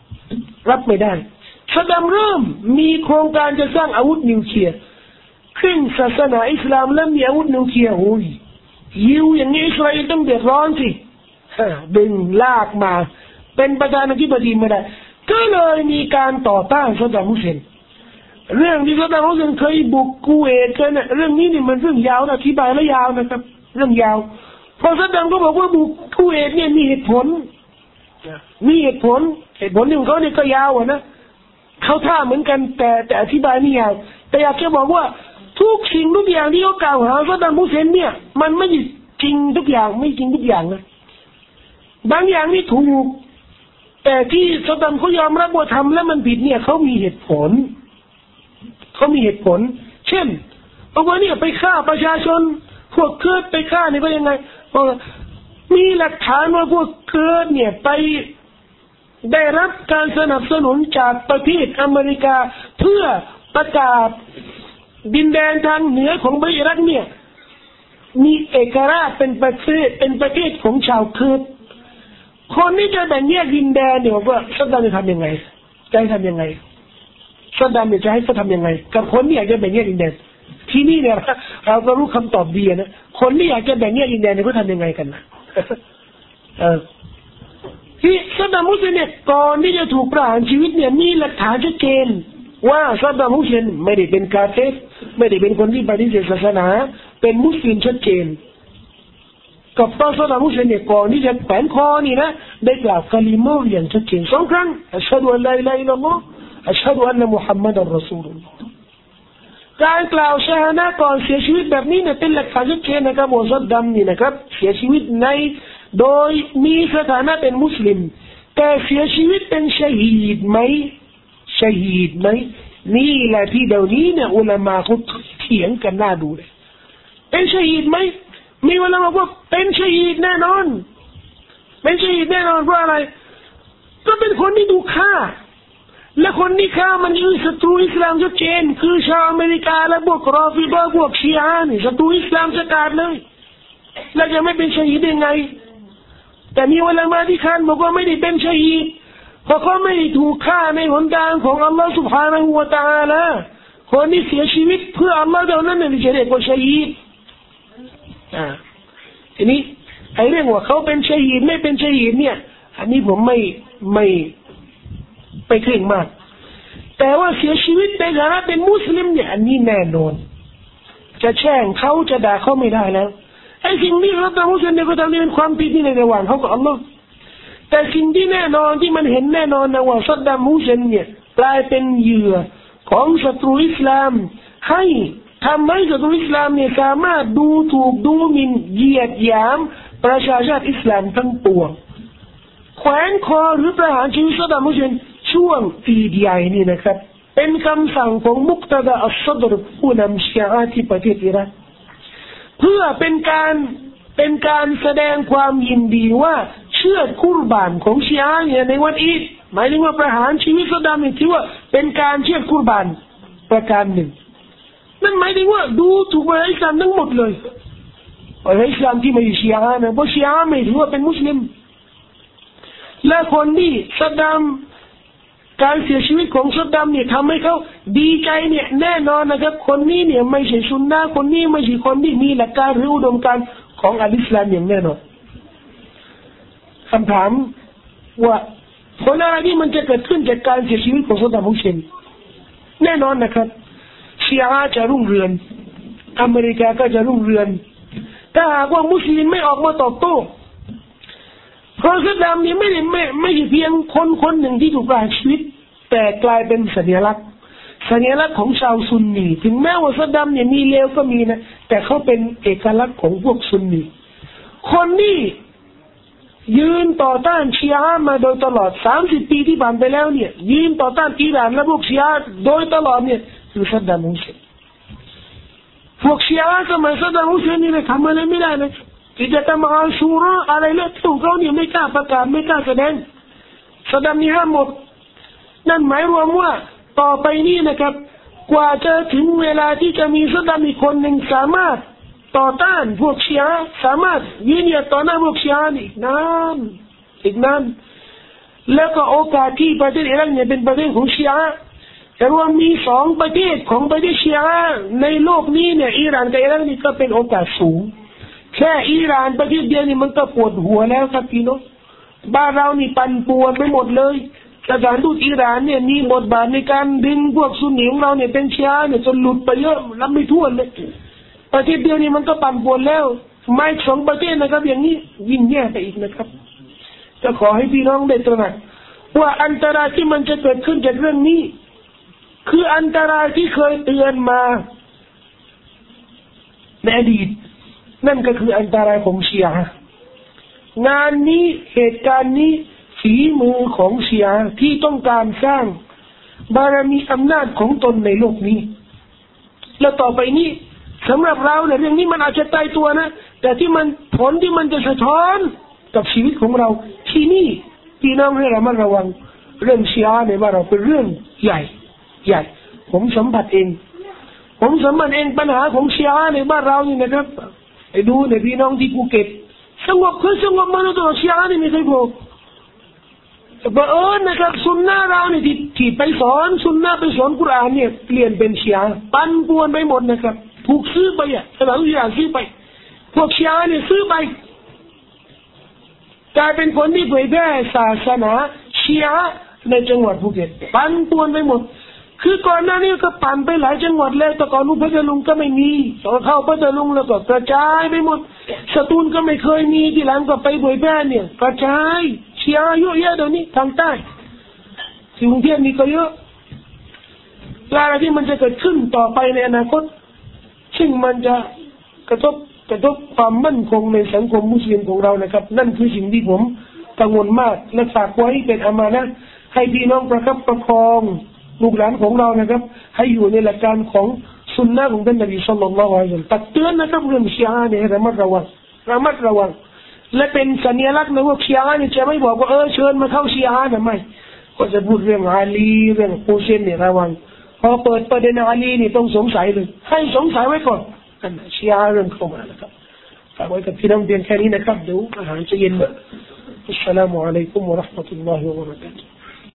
ซัดดัมเริ่มมีโครงการจะสร้างอาวุธนิวเคลียร์เคร่งศาสนาอิสลามและมีอาวุธนิวเคลียร์โอ้ยยิวอย่างนี้อิสราเอลต้องเดือดร้อนสิดึงลากมาเป็นประธานาธิบดีไม่ได้ก็เลยมีการต่อต้านซัดดัม ฮุสเซนเรื่องที่ซัดดัม ฮุสเซนเคยบุกคูเวตกันเนี่ยเรื่องนี้เนี่ยมันเรื่องยาวนะอธิบายแล้วยาวนะครับเรื่องยาวพอซัดดัมก็บอกว่าบุกคูเวตเนี่ยมีเหตุผลที่ของเขาเนี่ยก็ยาวนะเขาท่าเหมือนกันแต่อธิบายไม่ยาวแต่อยากจะบอกว่าทุกสิ่งทุกอย่างที่เขากล่าวหาซัดดัม ฮุสเซนเนี่ยมันไม่จริงทุกอย่างไม่จริงทุกอย่างนะบางอย่างนี่ถูกแต่ที่ซัดดัมเขายอมรับว่าทำแล้วมันผิดเนี่ยเขามีเหตุผลเช่นบอกว่าเนี่ยไปฆ่าประชาชนพวกเคิร์ดไปฆ่านี่ก็ยังไงมีหลักฐานว่าพวกเคิร์ดเนี่ยไปได้รับการสนับสนุนจากประเทศอเมริกาเพื่อประกาศดินแดนทางเหนือของอิรักเนี่ยมีเอกราชเป็นประเทศของชาวเคิร์ดคนที่จะแบ่งแยกดินแดนเนี่ยว่าซัดดัมจะทำยังไงซัดดัมจะให้เขาทำยังไงกับคนที่อยากจะแบ่งแยกดินแดนที่นี่เนี่ยเราก็รู้คำตอบดีนะคนที่อยากจะแบ่งแยกดินแดนเนี่ยเขาทำยังไงกันนะที่ซัดดัม ฮุสเซนเนี่ยก่อนที่จะถูกประหารชีวิตเนี่ยมีหลักฐานชัดเจนว่าซัดดัม ฮุสเซนไม่ได้เป็นกาเฟรไม่ได้เป็นคนที่ปฏิเสธศาสนาเป็นมุสลิมชัดเจนกับตอนซัดดัม ฮุสเซนเนี่ยก่อนที่จะแขวนคอนี่นะได้กล่าวกะลิมาอย่างชัดเจน2 ครั้งอัชฮะดุอัลลอฮุลาอิลลัลลอฮ์อัชฮะดุอันนะมุฮัมมัดอัรรอซูลุลลอฮ์การกล่าวชาฮาดะห์ก่อนเสียชีวิตแบบนี้เนี่ยเป็นหลักฐานชัดเจนนะครับว่าซัดดัมนี่นะครับเสียชีวิตโดยมีสถานะเป็นมุสลิมแต่เสียชีวิตเป็นชะฮีดไหมนี่แหละที่เดี๋ยวนี้เนี่ยอุลามะเขาเถียงกันน่าดูเลยเป็นชะฮีดไหมมีอุลามะบอกว่าเป็นชะฮีดแน่นอนเพราะอะไรก็เป็นคนที่ถูกฆ่าและคนที่ฆ่ามันคือศัตรูอิสลามชัดเจนคือชาวอเมริกาและพวกรอฟิฎอห์พวกชีอะห์นี่ศัตรูอิสลามชัดๆเลยแล้วจะไม่เป็นชะฮีดได้ไงแต่มีอุลามะที่ค้านบอกว่าไม่ได้เป็นชะฮีดเพราะเขาไม่ได้ถูกฆ่าในหนทางของอัลลอฮฺ سبحانه และ تعالى คนที่เสียชีวิตเพื่ออัลลอฮฺเท่านั้นเนี่ยจะเรียกว่าชะฮีดทีนี้ไอ้เรื่องว่าเขาเป็นชะฮีดไม่เป็นชะฮีดเนี่ยอันนี้ผมไม่เคร่งมากแต่ว่าเสียชีวิตในฐานะเป็นมุสลิมเนี่ยอันนี้แน่นอนจะแช่งเขาจะด่าเขาไม่ได้แล้วไอ้สิ่งนี้เราต้องมุสลิมเนี่ยก็ทำเป็นความผิดในระหว่างเขากับอัลลอฮ์แต่สิ่งที่แน่นอนที่มันเห็นแน่นอนนะว่าซัดดัม ฮุสเซนเนี่ยกลายเป็นเหยื่อของศัตรูอิสลามให้ทำให้ศัตรูอิสลามเนี่ยสามารถดูถูกดูหมิ่นเหยียดหยามประชาชาติอิสลามทั้งปวงแขวนคอหรือประหารชีวิตซัดดัม ฮุสเซนช่วงปีใหญ่นี่นะครับเป็นคำสั่งของมุกตะดาอัสซัดรผู้นำชีอะห์ที่ประเทศอิรักเพื่อเป็นการแสดงความยินดีว่าเชือดกุรบานของชีอะห์เนี่ยในวันอีดหมายถึงว่าประหารชีวิตซัดดัมนี่ถือว่าเป็นการเชือดกุรบานประการหนึ่งนั่นหมายถึงว่าดูถูกอิสลามทั้งหมดเลยอิสลามที่ไม่ใช่ชีอะห์นะเพราะชีอะห์ไม่ถือว่าเป็นมุสลิมและคนที่ซัดดัมการเสียชีวิตของซัดดัมเนี่ยทำให้เขาดีใจเนี่ยแน่นอนนะครับคนนี้เนี่ยไม่ใช่ซุนนะห์คนนี้ไม่ใช่คนที่มีหลักการหรืออุดมการณ์ของอัลอิสลามอย่างแน่นอนคำถามว่าผลอะไรที่มันจะเกิดขึ้นจากการเสียชีวิตของซัดดัม ฮุสเซนแน่นอนนะครับชีอะห์จะรุ่งเรืองอเมริกาก็จะรุ่งเรืองถ้าหากว่ามุสลิมไม่ออกมาตอบโต้เพราะซัดดัมนี่ไม่ใช่เพียงคนหนึ่งที่ถูกประหารชีวิตแต่กลายเป็นสัญลักษณ์สัญลักษณ์ของชาวซุนนีถึงแม้ว่าซัดดัมเนี่ยมีเลวก็มีนะแต่เขาเป็นเอกลักษณ์ของพวกซุนนีคนที่ยืนต่อต้านชีอะห์มาโดยตลอด30 ปีที่ผ่านไปแล้วเนี่ยยืนต่อต้านอิหร่านและพวกชีอะห์โดยตลอดเนี่ยคือซัดดัมฮุสเซนพวกชีอะห์สมัยซัดดัมฮุสเซนนี่ทำอะไรไม่ได้นะกิจกรรมอัลชูราอะไรเรื่องของเขาเนี่ยไม่กล้าประกาศไม่กล้าแสดงซัดดัมนี่ห้ามหมดนั่นหมายรวมว่าต่อไปนี้นะครับกว่าจะถึงเวลาที่จะมีซัดดัมอีกคนหนึ่งสามารถต่อต้านพวกชีอะห์สามารถยืนหยัดต่อหน้าพวกชีอะห์อีกนานแล้วก็โอกาสที่ประเทศอิรักเนี่ยเป็นประเทศของชีอะห์แต่ว่ามี2 ประเทศของประเทศชีอะห์ในโลกนี้เนี่ยอิหร่านกับอิรักนี่ก็เป็นโอกาสสูงแค่อิหร่านประเทศเดียวนี่มันก็ปวดหัวแล้วครับพี่น้องบ้านเรานี่ปั่นป่วนไปหมดเลยสถานทูตอิหร่านเนี่ยมีบทบาทในการดึงพวกซุนนีของเราเนี่ยเป็นชีอะห์เนี่ยจนหลุดไปเยอะรับไม่ถ้วนเลยประเทศเดียวนี่มันก็ปั่นป่วนแล้วไม่2 ประเทศนะครับอย่างนี้ยิ่งแย่ไปอีกนะครับจะขอให้พี่น้องได้ตระหนักว่าอันตรายที่มันจะเกิดขึ้นจากเรื่องนี้คืออันตรายที่เคยเตือนมาในอดีตนั่นก็คืออันตรายของชีอะห์งานนี้เหตุการณ์นี้ฝีมือของชีอะห์ที่ต้องการสร้างบารมีอำนาจของตนในโลกนี้แล้วต่อไปนี้สำหรับเราเนี่ยเรื่องนี้มันอาจจะตายตัวนะแต่ที่มันผลที่มันจะสะท้อนกับชีวิตของเราที่นี่พี่น้องให้ระมัดระวังเรื่องชีอะห์ในบ้านเราเป็นเรื่องใหญ่ผมสัมผัสเองปัญหาของชีอะห์ในบ้านเรานี่นะครับไปดูในพี่น้องที่ภูเก็ตสงบมาแล้วตัวชีอะห์นี่ไม่เคยโผล่บังเอิญนะครับซุนนะเราเนี่ยที่ไปสอนซุนนะไปสอนกุรอานเนี่ยเปลี่ยนเป็นชีอะห์ปั่นป่วนไปหมดนะครับถูกซื้อไปสถานที่ซื้อไปพวกชีอะห์เนี่ยซื้อไปกลายเป็นคนที่เผยแพร่ศาสนาชีอะห์ในจังหวัดภูเก็ตปั่นป่วนไปหมดคือก่อนหน้านี้ก็ปั่นไปหลายจังหวัดแล้วแต่ก่อนพัทลุงก็ไม่มีพอเข้าพัทลุงแล้วก็กระจายไปหมดสตูลก็ไม่เคยมีที่หลังก็ไปเผยแพร่เนี่ยกระจายชีอะห์เยอะแยะเดี๋ยวนี้ทางใต้ที่กรุงเทพนี่ก็เยอะอะไรที่มันจะเกิดขึ้นต่อไปในอนาคตซึ่งมันจะกระทบความมั่นคงในสังคมมุสลิมของเรานะครับนั่นคือสิ่งที่ผมกังวลมากและฝากไว้เป็นอามานะห์ให้พี่น้องประคับประคองลูกหลานของเรานะครับให้อยู่ในหลักการของสุนนะของท่านนบีศ็อลลัลลอฮุอะลัยฮิวะซัลลัมตักเตือนนะครับเรื่องชีอะห์เนี่ยระมัดระวังและเป็นสัญลักษณ์ในว่าชีอะห์เนี่ยจะไม่บอกว่าเชิญมาเข้าชีอะห์นะไม่ก็จะพูดเรื่องอาลีเรื่องฮูเซนเนี่ยระวังพอเปิดประเด็นอาลีนี่ต้องสงสัยเลยให้สงสัยไว้ก่อนอันชีอะห์เรื่องเข้ามานะครับฝากไว้กับพี่น้องเพียงแค่นี้นะครับเดี๋ยวอาหารจะเย็นอัสสลามุอะลัยกุมวะเราะห์มะตุลลอฮิวะบะเราะกาตุฮ์